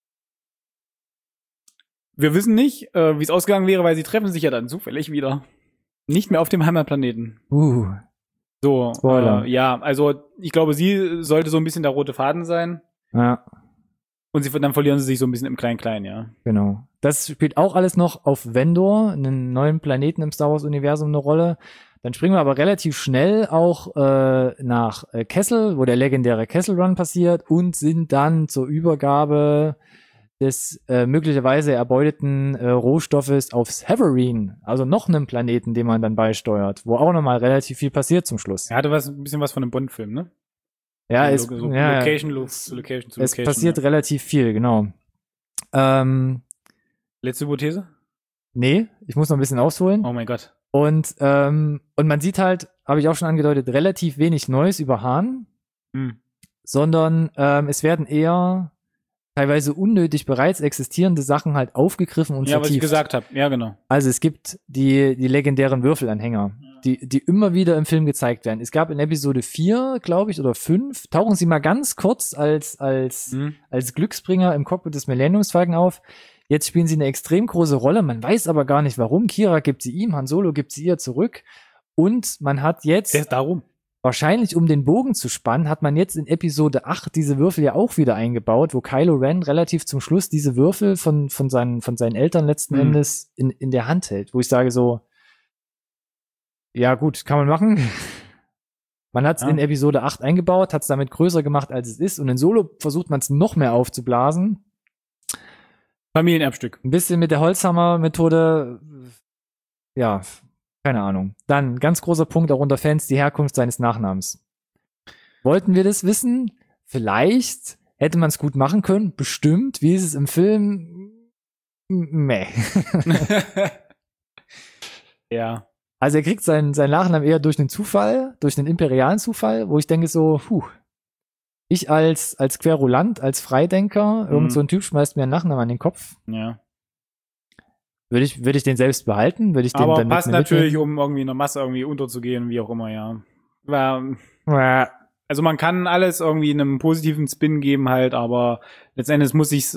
Wir wissen nicht, wie es ausgegangen wäre, weil sie treffen sich ja dann zufällig wieder. Nicht mehr auf dem Heimatplaneten. So, ja, also ich glaube, sie sollte so ein bisschen der rote Faden sein. Ja. Und dann verlieren sie sich so ein bisschen im Klein-Klein, ja. Genau. Das spielt auch alles noch auf Vandor, einen neuen Planeten im Star Wars-Universum, eine Rolle. Dann springen wir aber relativ schnell auch nach Kessel, wo der legendäre Kessel Run passiert und sind dann zur Übergabe des möglicherweise erbeuteten Rohstoffes auf Severine, also noch einem Planeten, den man dann beisteuert, wo auch nochmal relativ viel passiert zum Schluss. Er hatte ein bisschen was von einem Bond-Film, ne? Ja, Location. Es passiert relativ viel, genau. Letzte Hypothese? Nee, ich muss noch ein bisschen ausholen. Oh mein Gott. Und man sieht halt, habe ich auch schon angedeutet, relativ wenig Neues über Han, sondern es werden eher teilweise unnötig bereits existierende Sachen halt aufgegriffen und vertieft. Ja, was ich gesagt habe. Ja, genau. Also es gibt die legendären Würfelanhänger, die immer wieder im Film gezeigt werden. Es gab in Episode 4, glaube ich, oder 5, tauchen sie mal ganz kurz als Glücksbringer im Cockpit des Millenniumsfalken auf. Jetzt spielen sie eine extrem große Rolle. Man weiß aber gar nicht, warum. Kira gibt sie ihm, Han Solo gibt sie ihr zurück. Und man hat jetzt, darum. wahrscheinlich um den Bogen zu spannen, hat man jetzt in Episode 8 diese Würfel ja auch wieder eingebaut, wo Kylo Ren relativ zum Schluss diese Würfel von seinen Eltern letzten Endes in der Hand hält. Wo ich sage so, ja gut, kann man machen. Man hat es in Episode 8 eingebaut, hat es damit größer gemacht, als es ist. Und in Solo versucht man es noch mehr aufzublasen. Familienerbstück. Ein bisschen mit der Holzhammer-Methode. Ja, keine Ahnung. Dann, ganz großer Punkt auch unter Fans, die Herkunft seines Nachnamens. Wollten wir das wissen? Vielleicht hätte man es gut machen können. Bestimmt. Wie ist es im Film? Meh. Ja. Also er kriegt seinen Nachnamen eher durch einen Zufall, durch einen imperialen Zufall, wo ich denke so, ich als Querulant, als Freidenker, irgend so ein Typ schmeißt mir einen Nachnamen an den Kopf. Ja. Würde ich den selbst behalten? Würde ich den aber dann passt natürlich, um irgendwie in der Masse irgendwie unterzugehen, wie auch immer, ja. Also man kann alles irgendwie einem positiven Spin geben halt, aber letztendlich muss ich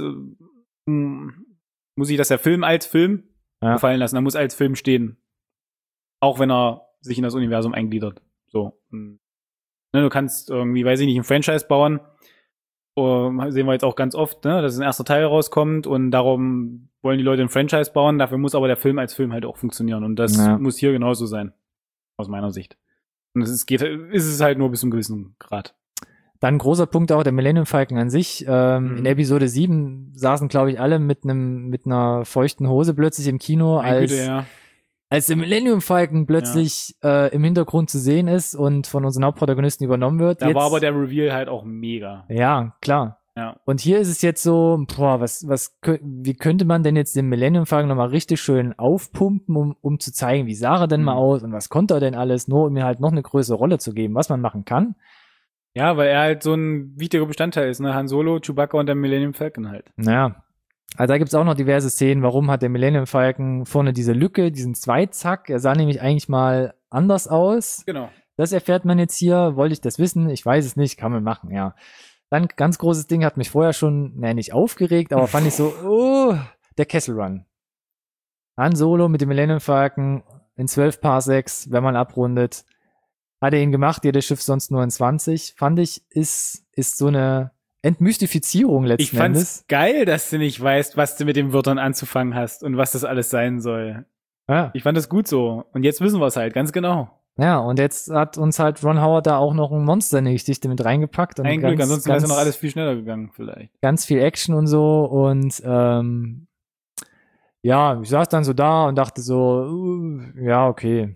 das der Film als Film gefallen lassen. Er muss als Film stehen. Auch wenn er sich in das Universum eingliedert. So. Ne, du kannst irgendwie, weiß ich nicht, ein Franchise bauen. Sehen wir jetzt auch ganz oft, ne, dass ein erster Teil rauskommt und darum wollen die Leute ein Franchise bauen. Dafür muss aber der Film als Film halt auch funktionieren. Und das muss hier genauso sein. Aus meiner Sicht. Und ist es halt nur bis zu einem gewissen Grad. Dann großer Punkt auch der Millennium Falcon an sich. In Episode 7 saßen, glaube ich, alle mit einer feuchten Hose plötzlich im Kino, als der Millennium Falcon plötzlich im Hintergrund zu sehen ist und von unseren Hauptprotagonisten übernommen wird. Da war aber der Reveal halt auch mega. Ja, klar. Ja. Und hier ist es jetzt so, wie könnte man denn jetzt den Millennium Falcon nochmal richtig schön aufpumpen, um zu zeigen, wie sah er denn mal aus und was konnte er denn alles, nur um mir halt noch eine größere Rolle zu geben, was man machen kann. Ja, weil er halt so ein wichtiger Bestandteil ist, ne? Han Solo, Chewbacca und der Millennium Falcon halt. Naja, also da gibt's auch noch diverse Szenen, warum hat der Millennium Falcon vorne diese Lücke, diesen Zweizack, er sah nämlich eigentlich mal anders aus. Genau. Das erfährt man jetzt hier, wollte ich das wissen? Ich weiß es nicht, kann man machen, ja. Dann ganz großes Ding, hat mich vorher schon, nicht aufgeregt, aber fand ich so, der Kessel Run. Han Solo mit dem Millennium Falcon in 12 Parsecs, wenn man abrundet. Hat er ihn gemacht, jedes Schiff sonst nur in 20. Fand ich, ist so eine Entmystifizierung letzten Endes. Ich fand's geil, dass du nicht weißt, was du mit den Wörtern anzufangen hast und was das alles sein soll. Ja. Ich fand das gut so. Und jetzt wissen wir es halt, ganz genau. Ja, und jetzt hat uns halt Ron Howard da auch noch ein Monster in die Geschichte mit reingepackt. Und Ein Glück, ansonsten wäre es ja noch alles viel schneller gegangen vielleicht. Ganz viel Action und so und ja, ich saß dann so da und dachte so, ja, okay.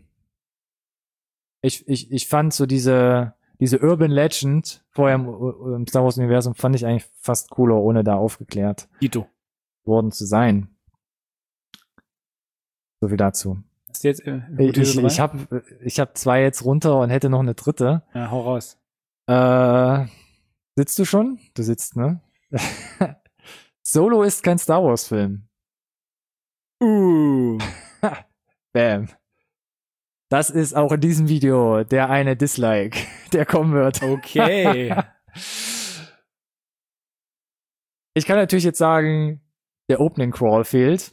Ich fand so diese Urban Legend vorher im Star Wars Universum fand ich eigentlich fast cooler, ohne da aufgeklärt Dito. worden zu sein. So viel dazu. Ist jetzt Ich hab 2 jetzt runter und hätte noch eine dritte. Ja, hau raus. Sitzt du schon? Du sitzt, ne? Solo ist kein Star Wars Film. Bam. Das ist auch in diesem Video der eine Dislike, der kommen wird. Okay. Ich kann natürlich jetzt sagen, der Opening Crawl fehlt.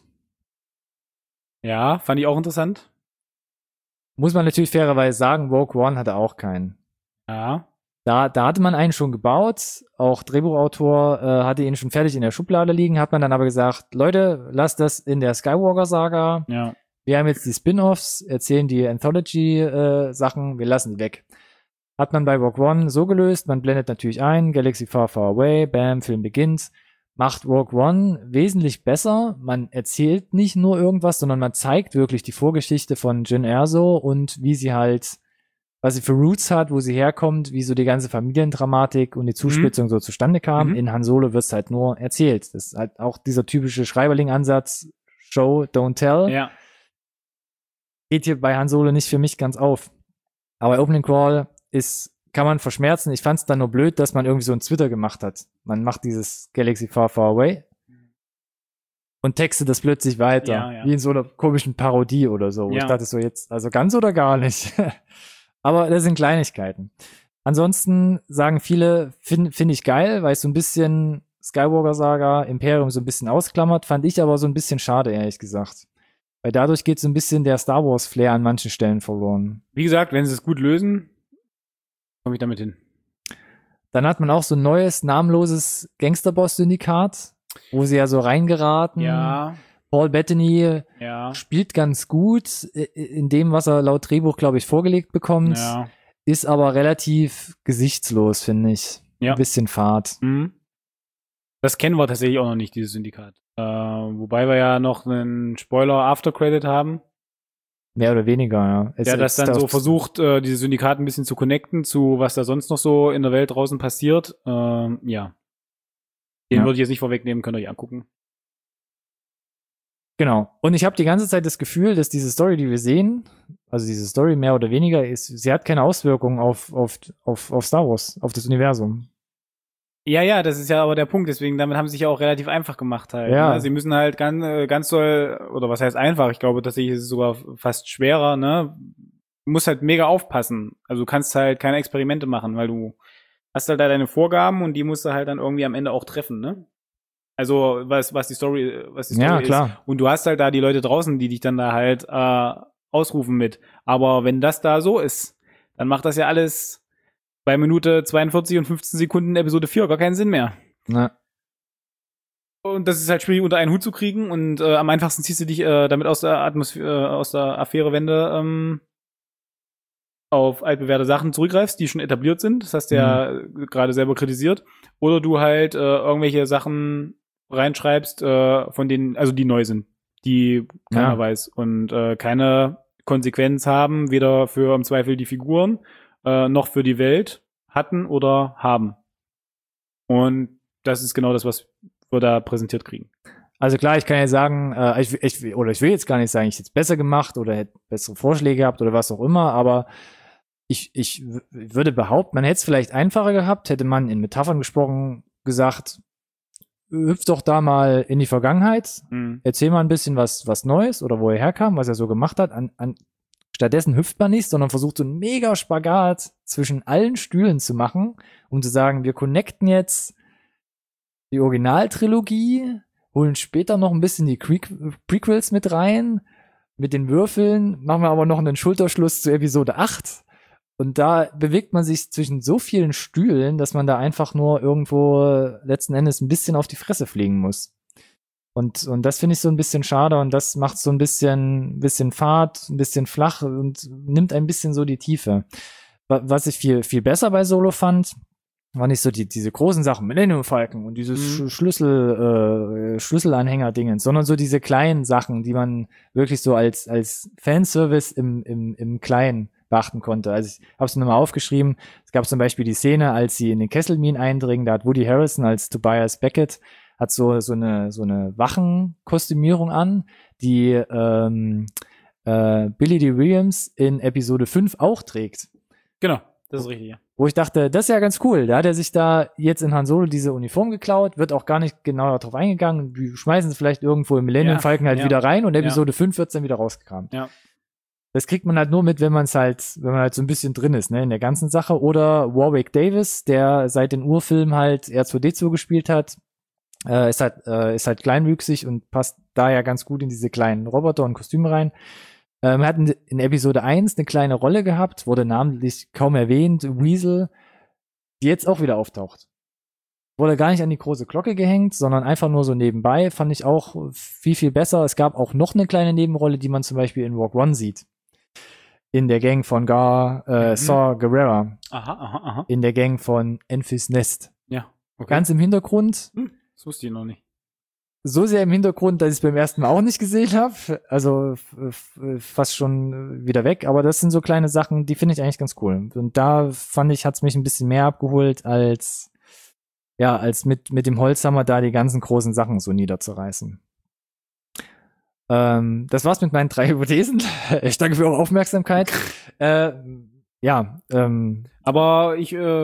Ja, fand ich auch interessant. Muss man natürlich fairerweise sagen, Rogue One hatte auch keinen. Ja. Da hatte man einen schon gebaut, auch Drehbuchautor hatte ihn schon fertig in der Schublade liegen, hat man dann aber gesagt, Leute, lasst das in der Skywalker-Saga. Ja. Wir haben jetzt die Spin-Offs, erzählen die Anthology-Sachen, wir lassen die weg. Hat man bei Rogue One so gelöst, man blendet natürlich ein, Galaxy Far Far Away, bam, Film beginnt. Macht Rogue One wesentlich besser. Man erzählt nicht nur irgendwas, sondern man zeigt wirklich die Vorgeschichte von Jyn Erso und wie sie halt, was sie für Roots hat, wo sie herkommt, wie so die ganze Familiendramatik und die Zuspitzung so zustande kam. In Han Solo wird's halt nur erzählt. Das ist halt auch dieser typische Schreiberling-Ansatz, Show, don't tell. Ja. Geht hier bei Han Solo nicht für mich ganz auf. Aber Opening Crawl kann man verschmerzen. Ich fand's dann nur blöd, dass man irgendwie so ein Twitter gemacht hat. Man macht dieses Galaxy Far Far Away und textet das plötzlich weiter. Ja. Wie in so einer komischen Parodie oder so. Wo ich dachte so jetzt, also ganz oder gar nicht. Aber das sind Kleinigkeiten. Ansonsten sagen viele, finde ich geil, weil es so ein bisschen Skywalker-Saga, Imperium so ein bisschen ausklammert. Fand ich aber so ein bisschen schade, ehrlich gesagt. Weil dadurch geht so ein bisschen der Star Wars-Flair an manchen Stellen verloren. Wie gesagt, wenn sie es gut lösen, komme ich damit hin. Dann hat man auch so ein neues, namenloses Gangsterboss-Syndikat, wo sie ja so reingeraten. Ja. Paul Bettany Ja. spielt ganz gut in dem, was er laut Drehbuch, glaube ich, vorgelegt bekommt. Ja. Ist aber relativ gesichtslos, finde ich. Ja. Ein bisschen fad. Mhm. Das kennen wir tatsächlich auch noch nicht, dieses Syndikat. Wobei wir ja noch einen Spoiler-After-Credit haben. Mehr oder weniger, ja. Der das dann so versucht, dieses Syndikat ein bisschen zu connecten zu, was da sonst noch so in der Welt draußen passiert. Ja. Den würde ich jetzt nicht vorwegnehmen, könnt ihr euch angucken. Genau. Und ich habe die ganze Zeit das Gefühl, dass diese Story, die wir sehen, also diese Story mehr oder weniger, sie hat keine Auswirkungen auf Star Wars, auf das Universum. Ja, das ist ja aber der Punkt, deswegen, damit haben sie sich ja auch relativ einfach gemacht halt. Ja. Ne? Sie müssen halt ganz doll, oder was heißt einfach, ich glaube tatsächlich ist es sogar fast schwerer, ne? Du musst halt mega aufpassen. Also du kannst halt keine Experimente machen, weil du hast halt da deine Vorgaben und die musst du halt dann irgendwie am Ende auch treffen, ne? Also was die Story Ja, ist. klar. Und du hast halt da die Leute draußen, die dich dann da halt ausrufen mit. Aber wenn das da so ist, dann macht das ja alles bei Minute 42 und 15 Sekunden Episode 4 gar keinen Sinn mehr. Na. Und das ist halt schwierig unter einen Hut zu kriegen und am einfachsten ziehst du dich damit aus der Affärewende auf altbewährte Sachen zurückgreifst, die schon etabliert sind. Das hast du ja gerade selber kritisiert. Oder du halt irgendwelche Sachen reinschreibst, von denen, also die neu sind, die keiner weiß und keine Konsequenz haben, weder für im Zweifel die Figuren noch für die Welt hatten oder haben. Und das ist genau das, was wir da präsentiert kriegen. Also klar, ich kann ja sagen, ich will jetzt gar nicht sagen, ich hätte es besser gemacht oder hätte bessere Vorschläge gehabt oder was auch immer, aber ich würde behaupten, man hätte es vielleicht einfacher gehabt, hätte man in Metaphern gesprochen, gesagt, hüpf doch da mal in die Vergangenheit, erzähl mal ein bisschen was Neues oder wo er herkam, was er so gemacht hat. Stattdessen hüpft man nicht, sondern versucht so einen mega Spagat zwischen allen Stühlen zu machen, um zu sagen, wir connecten jetzt die Originaltrilogie, holen später noch ein bisschen die Prequels mit rein, mit den Würfeln, machen wir aber noch einen Schulterschluss zu Episode 8. Und da bewegt man sich zwischen so vielen Stühlen, dass man da einfach nur irgendwo letzten Endes ein bisschen auf die Fresse fliegen muss. Und das finde ich so ein bisschen schade und das macht so ein bisschen Fahrt, ein bisschen flach und nimmt ein bisschen so die Tiefe. Was ich viel besser bei Solo fand, war nicht so diese großen Sachen, Millennium Falcon und dieses Schlüsselanhänger-Dingens, sondern so diese kleinen Sachen, die man wirklich so als Fanservice im Kleinen beachten konnte. Also ich habe es nochmal aufgeschrieben. Es gab zum Beispiel die Szene, als sie in den Kesselminen eindringen, da hat Woody Harrelson als Tobias Beckett hat so eine Wachenkostümierung an, die Billy Dee Williams in Episode 5 auch trägt. Genau, das ist richtig, ja. Wo ich dachte, das ist ja ganz cool. Da hat er sich da jetzt in Han Solo diese Uniform geklaut, wird auch gar nicht genau darauf eingegangen. Die schmeißen es vielleicht irgendwo im Millennium Falcon wieder rein und Episode 5 wird es dann wieder rausgekramt. Ja. Das kriegt man halt nur mit, wenn man halt so ein bisschen drin ist, ne, in der ganzen Sache. Oder Warwick Davis, der seit den Urfilmen halt R2D2 gespielt hat, ist halt kleinwüchsig und passt da ja ganz gut in diese kleinen Roboter und Kostüme rein. Er hat in Episode 1 eine kleine Rolle gehabt, wurde namentlich kaum erwähnt, Weasel, die jetzt auch wieder auftaucht. Wurde gar nicht an die große Glocke gehängt, sondern einfach nur so nebenbei, fand ich auch viel besser. Es gab auch noch eine kleine Nebenrolle, die man zum Beispiel in Rogue One sieht. In der Gang von Saw Gerrera. Aha. In der Gang von Enfys Nest. Ja, okay. Ganz im Hintergrund. Das wusste ich noch nicht. So sehr im Hintergrund, dass ich es beim ersten Mal auch nicht gesehen habe. Also fast schon wieder weg. Aber das sind so kleine Sachen, die finde ich eigentlich ganz cool. Und da fand ich, hat es mich ein bisschen mehr abgeholt, als mit dem Holzhammer da die ganzen großen Sachen so niederzureißen. Das war's mit meinen 3 Hypothesen. Ich danke für eure Aufmerksamkeit. Aber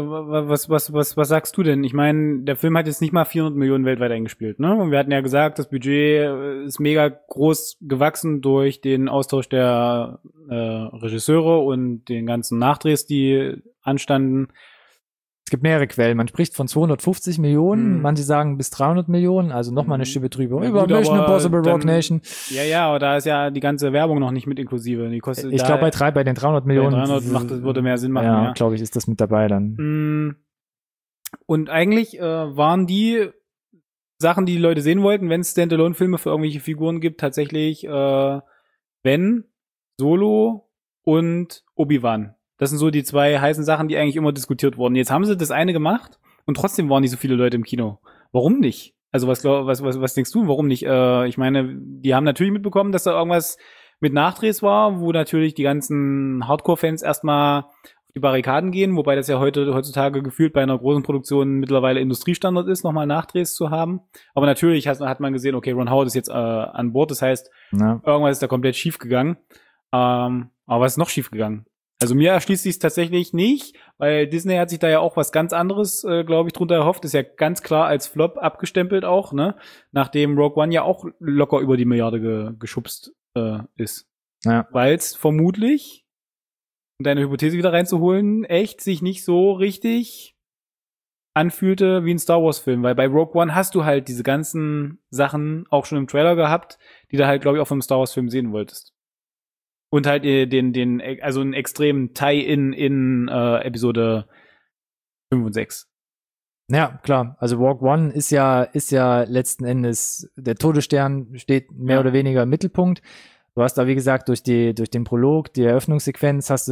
was sagst du denn? Ich meine, der Film hat jetzt nicht mal 400 Millionen weltweit eingespielt, ne? Und wir hatten ja gesagt, das Budget ist mega groß gewachsen durch den Austausch der Regisseure und den ganzen Nachdrehs, die anstanden. Es gibt mehrere Quellen. Man spricht von 250 Millionen, manche sagen bis 300 Millionen, also nochmal eine Schippe drüber. Ja, über gut, Mission Impossible Rogue Nation. Ja, aber da ist ja die ganze Werbung noch nicht mit inklusive. Die kostet ich glaube, bei den 300 Millionen. 300 würde mehr Sinn machen. Ja, glaube ich, ist das mit dabei dann. Und eigentlich waren die Sachen, die Leute sehen wollten, wenn es Standalone-Filme für irgendwelche Figuren gibt, tatsächlich Ben, Solo und Obi-Wan. Das sind so die 2 heißen Sachen, die eigentlich immer diskutiert wurden. Jetzt haben sie das eine gemacht und trotzdem waren nicht so viele Leute im Kino. Warum nicht? Also was denkst du, warum nicht? Ich meine, die haben natürlich mitbekommen, dass da irgendwas mit Nachdrehs war, wo natürlich die ganzen Hardcore-Fans erstmal auf die Barrikaden gehen, wobei das ja heutzutage gefühlt bei einer großen Produktion mittlerweile Industriestandard ist, nochmal Nachdrehs zu haben. Aber natürlich hat man gesehen, okay, Ron Howard ist jetzt an Bord, das heißt, irgendwas ist da komplett schief gegangen. Aber was ist noch schief gegangen? Also mir erschließt sich es tatsächlich nicht, weil Disney hat sich da ja auch was ganz anderes, glaube ich, drunter erhofft. Ist ja ganz klar als Flop abgestempelt auch, ne? Nachdem Rogue One ja auch locker über die Milliarde geschubst ist. Ja. Weil es vermutlich, um deine Hypothese wieder reinzuholen, echt sich nicht so richtig anfühlte wie ein Star Wars Film. Weil bei Rogue One hast du halt diese ganzen Sachen auch schon im Trailer gehabt, die du halt, glaube ich, auch vom Star Wars Film sehen wolltest. Und halt also einen extremen Tie-In in Episode 5 und 6. Ja, klar. Also Rogue One ist ja letzten Endes, der Todesstern steht mehr oder weniger im Mittelpunkt. Du hast da, wie gesagt, durch den Prolog, die Eröffnungssequenz, baust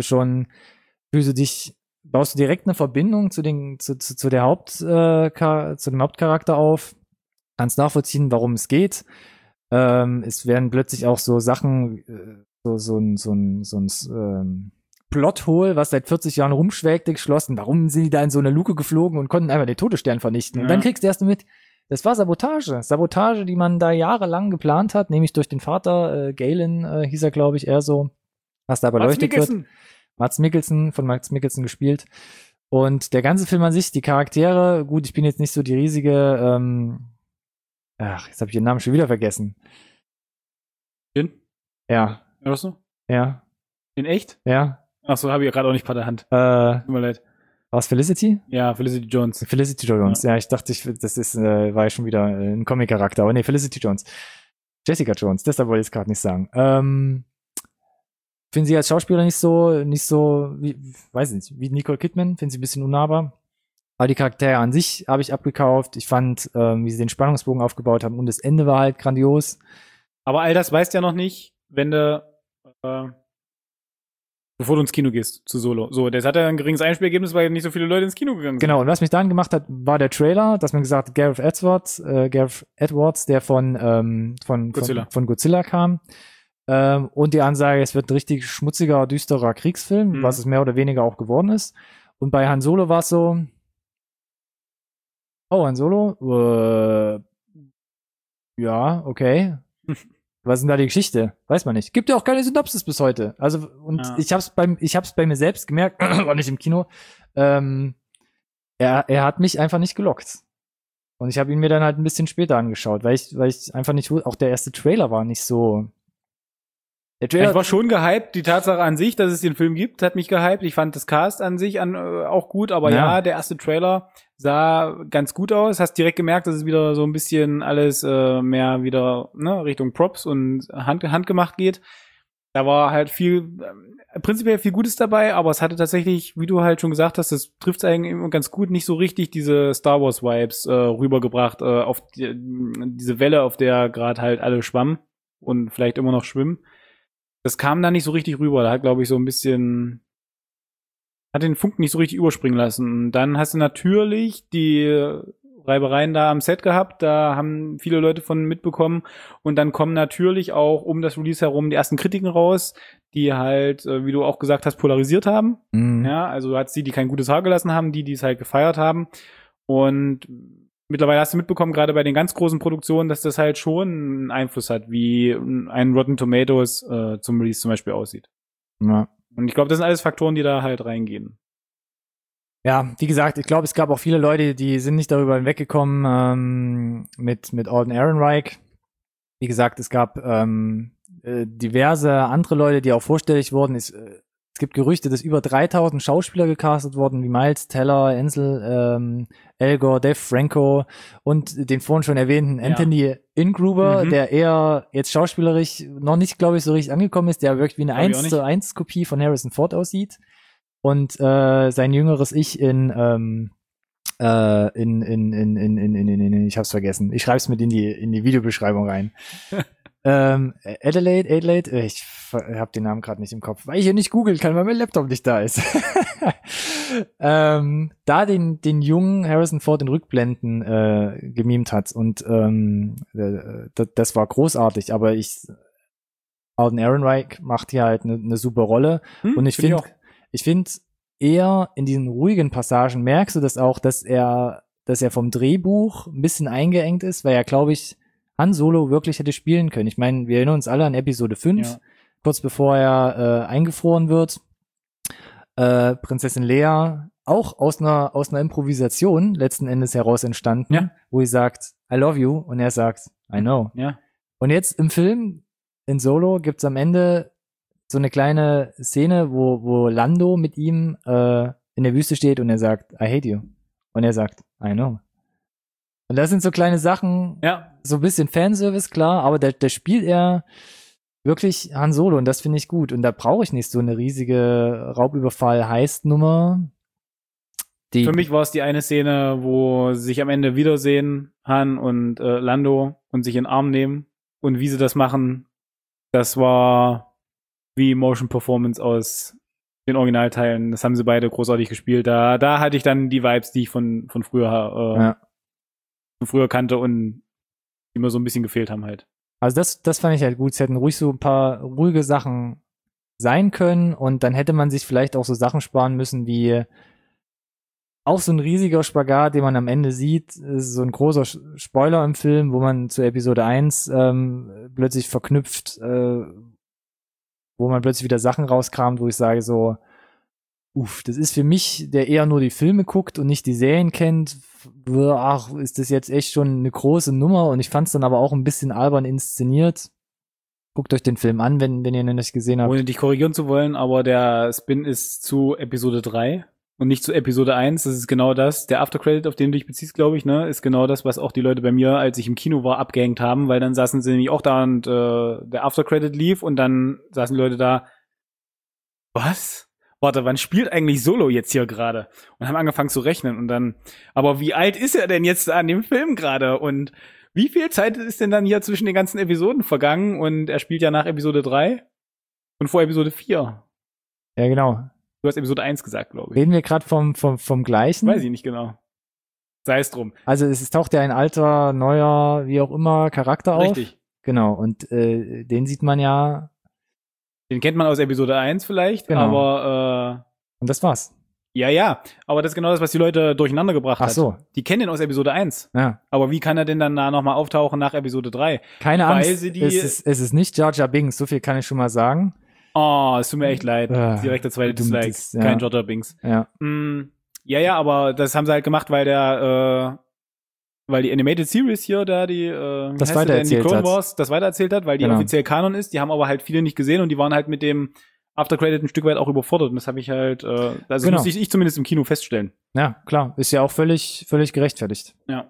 du direkt eine Verbindung zu dem Hauptcharakter auf. Kannst nachvollziehen, warum es geht. Es werden plötzlich auch so Sachen, so ein Plothole, was seit 40 Jahren rumschwelgte, geschlossen. Warum sind die da in so eine Luke geflogen und konnten einfach den Todesstern vernichten? Und dann kriegst du erst mit, das war Sabotage. Sabotage, die man da jahrelang geplant hat, nämlich durch den Vater, Galen hieß er, glaube ich, eher so, was da beleuchtet wird. Mads Mikkelsen, von Mads Mikkelsen gespielt. Und der ganze Film an sich, die Charaktere, gut, ich bin jetzt nicht so die riesige, jetzt habe ich den Namen schon wieder vergessen. In? Ja. Oder so? Ja. In echt? Ja. Achso, habe ich ja gerade auch nicht bei der Hand. Tut mir leid. War es Felicity? Ja, Felicity Jones. Felicity Jones, ja, ich dachte, das ist, war ja schon wieder ein Comic-Charakter, aber nee, Felicity Jones. Jessica Jones, deshalb wollte ich es gerade nicht sagen. Finden sie als Schauspieler nicht so, wie, weiß nicht, wie Nicole Kidman, finden sie ein bisschen unnahbar. Aber die Charaktere an sich habe ich abgekauft. Ich fand, wie sie den Spannungsbogen aufgebaut haben und das Ende war halt grandios. Aber all das weißt du ja noch nicht, wenn du, bevor du ins Kino gehst, zu Solo. So, das hat ja ein geringes Einspielergebnis, weil nicht so viele Leute ins Kino gegangen sind. Genau, und was mich dann gemacht hat, war der Trailer, dass man gesagt hat, Gareth Edwards, der von Godzilla kam. Und die Ansage, es wird ein richtig schmutziger, düsterer Kriegsfilm, was es mehr oder weniger auch geworden ist. Und bei Han Solo war es so, Han Solo, ja, okay. Was ist denn da die Geschichte? Weiß man nicht. Gibt ja auch keine Synopsis bis heute. Also, und ich hab's bei mir selbst gemerkt, war nicht im Kino, er hat mich einfach nicht gelockt. Und ich habe ihn mir dann halt ein bisschen später angeschaut, weil ich einfach nicht wusste, auch der erste Trailer war nicht so. Ich war schon gehypt. Die Tatsache an sich, dass es den Film gibt, hat mich gehypt. Ich fand das Cast an sich auch gut, aber ja, der erste Trailer sah ganz gut aus. Hast direkt gemerkt, dass es wieder so ein bisschen alles mehr wieder Richtung Props und handgemacht geht. Da war halt prinzipiell viel Gutes dabei, aber es hatte tatsächlich, wie du halt schon gesagt hast, das trifft es eigentlich immer ganz gut, nicht so richtig diese Star Wars Vibes rübergebracht auf diese Welle, auf der gerade halt alle schwammen und vielleicht immer noch schwimmen. Das kam da nicht so richtig rüber. Da hat, glaube ich, so ein bisschen, hat den Funken nicht so richtig überspringen lassen. Und dann hast du natürlich die Reibereien da am Set gehabt. Da haben viele Leute von mitbekommen. Und dann kommen natürlich auch um das Release herum die ersten Kritiken raus, die halt, wie du auch gesagt hast, polarisiert haben. Ja, also du hattest die kein gutes Haar gelassen haben, die es halt gefeiert haben. Und mittlerweile hast du mitbekommen, gerade bei den ganz großen Produktionen, dass das halt schon einen Einfluss hat, wie ein Rotten Tomatoes zum Release zum Beispiel aussieht. Ja. Und ich glaube, das sind alles Faktoren, die da halt reingehen. Ja, wie gesagt, ich glaube, es gab auch viele Leute, die sind nicht darüber hinweggekommen mit Alden Ehrenreich. Wie gesagt, es gab diverse andere Leute, die auch vorstellig wurden. Es gibt Gerüchte, dass über 3000 Schauspieler gecastet wurden, wie Miles Teller, Ansel Elgort, Dave Franco und den vorhin schon erwähnten Anthony Ingruber, der eher jetzt schauspielerisch noch nicht, glaube ich, so richtig angekommen ist, der wirklich wie eine 1:1 Kopie von Harrison Ford aussieht und sein jüngeres Ich ich hab's vergessen. Ich schreib's mit in die Videobeschreibung rein. Adelaide, ich hab den Namen gerade nicht im Kopf, weil ich hier nicht googeln kann, weil mein Laptop nicht da ist. Da den jungen Harrison Ford in Rückblenden gemimt hat und das war großartig, aber Alden Ehrenreich macht hier halt eine super Rolle und ich finde eher in diesen ruhigen Passagen merkst du das auch, dass er vom Drehbuch ein bisschen eingeengt ist, weil er, glaube ich, Han Solo wirklich hätte spielen können. Ich meine, wir erinnern uns alle an Episode 5, kurz bevor er eingefroren wird. Prinzessin Leia, auch aus einer Improvisation letzten Endes heraus entstanden, wo sie sagt, I love you, und er sagt, I know. Ja. Und jetzt im Film, in Solo, gibt's am Ende so eine kleine Szene, wo Lando mit ihm in der Wüste steht und er sagt, I hate you. Und er sagt, I know. Und das sind so kleine Sachen, so ein bisschen Fanservice, klar, aber da spielt er wirklich Han Solo und das finde ich gut. Und da brauche ich nicht so eine riesige Raubüberfall-Heist-Nummer. Für mich war es die eine Szene, wo sie sich am Ende wiedersehen, Han und Lando, und sich in den Arm nehmen. Und wie sie das machen, das war wie Motion Performance aus den Originalteilen. Das haben sie beide großartig gespielt. Da hatte ich dann die Vibes, die ich von früher kannte und die mir so ein bisschen gefehlt haben halt. Also das fand ich halt gut. Sie hätten ruhig so ein paar ruhige Sachen sein können und dann hätte man sich vielleicht auch so Sachen sparen müssen wie auch so ein riesiger Spagat, den man am Ende sieht, ist so ein großer Spoiler im Film, wo man zu Episode 1 plötzlich verknüpft, wo man plötzlich wieder Sachen rauskramt, wo ich sage so, das ist für mich, der eher nur die Filme guckt und nicht die Serien kennt, ach, ist das jetzt echt schon eine große Nummer und ich fand es dann aber auch ein bisschen albern inszeniert. Guckt euch den Film an, wenn ihr ihn nicht gesehen habt. Ohne dich korrigieren zu wollen, aber der Spin ist zu Episode 3 und nicht zu Episode 1. Das ist genau das. Der Aftercredit, auf den du dich beziehst, glaube ich, ne, ist genau das, was auch die Leute bei mir, als ich im Kino war, abgehängt haben, weil dann saßen sie nämlich auch da und der Aftercredit lief und dann saßen die Leute da, was? Warte, wann spielt eigentlich Solo jetzt hier gerade? Und haben angefangen zu rechnen und dann, aber wie alt ist er denn jetzt an dem Film gerade? Und wie viel Zeit ist denn dann hier zwischen den ganzen Episoden vergangen? Und er spielt ja nach Episode 3 und vor Episode 4. Ja, genau. Du hast Episode 1 gesagt, glaube ich. Reden wir gerade vom gleichen? Weiß ich nicht genau. Sei es drum. Also es taucht ja ein alter, neuer, wie auch immer, Charakter auf. Richtig. Genau, und den sieht man ja. Den kennt man aus Episode 1 vielleicht, Genau. aber Und das war's. ja, aber das ist genau das, was die Leute durcheinander gebracht hat. Ach so. Die kennen den aus Episode 1. Ja. Aber wie kann er denn dann da nochmal auftauchen nach Episode 3? Keine Weil Angst, sie die- es ist nicht Jar Jar Binks, so viel kann ich schon mal sagen. Oh, es tut mir echt leid. Direkt der zweite du Dislike. das- ja. Kein Jar Jar Binks. Ja. Ja, aber das haben sie halt gemacht, weil weil die Animated Series hier da die Das wie heißt sie denn? Die weitererzählt Clone hat. Wars das weitererzählt hat, weil die Genau. offiziell Kanon ist. Die haben aber halt viele nicht gesehen und die waren halt mit dem Aftercredit ein Stück weit auch überfordert. Und das habe ich halt, also Genau. musste ich zumindest im Kino feststellen. Ja, klar, ist ja auch völlig gerechtfertigt. Ja.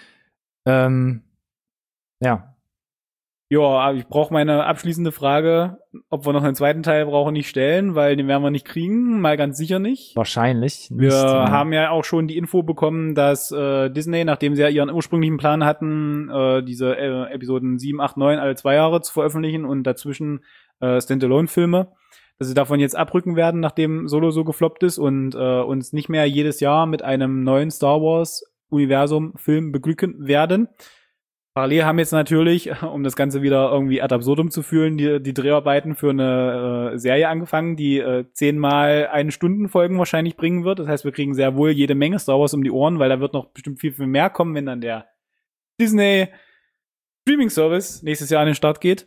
Ja. Ja, ich brauche meine abschließende Frage, ob wir noch einen zweiten Teil brauchen, nicht stellen, weil den werden wir nicht kriegen, mal ganz sicher nicht. Wahrscheinlich. Wir nicht, haben ja auch schon die Info bekommen, dass Disney, nachdem sie ja ihren ursprünglichen Plan hatten, diese Episoden 7, 8, 9 alle 2 Jahre zu veröffentlichen und dazwischen Standalone-Filme, dass sie davon jetzt abrücken werden, nachdem Solo so gefloppt ist und uns nicht mehr jedes Jahr mit einem neuen Star Wars-Universum-Film beglücken werden. Parallel haben jetzt natürlich, um das Ganze wieder irgendwie ad absurdum zu fühlen, die Dreharbeiten für eine Serie angefangen, die 10-mal 1-Stunden-Folgen wahrscheinlich bringen wird. Das heißt, wir kriegen sehr wohl jede Menge Star Wars um die Ohren, weil da wird noch bestimmt viel, viel mehr kommen, wenn dann der Disney Streaming Service nächstes Jahr an den Start geht.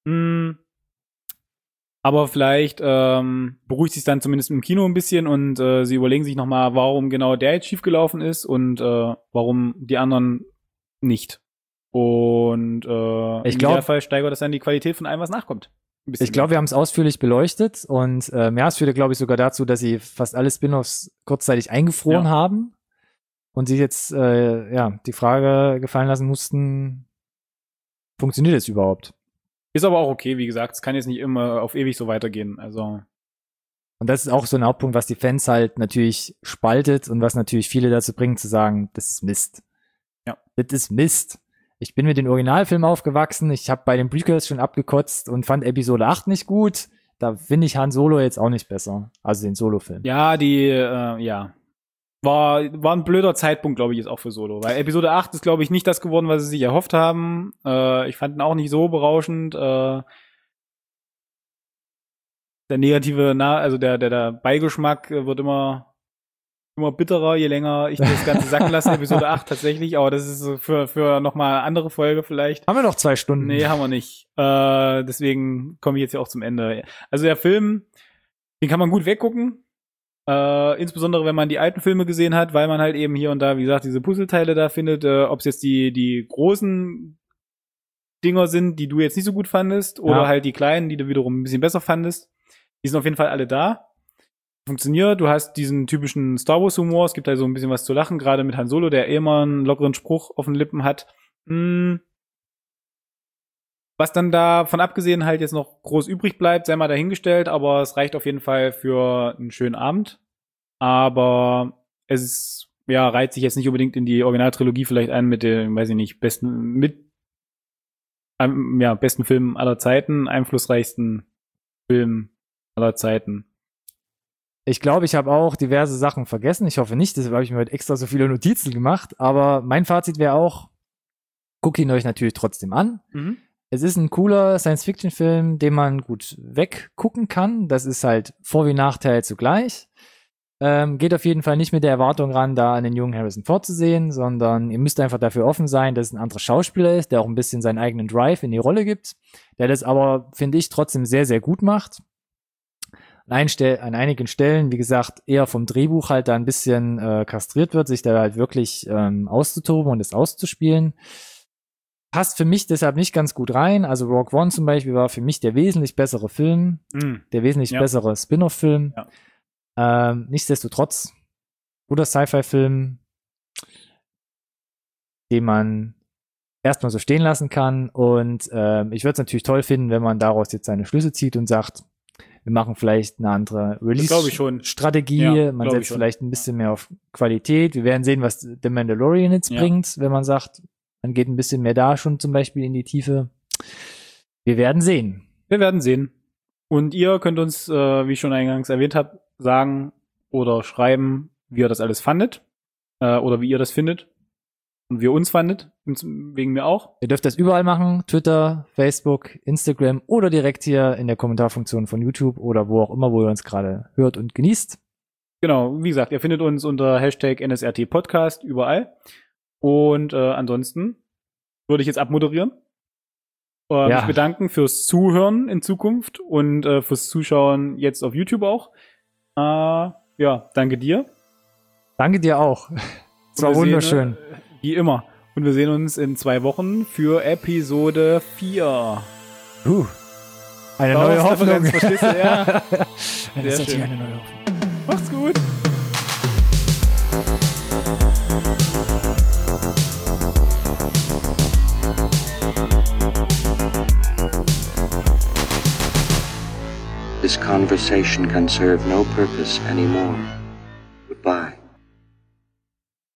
Aber vielleicht beruhigt sich dann zumindest im Kino ein bisschen und sie überlegen sich nochmal, warum genau der jetzt schiefgelaufen ist und warum die anderen nicht. Und im Idealfall steigert das dann die Qualität von allem, was nachkommt. Ich glaube, wir haben es ausführlich beleuchtet und es führte, glaube ich, sogar dazu, dass sie fast alle Spin-offs kurzzeitig eingefroren haben und sich jetzt die Frage gefallen lassen mussten, funktioniert das überhaupt? Ist aber auch okay, wie gesagt, es kann jetzt nicht immer auf ewig so weitergehen. Also. Und das ist auch so ein Hauptpunkt, was die Fans halt natürlich spaltet und was natürlich viele dazu bringt, zu sagen, das ist Mist. Ja. Das ist Mist. Ich bin mit den Originalfilmen aufgewachsen, ich habe bei den Prequels schon abgekotzt und fand Episode 8 nicht gut. Da finde ich Han Solo jetzt auch nicht besser. Also den Solo-Film. Ja, War ein blöder Zeitpunkt, glaube ich, jetzt auch für Solo. Weil Episode 8 ist, glaube ich, nicht das geworden, was sie sich erhofft haben. Ich fand ihn auch nicht so berauschend. Der negative, der Beigeschmack wird immer bitterer, je länger ich das Ganze sacken lasse. Episode 8 tatsächlich, aber das ist für nochmal eine andere Folge vielleicht. Haben wir noch 2 Stunden? Nee, haben wir nicht. Deswegen komme ich jetzt ja auch zum Ende. Also der Film, den kann man gut weggucken. Insbesondere, wenn man die alten Filme gesehen hat, weil man halt eben hier und da, wie gesagt, diese Puzzleteile da findet, ob es jetzt die großen Dinger sind, die du jetzt nicht so gut fandest, oder halt die kleinen, die du wiederum ein bisschen besser fandest. Die sind auf jeden Fall alle da. Funktioniert, du hast diesen typischen Star Wars Humor, es gibt halt so ein bisschen was zu lachen, gerade mit Han Solo, der immer einen lockeren Spruch auf den Lippen hat. Was dann davon abgesehen halt jetzt noch groß übrig bleibt, sei mal dahingestellt, aber es reicht auf jeden Fall für einen schönen Abend. Aber es ist, reiht sich jetzt nicht unbedingt in die Originaltrilogie vielleicht ein mit dem, weiß ich nicht, besten Film aller Zeiten, einflussreichsten Film aller Zeiten. Ich glaube, ich habe auch diverse Sachen vergessen. Ich hoffe nicht, deshalb habe ich mir heute extra so viele Notizen gemacht. Aber mein Fazit wäre auch, guckt ihn euch natürlich trotzdem an. Es ist ein cooler Science-Fiction-Film, den man gut weggucken kann. Das ist halt Vor- wie Nachteil zugleich. Geht auf jeden Fall nicht mit der Erwartung ran, da einen jungen Harrison Ford zu sehen, sondern ihr müsst einfach dafür offen sein, dass es ein anderer Schauspieler ist, der auch ein bisschen seinen eigenen Drive in die Rolle gibt, der das aber, finde ich, trotzdem sehr, sehr gut macht. An einigen Stellen, wie gesagt, eher vom Drehbuch halt da ein bisschen kastriert wird, sich da halt wirklich auszutoben und es auszuspielen. Passt für mich deshalb nicht ganz gut rein. Also Rogue One zum Beispiel war für mich der wesentlich bessere Film, der wesentlich bessere Spin-off-Film. Ja. Nichtsdestotrotz, guter Sci-Fi-Film, den man erstmal so stehen lassen kann. Und ich würde es natürlich toll finden, wenn man daraus jetzt seine Schlüsse zieht und sagt, wir machen vielleicht eine andere Release-Strategie, ja, man setzt vielleicht ein bisschen mehr auf Qualität. Wir werden sehen, was The Mandalorian jetzt bringt, wenn man sagt, man geht ein bisschen mehr da schon zum Beispiel in die Tiefe. Wir werden sehen. Wir werden sehen. Und ihr könnt uns, wie ich schon eingangs erwähnt habe, sagen oder schreiben, wie ihr das alles fandet oder wie ihr das findet und wie ihr uns fandet, wegen mir auch. Ihr dürft das überall machen, Twitter, Facebook, Instagram oder direkt hier in der Kommentarfunktion von YouTube oder wo auch immer, wo ihr uns gerade hört und genießt. Genau, wie gesagt, ihr findet uns unter Hashtag NSRT Podcast überall. Und ansonsten würde ich jetzt abmoderieren. Mich bedanken fürs Zuhören in Zukunft und fürs Zuschauen jetzt auf YouTube auch. Danke dir. Danke dir auch. Es war wunderschön. Wie immer. Und wir sehen uns in 2 Wochen für Episode 4. Eine neue Hoffnung. Verstehst du? Ja. Sehr schön. Eine neue Hoffnung. Macht's gut. This conversation can serve no purpose anymore.